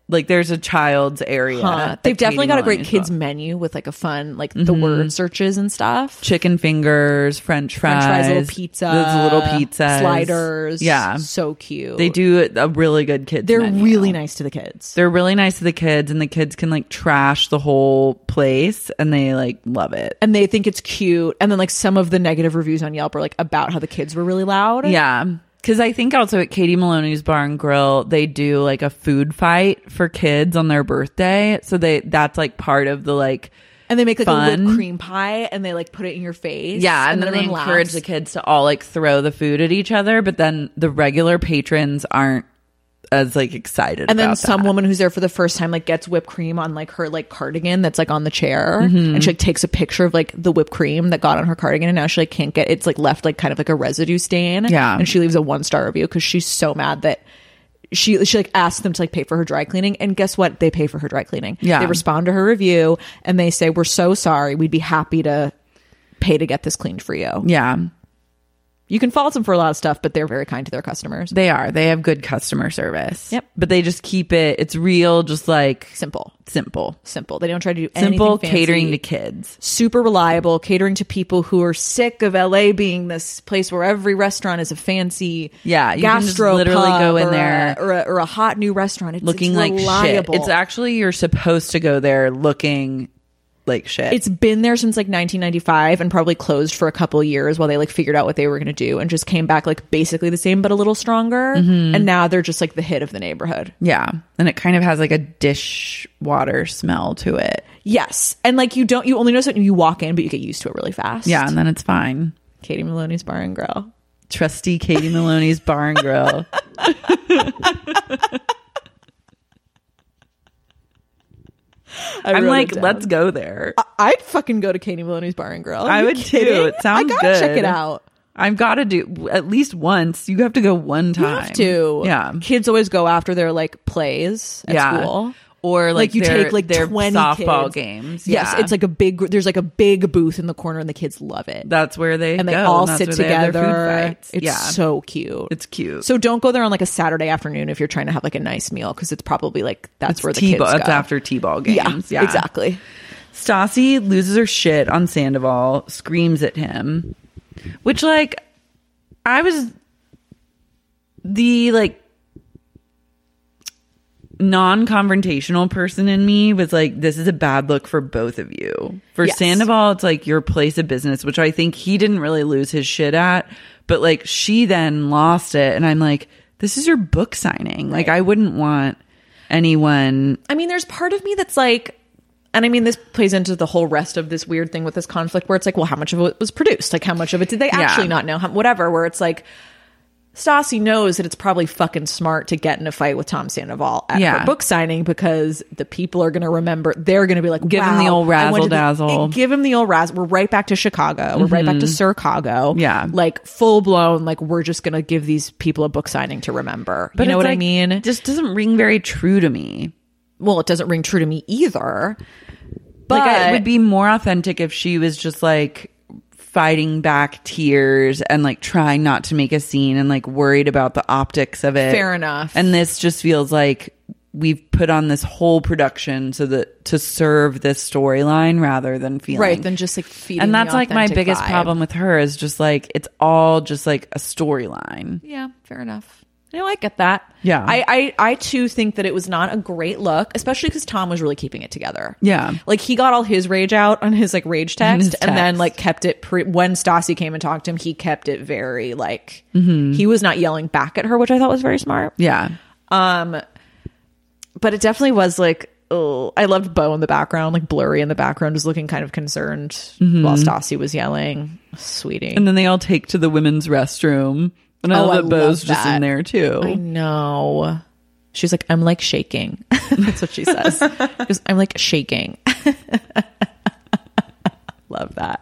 Like there's a child's area. Huh. They've definitely got a great kids menu with like a fun, like the Mhm. word searches and stuff. Chicken fingers, French fries, French fries, little pizza, those little pizzas, sliders. Yeah, so cute. They do a really good kids. They're menu. really nice to the kids. They're really nice to the kids, and the kids can like trash the whole place, and they like love it. And they think it's cute. And then like some of the negative reviews on Yelp are like about how the kids were really loud. Yeah. Because I think also at Katie Maloney's Bar and Grill, they do like a food fight for kids on their birthday. So they that's like part of the like And they make like fun. a whipped cream pie and they like put it in your face. Yeah, and, then they everyone encourage laughs. the kids to all like throw the food at each other, but then the regular patrons aren't as like excited And then about some that. woman who's there for the first time like gets whipped cream on like her like cardigan that's like on the chair, Mhm. and she like takes a picture of like the whipped cream that got on her cardigan, and now she like can't get it's like left like kind of like a residue stain. Yeah. And she leaves a one star review because she's so mad that she she like asked them to like pay for her dry cleaning, and guess what? They pay for her dry cleaning. Yeah. They respond to her review and they say, "We're so sorry. We'd be happy to pay to get this cleaned for you." Yeah. You can fault them for a lot of stuff, but they're very kind to their customers. They are. They have good customer service. Yep. But they just keep it, it's real, just like simple. Simple. Simple. They don't try to do Simple anything fancy. catering to kids. Super reliable, catering to people who are sick of L A being this place where every restaurant is a fancy Yeah, you can just gastro literally pub go in or there a, or, a, or a hot new restaurant. It's, looking it's like reliable. shit. It's actually, you're supposed to go there looking like shit. It's been there since like nineteen ninety-five and probably closed for a couple of years while they like figured out what they were going to do, and just came back like basically the same but a little stronger. Mhm. And now they're just like the hit of the neighborhood. Yeah. And it kind of has like a dishwater smell to it. Yes. And like you don't, you only notice it when you walk in, but you get used to it really fast. Yeah. And then it's fine. Katie Maloney's Bar and Grill. Trusty Katie Maloney's Bar and Grill. I I'm wrote like, it down. let's go there. I- I'd fucking go to Katie Maloney's Bar and Grill. Are I you would kidding? too. It sounds I gotta good. check it out. I've got to do at least once. You have to go one time. You have to. Yeah. Kids always go after their like plays at Yeah. school. Or like, Like, you their- take like their twenty softball kids. games. Yes, Yeah. it's like a big. There's like a big booth in the corner, and the kids love it. That's where they and they go, all and that's sit where they have their together. food fights. It's Yeah. so cute. It's cute. So don't go there on like a Saturday afternoon if you're trying to have like a nice meal, because it's probably like that's It's where the T-ball. kids go. It's after T-ball games. Yeah, Yeah, exactly. Stassi loses her shit on Sandoval, screams at him, which like I was the like non-confrontational person in me was like, this is a bad look for both of you. For Yes. Sandoval, it's like your place of business, which I think he didn't really lose his shit at, but like she then lost it, and I'm like, this is your book signing. Like I wouldn't want anyone. I mean, there's part of me that's like, and I mean, this plays into the whole rest of this weird thing with this conflict where it's like, well, how much of it was produced? Like, how much of it did they actually Yeah. not know? How, whatever, where it's like, Stassi knows that it's probably fucking smart to get in a fight with Tom Sandoval at Yeah. her book signing, because the people are going to remember, they're going to be like, Give him wow, the old I went to the- razzle-dazzle. Give him the old razzle. We're right back to Chicago. We're right back to Chicago. Yeah. Like full blown, like we're just going to give these people a book signing to remember. But you know it's what I like, mean? It just doesn't ring very true to me. Well, it doesn't ring true to me either. But Like, it would be more authentic if she was just like fighting back tears and like trying not to make a scene and like worried about the optics of it. Fair enough. And this just feels like we've put on this whole production so that to serve this storyline rather than feeling right, than just like feeding. And the that's like my authentic biggest vibe. problem with her is just like it's all just like a storyline. Yeah, fair enough. You know, I get that. Yeah. I, I, I too think that it was not a great look, especially because Tom was really keeping it together. Yeah. Like he got all his rage out on his like rage text, His and then text. like kept it pre- when Stassi came and talked to him, he kept it very like Mhm. he was not yelling back at her, which I thought was very smart. Yeah. Um, but it definitely was like, oh, I loved Bo in the background, like blurry in the background, just looking kind of concerned Mhm. while Stassi was yelling, "Sweetie." And then they all take to the women's restroom. And I Oh, love I that Bo's love just that. in there too. I know. She's like, I'm like shaking. That's what she says. She goes, I'm like shaking. Love that.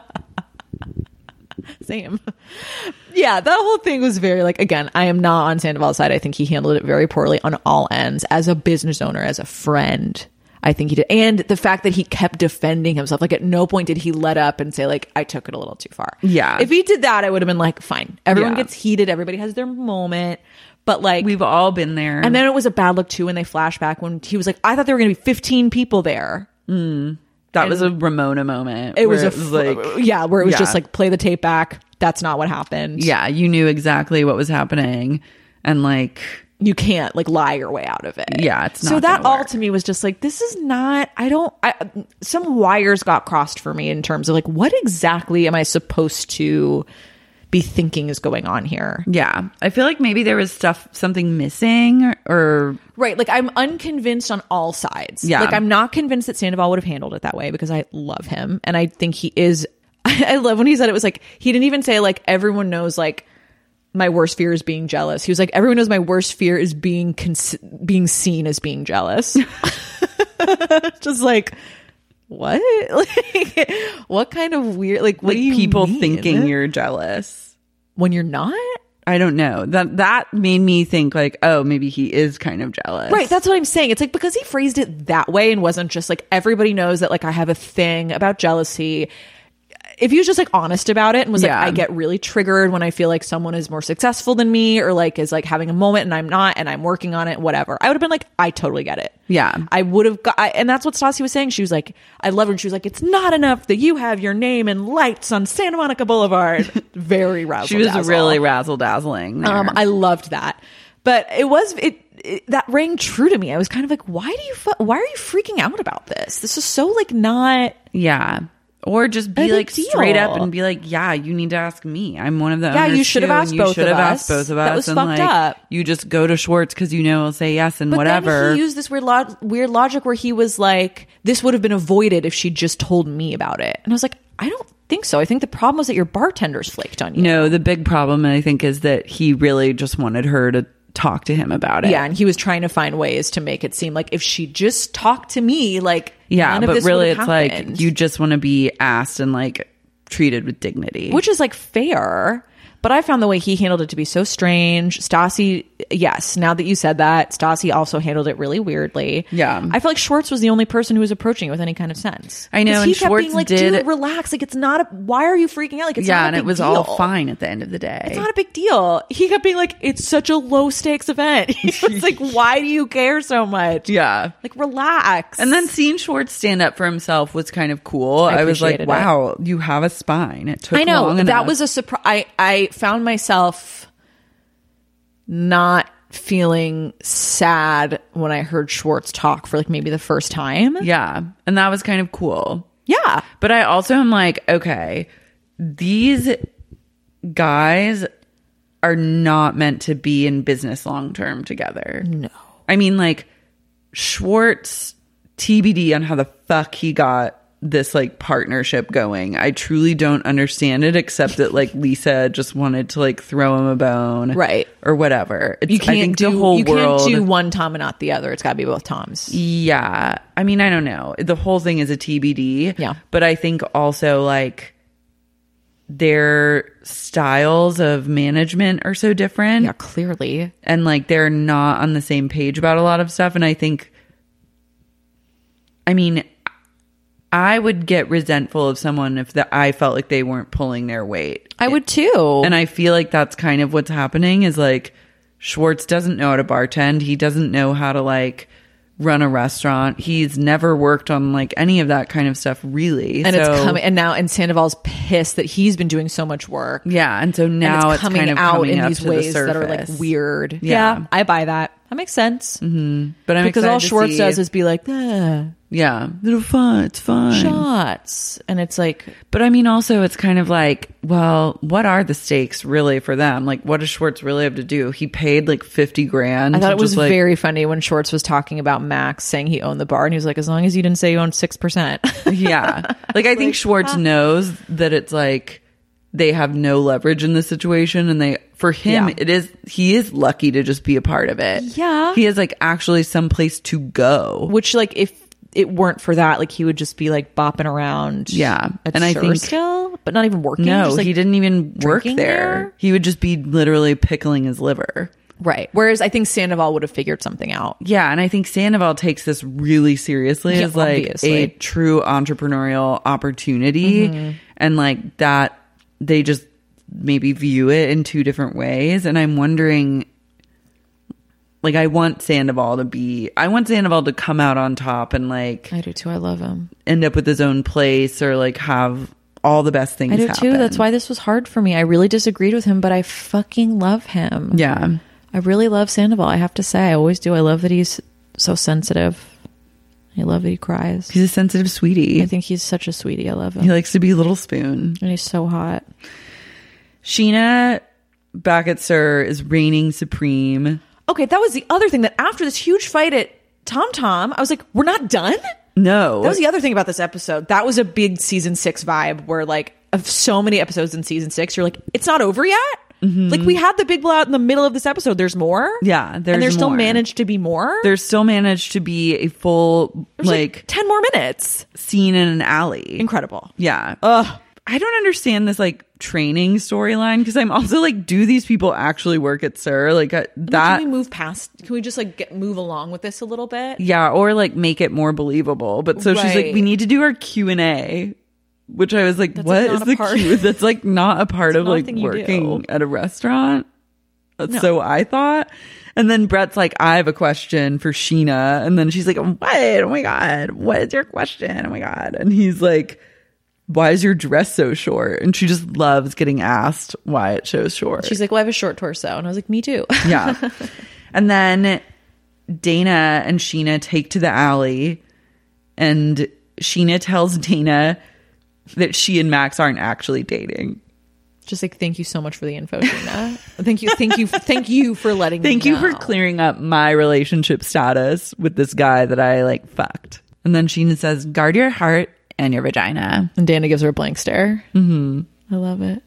Same. Yeah, that whole thing was very like, again, I am not on Sandoval's side. I think he handled it very poorly on all ends as a business owner, as a friend. I think he did. And the fact that he kept defending himself. Like at no point did he let up and say like, I took it a little too far. Yeah. If he did that, I would have been like, fine. Everyone Yeah. gets heated. Everybody has their moment. But like we've all been there. And then it was a bad look too when they flash back when he was like, I thought there were going to be fifteen people there. Mm. That and was a Ramona moment. It was a it was like, yeah, where it was yeah. just like, play the tape back. That's not what happened. Yeah, you knew exactly what was happening, and like you can't like lie your way out of it. Yeah, it's not. So that all work. to me was just like, this is not. I don't. I, some wires got crossed for me in terms of like, what exactly am I supposed to be thinking is going on here? Yeah, I feel like maybe there was stuff, something missing, or, or right. Like I'm unconvinced on all sides. Yeah, like I'm not convinced that Sandoval would have handled it that way because I love him and I think he is. I love when he said it was like he didn't even say like everyone knows like my worst fear is being jealous. He was like everyone knows my worst fear is being cons- being seen as being jealous. Just like what? Like what kind of weird like what like do you people mean? thinking you're jealous when you're not? I don't know. That that made me think like, oh, maybe he is kind of jealous. Right, that's what I'm saying. It's like because he phrased it that way and wasn't just like everybody knows that like I have a thing about jealousy. If he was just like honest about it and was yeah. like, I get really triggered when I feel like someone is more successful than me or like is like having a moment and I'm not and I'm working on it, whatever. I would have been like, I totally get it. Yeah. I would have got, I, and that's what Stassi was saying. She was like, I love her. And she was like, it's not enough that you have your name in lights on Santa Monica Boulevard. Very razzle She was really razzle dazzling. Um, I loved that. But it was, it, it, that rang true to me. I was kind of like, why do you, fu- why are you freaking out about this? This is so like not. Yeah. Or just be like straight up and be like, yeah, you need to ask me. I'm one of the yeah, owners you should have too, asked and you both should of have us. asked both of us. That was and fucked like, up. You just go to Schwartz because you know he'll say yes and but whatever. Then he used this weird lo- weird logic where he was like, this would have been avoided if she just told me about it. And I was like, I don't think so. I think the problem was that your bartenders flaked on you. No, the big problem I think is that he really just wanted her to talk to him about it. Yeah, and he was trying to find ways to make it seem like if she just talked to me, like yeah, none of but this really would it's have happened. like you just want to be asked and like treated with dignity, which is like fair. But I found the way he handled it to be so strange. Stassi, yes, now that you said that, Stassi also handled it really weirdly. Yeah. I feel like Schwartz was the only person who was approaching it with any kind of sense. I know, 'Cause and he kept Schwartz being like, did- dude, relax. Like, it's not a, why are you freaking out? Like, it's yeah, not a and big it was deal. all fine at the end of the day. It's not a big deal. He kept being like, it's such a low stakes event. He was like, why do you care so much? Yeah. Like, relax. And then seeing Schwartz stand up for himself was kind of cool. I, I was like, appreciated wow, you have a spine. It took I know long that enough. was a surprise. I, I found myself not feeling sad when I heard Schwartz talk for like maybe the first time. Yeah. And that was kind of cool. Yeah. But I also am like, okay, these guys are not meant to be in business long term together. No. I mean, like, Schwartz, T B D on how the fuck he got this like partnership going. I truly don't understand it, except that like Lisa just wanted to like throw him a bone, right, or whatever. It's, you can't I think do the whole you world, can't do one Tom and not the other. It's got to be both Toms. Yeah, I mean, I don't know. The whole thing is a T B D. Yeah, but I think also like their styles of management are so different. Yeah, clearly, and like they're not on the same page about a lot of stuff. And I think, I mean, I would get resentful of someone if the, I felt like they weren't pulling their weight. I would too. And I feel like that's kind of what's happening is like Schwartz doesn't know how to bartend. He doesn't know how to like run a restaurant. He's never worked on like any of that kind of stuff really. And so, it's coming, and now and Sandoval's pissed that he's been doing so much work. Yeah, and so now and it's, it's coming kind of out coming in up these to ways the that are like surface. weird. Yeah. Yeah, I buy that. That makes sense. Mm-hmm. But I'm because excited all to Schwartz see- does is be like, ah, yeah, it'll fun. It's fine. shots, and it's like, But I mean, also, it's kind of like, well, what are the stakes really for them? Like, what does Schwartz really have to do? He paid like fifty grand. I thought to it was just, like, very funny when Schwartz was talking about Max saying he owned the bar, and he was like, as long as you didn't say you owned six percent. Yeah. Like, I think Like, Schwartz ah. knows that it's like they have no leverage in this situation. And they, for him, Yeah. it is, he is lucky to just be a part of it. Yeah. He has like actually some place to go. Which, like, if it weren't for that, like, he would just be like bopping around. Yeah. at And I Sur think- still, but not even working. No, just, like, he didn't even work drinking there. there? He would just be literally pickling his liver. Right. Whereas I think Sandoval would have figured something out. Yeah, and I think Sandoval takes this really seriously Yeah, as like obviously. a true entrepreneurial opportunity, Mhm. and like that they just maybe view it in two different ways. And I'm wondering, like I want Sandoval to be, I want Sandoval to come out on top and like I do too. I love him. End up with his own place or like have all the best things. I do happen. too. That's why this was hard for me. I really disagreed with him, but I fucking love him. Yeah, I really love Sandoval. I have to say, I always do. I love that he's so sensitive. I love that he cries. He's a sensitive sweetie. I think he's such a sweetie. I love him. He likes to be Little Spoon. And he's so hot. Sheena back at Sir is reigning supreme. Okay, that was the other thing, that after this huge fight at Tom Tom, I was like, we're not done? No. That was the other thing about this episode. That was a big season six vibe where like of so many episodes in season six, you're like, it's not over yet? Mm-hmm. Like we had the big blowout in the middle of this episode. There's more. Yeah, there's and there's still more. managed to be more. There's still managed to be a full There's like, like ten more minutes scene in an alley. Incredible. Yeah. Ugh. I don't understand this like training storyline because I'm also like, do these people actually work at Sir? Like uh, that. Can we move past? Can we just like get, move along with this a little bit? Yeah, or like make it more believable. But so Right. she's like, we need to do our Q and A. Which I was like, That's, what like, is not the a part- Q? That's like not a part It's of not a like thing you working do. at a restaurant. That's No. so I thought. And then Brett's like, I have a question for Sheena. And then she's like, what? Oh my God. What is your question? Oh my God. And he's like, why is your dress so short? And she just loves getting asked why it shows short. She's like, well, I have a short torso. And I was like, me too. Yeah. And then Dana and Sheena take to the alley, and Sheena tells Dana that she and Max aren't actually dating. Just like, thank you so much for the info, Sheena. thank you, thank you, thank you for letting Thank me you know. for clearing up my relationship status with this guy that I like fucked. And then Sheena says, guard your heart and your vagina. And Dana gives her a blank stare. Mm-hmm. I love it.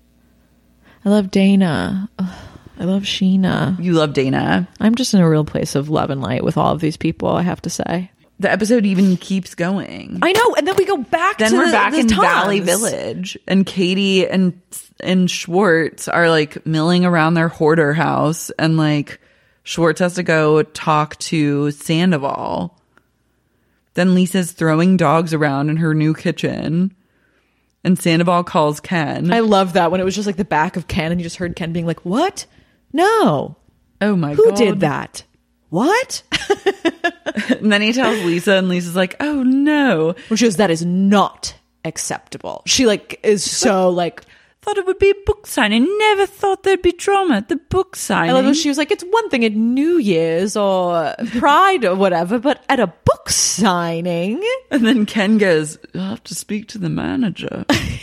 I love Dana. Ugh, I love Sheena. You love Dana. I'm just in a real place of love and light with all of these people, I have to say. The episode even keeps going. I know, and then we go back Then to we're the, back the in Toms. Valley Village, and Katie and and Schwartz are like milling around their hoarder house, and like Schwartz has to go talk to Sandoval. Then Lisa's throwing dogs around in her new kitchen, and Sandoval calls Ken. I love that when it was just like the back of Ken, and you just heard Ken being like, "What? No, oh my who god, did that? What?" And then he tells Lisa, and Lisa's like, "Oh no," which is that is not acceptable. She like is so like. Thought it would be a book signing. Never thought there'd be drama at the book signing. I love when she was like, it's one thing at New Year's or Pride or whatever, but at a book signing. And then Ken goes, I'll have to speak to the manager.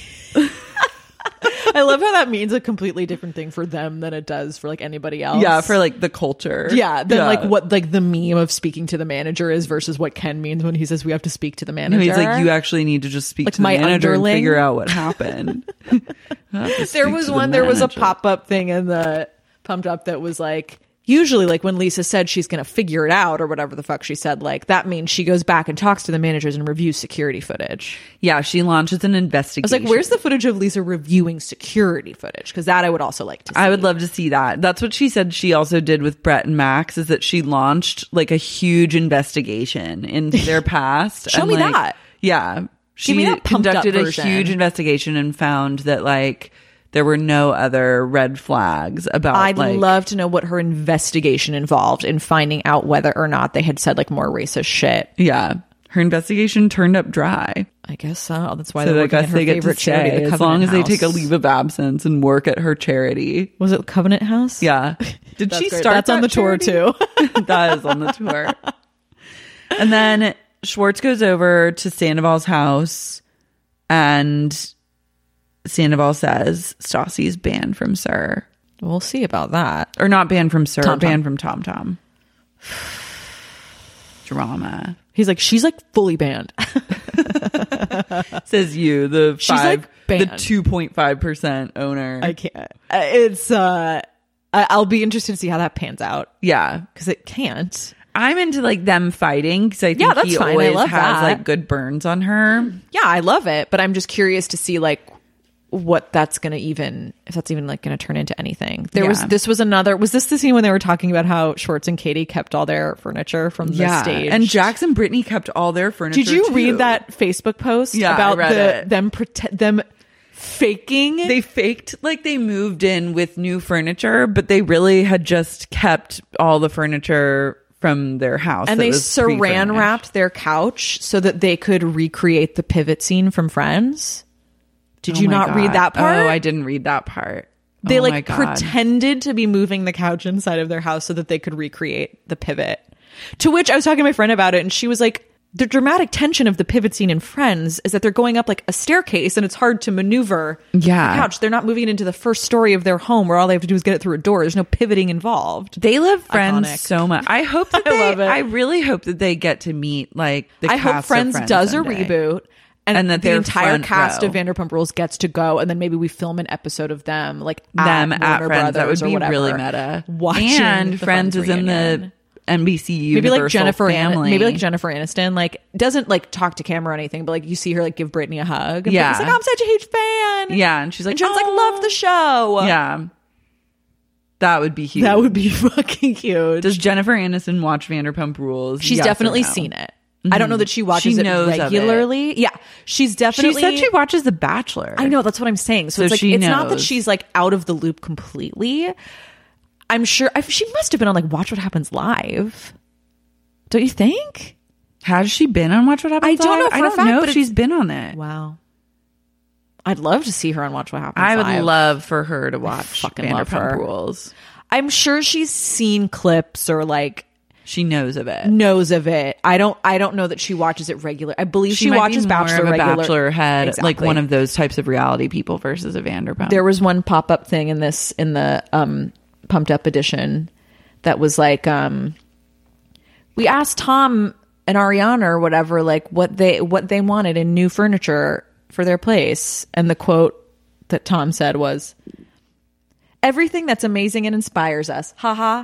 I love how that means a completely different thing for them than it does for like anybody else. Yeah, for like the culture. Yeah, than yeah. like what like the meme of speaking to the manager is versus what Ken means when he says we have to speak to the manager. No, he's like, you actually need to just speak like to the my manager underling? and figure out what happened. There was one, there was a pop-up thing in the Pumped Up that was like, usually like when Lisa said she's going to figure it out or whatever the fuck she said, like that means she goes back and talks to the managers and reviews security footage. Yeah, she launches an investigation. I was like, where's the footage of Lisa reviewing security footage? Because that I would also like to see. I would love to see that. That's what she said she also did with Brett and Max, is that she launched like a huge investigation into their past. Show and, me like, that. Yeah. She Give me that pumped up conducted a version. huge investigation and found that like there were no other red flags about I'd like, love to know what her investigation involved in finding out whether or not they had said like more racist shit. Yeah. Her investigation turned up dry. I guess so. That's why So they're I working guess at her they get to favorite charity, stay the as long Covenant as they House. take a leave of absence and work at her charity. Was it Covenant House? Yeah. Did That's she great. start That's on that the tour charity? too. That is on the tour. And then Schwartz goes over to Sandoval's house, and Sandoval says Stassi's banned from Sir. We'll see about that. Or not banned from Sir, Tom Tom. banned from Tom Tom. Drama. He's like, she's like fully banned. Says you, the She's, five, like, the banned. two point five percent owner. I can't. Uh, It's, uh, I- I'll be interested to see how that pans out. Yeah. Because it can't. I'm into like them fighting because I think Yeah, that's he fine. I always love has that. like good burns on her. Yeah, I love it. But I'm just curious to see like what that's going to even, if that's even like going to turn into anything. There was, Yeah. this was another, was this the scene when they were talking about how Schwartz and Katie kept all their furniture from the Yeah. stage? And Jax and Brittany kept all their furniture. Did you too. read that Facebook post Yeah, I about read the it. them pretend them faking. They faked like they moved in with new furniture, but they really had just kept all the furniture from their house. And they saran wrapped their couch so that they could recreate the pivot scene from Friends. Did oh you not God. read that part? Oh, I didn't read that part. They oh like pretended to be moving the couch inside of their house so that they could recreate the pivot. To which I was talking to my friend about it, and she was like, the dramatic tension of the pivot scene in Friends is that they're going up like a staircase and it's hard to maneuver yeah. the couch. They're not moving it into the first story of their home where all they have to do is get it through a door. There's no pivoting involved. They love Friends Iconic. so much. I hope that I they, love it. I really hope that they get to meet like the I cast hope of Friends, Friends does someday. a reboot. And, and that the they're entire front cast row. of Vanderpump Rules gets to go, and then maybe we film an episode of them, like them at, at Warner Friends. That would Brothers or be whatever. really meta. Watching and the Friends is in reunion. the N B C Universal maybe like Jennifer, An- family. maybe like Jennifer Aniston, like doesn't like talk to camera or anything, but like you see her like give Brittany a hug. And Yeah, Brittany's like, I'm such a huge fan. Yeah, and she's like, and Jen's oh. like, love the show. Yeah, that would be huge. That would be fucking huge. Does Jennifer Aniston watch Vanderpump Rules? She's Yes or definitely no? seen it. I don't know that she watches She it knows of it. regularly. Yeah, she's definitely. She said she watches The Bachelor. I know, that's what I'm saying. So, So it's like she it's not that knows. she's like out of the loop completely. I'm sure I, she must have been on like Watch What Happens Live. Don't you think? Has she been on Watch What Happens I don't Live? know for I a don't fact, know but if she's it's- been on it. Wow. I'd love to see her on Watch What Happens I would Live. love for her to watch fucking love Vanderpump her. Rules. I'm sure she's seen clips or like She knows of it. knows of it. I don't I don't know that she watches it regular. I believe she, might watches be more Bachelor of a regular. Bachelor head, like Exactly. one of those types of reality people versus a Vanderpump. There was one pop-up thing in this in the um Pumped Up edition that was like um we asked Tom and Ariana or whatever like what they what they wanted in new furniture for their place, and the quote that Tom said was, everything that's amazing and inspires us. Haha.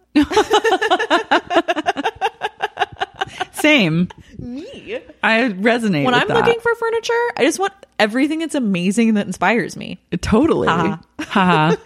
Same. Me. I resonate When with I'm that. looking for furniture, I just want everything that's amazing and that inspires me. Totally. Ha. Ha.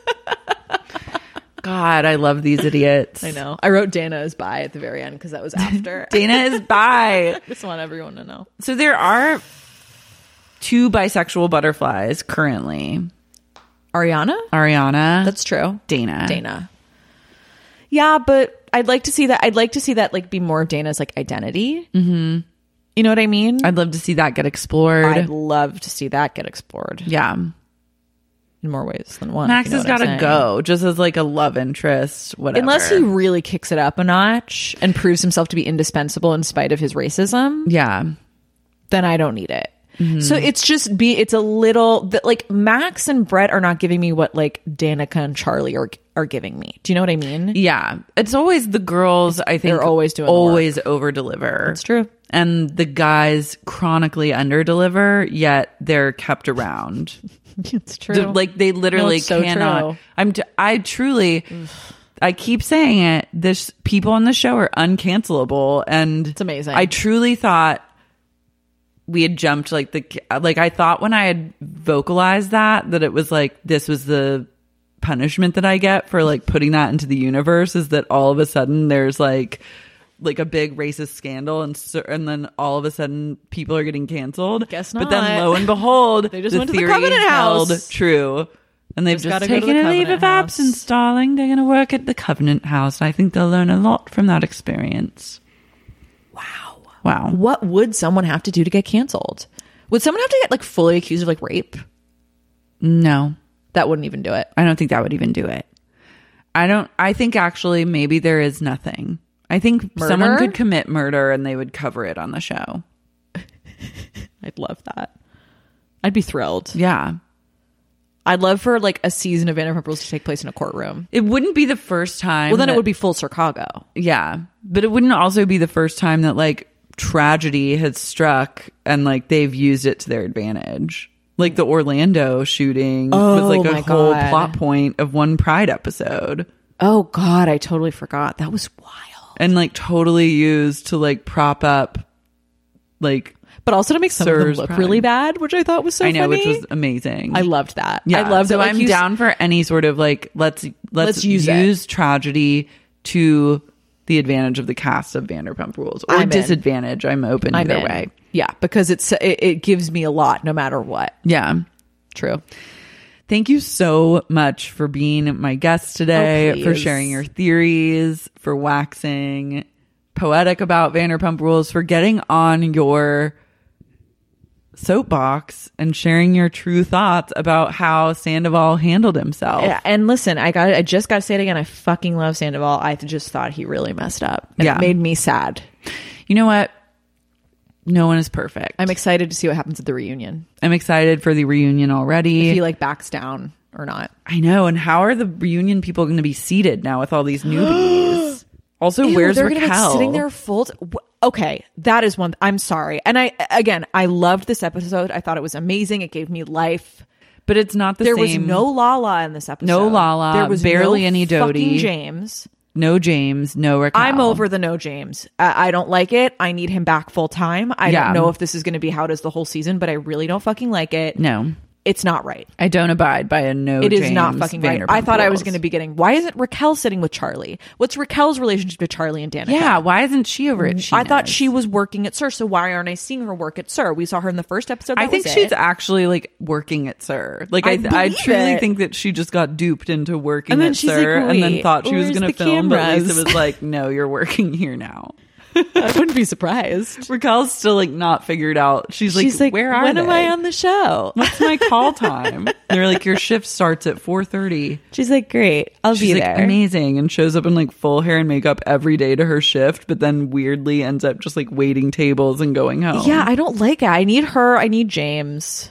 God, I love these idiots. I know. I wrote Dana is bi at the very end because that was after. Dana is bi. I just want everyone to know. So there are two bisexual butterflies currently. Ariana? Ariana. That's true. Dana. Dana. Yeah, but I'd like to see that. I'd like to see that like be more of Dana's like identity. Mm-hmm. You know what I mean? I'd love to see that get explored. I'd love to see that get explored. Yeah. In more ways than one. Max if you know has what I'm got to saying. go just as like a love interest, whatever. Unless he really kicks it up a notch and proves himself to be indispensable in spite of his racism, yeah. then I don't need it. Mm-hmm. So it's just be it's a little that like Max and Brett are not giving me what like Danica and Charlie are are giving me. Do you know what I mean? Yeah. It's always the girls, I think, They're always doing the always over deliver. That's true. And the guys chronically under deliver, yet they're kept around. It's true. The- like they literally No, it's so cannot. true. I'm. T- I truly. I keep saying it. This people on the show are uncancelable, and It's amazing. I truly thought we had jumped like the like. I thought when I had vocalized that that it was like this was the punishment that I get for like putting that into the universe is that all of a sudden there's like like a big racist scandal and so, and then all of a sudden people are getting canceled. Guess But then not. lo and behold, They just the went to the theory Covenant held House. true. And they've Just just, gotta go to taken the a leave Covenant of House. absence, darling. They're going to work at the Covenant House. I think they'll learn a lot from that experience. Wow. Wow. What would someone have to do to get canceled? Would someone have to get like fully accused of like rape? No, That wouldn't even do it. I don't think that would even do it. I don't, I think actually maybe there is nothing. I think Murder? someone could commit murder and they would cover it on the show. I'd love that. I'd be thrilled. Yeah. I'd love for like a season of Vanderpump Rules to take place in a courtroom. It wouldn't be the first time. Well, then that- it would be full Chicago. Yeah. But it wouldn't also be the first time that like tragedy has struck and like they've used it to their advantage. Like the Orlando shooting was Oh, like a my whole God. plot point of one Pride episode. Oh God, I totally forgot. That was wild. And like totally used to like prop up like But also to make some of them Sir's look Pride. really bad, which I thought was so I know, funny. which was amazing. I loved that. Yeah, I loved so it. Like, I'm you- down for any sort of like let's let's, Let's use it. use tragedy to the advantage of the cast of Vanderpump Rules or I'm in. disadvantage. I'm open I'm either in. way. Yeah, because it's it, it gives me a lot no matter what. Yeah. True. Thank you so much for being my guest today, Oh, for please. sharing your theories, for waxing poetic about Vanderpump Rules, for getting on your soapbox and sharing your true thoughts about how Sandoval handled himself. Yeah, and listen, I got I just got to say it again. I fucking love Sandoval. I just thought he really messed up. And Yeah. it made me sad. You know what? No one is perfect. I'm excited to see what happens at the reunion. I'm excited for the reunion already. If he like backs down or not. I know. And how are the reunion people going to be seated now with all these newbies? Also, Ew, where's they're Raquel? gonna be sitting there full. T- w- okay, that is one. I'm sorry, and I again, I loved this episode. I thought it was amazing. It gave me life. But it's not the there same. was no Lala in this episode. No Lala. There was barely no any Dodie. fucking James. No James. No Raquel. I'm over the no James. Uh, I don't like it. I need him back full time. I Yeah. don't know if this is going to be how it is the whole season, but I really don't fucking like it. No. It's not right. I don't abide by a no It is James not fucking right. Vanderpump I thought I was Rules. going to be getting. Why isn't Raquel sitting with Charlie? What's Raquel's relationship to Charlie and Danica? Yeah, why isn't she over at I thought Sheena's? she was working at Sir, so why aren't I seeing her work at Sir? We saw her in the first episode. I that think was she's it. actually like working at Sir. Like I, I I, believe truly it. think that she just got duped into working And then at she's Sir, like, and then "Wait, thought she was where's going to the film. But cameras?" Lisa was like, "No, you're working here now." I wouldn't be surprised. Raquel's still like not figured out. She's like, She's like, "Where are when they? am I on the show? What's my call time?" They're like, "Your shift starts at four thirty." She's like, great, I'll She's be like, there. amazing, and shows up in like full hair and makeup every day to her shift, but then weirdly ends up just like waiting tables and going home. Yeah, I don't like it. I need her. I need James.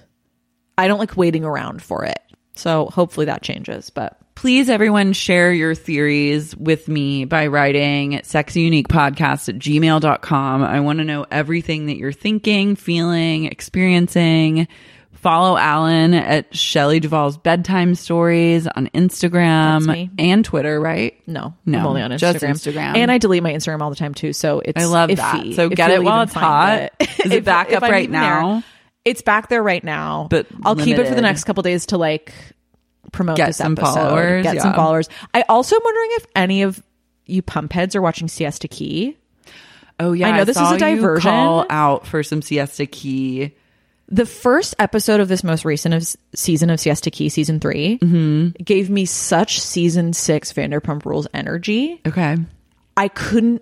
I don't like waiting around for it. So hopefully that changes. But please, everyone, share your theories with me by writing sexyuniquepodcast at gmail dot com. I want to know everything that you're thinking, feeling, experiencing. Follow Alan at Shelley Duvall's Bedtime Stories on Instagram That's me. and Twitter, right? no, No, I'm only on Instagram. just Instagram. And I delete my Instagram all the time too. So it's I love iffy that. So if get it you'll while even it's find hot. it. Is it If- back if up I'm right even there. now? It's back there right now. But I'll keep it for the limited. next couple days to like promote Get this some episode. followers, Get some yeah. followers. I also am wondering if any of you pump heads are watching Siesta Key. Oh yeah, I know this is saw a you diversion. Call out for some Siesta Key. The first episode of this most recent of season of Siesta Key, season three, Mm-hmm. gave me such season six Vanderpump Rules energy. Okay. I couldn't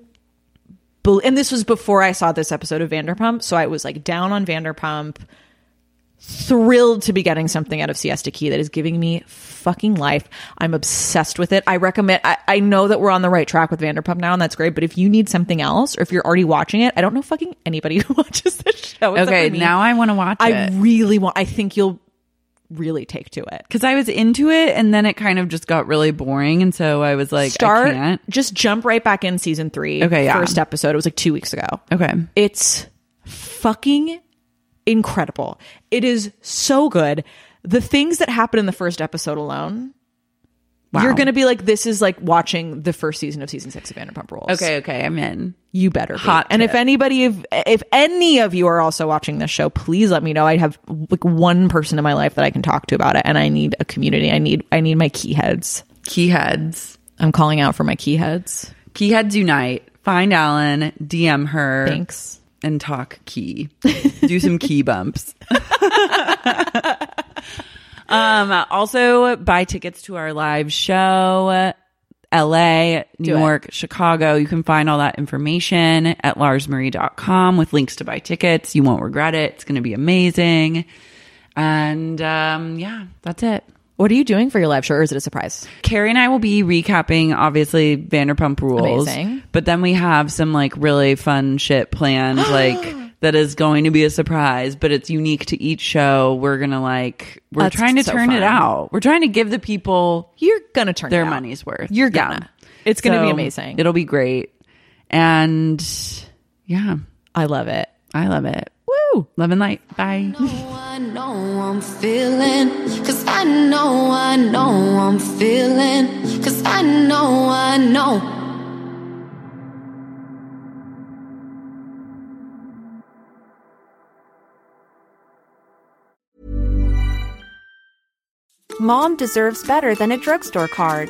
bel and this was before I saw this episode of Vanderpump, so I was like down on Vanderpump, thrilled to be getting something out of Siesta Key that is giving me fucking life. I'm obsessed with it. I recommend, I, I know that we're on the right track with Vanderpump now, and that's great, but if you need something else, or if you're already watching it, I don't know fucking anybody who watches this show. except Okay, for me. now I want to watch I it. really want, I think you'll really take to it. Because I was into it, and then it kind of just got really boring, and so I was like, Start, I can't. just jump right back in season three. Okay, yeah. First episode. It was like two weeks ago. Okay. It's fucking incredible. It is so good. The things that happen in the first episode alone, Wow. you're going to be like, this is like watching the first season of season six of Vanderpump Rules. Okay, okay, I'm in. You better be. Hot And tip. if anybody, if, if any of you are also watching this show, please let me know. I have like one person in my life that I can talk to about it, and I need a community. I need, I need my key heads. Key heads. I'm calling out for my key heads. Key heads unite. Find Alan, D M her. Thanks. And talk key. Do some key bumps. um, also, buy tickets to our live show. L A, New Do it. York, Chicago. You can find all that information at lars marie dot com with links to buy tickets. You won't regret it. It's going to be amazing. And um, yeah, that's it. What are you doing for your live show, or is it a surprise? Carrie and I will be recapping, obviously, Vanderpump Rules. Amazing. But then we have some like really fun shit planned, like that is going to be a surprise, but it's unique to each show. We're going to like, we're That's trying to so turn fun. it out. We're trying to give the people You're going to turn their it out. money's worth. You're gonna. It's gonna be amazing. It'll be great. And yeah, I love it. I love it. Woo! Love and light. Bye. I know I'm feeling, cause I know, I know I'm feeling, cause I know, I know. Mom deserves better than a drugstore card.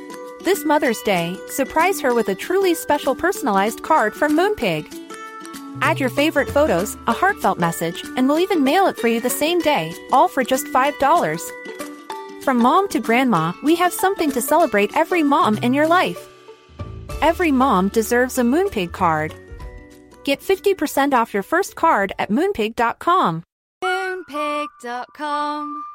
This Mother's Day, surprise her with a truly special personalized card from Moonpig. Add your favorite photos, a heartfelt message, and we'll even mail it for you the same day, all for just five dollars. From mom to grandma, we have something to celebrate every mom in your life. Every mom deserves a Moonpig card. Get fifty percent off your first card at moonpig dot com. Moonpig dot com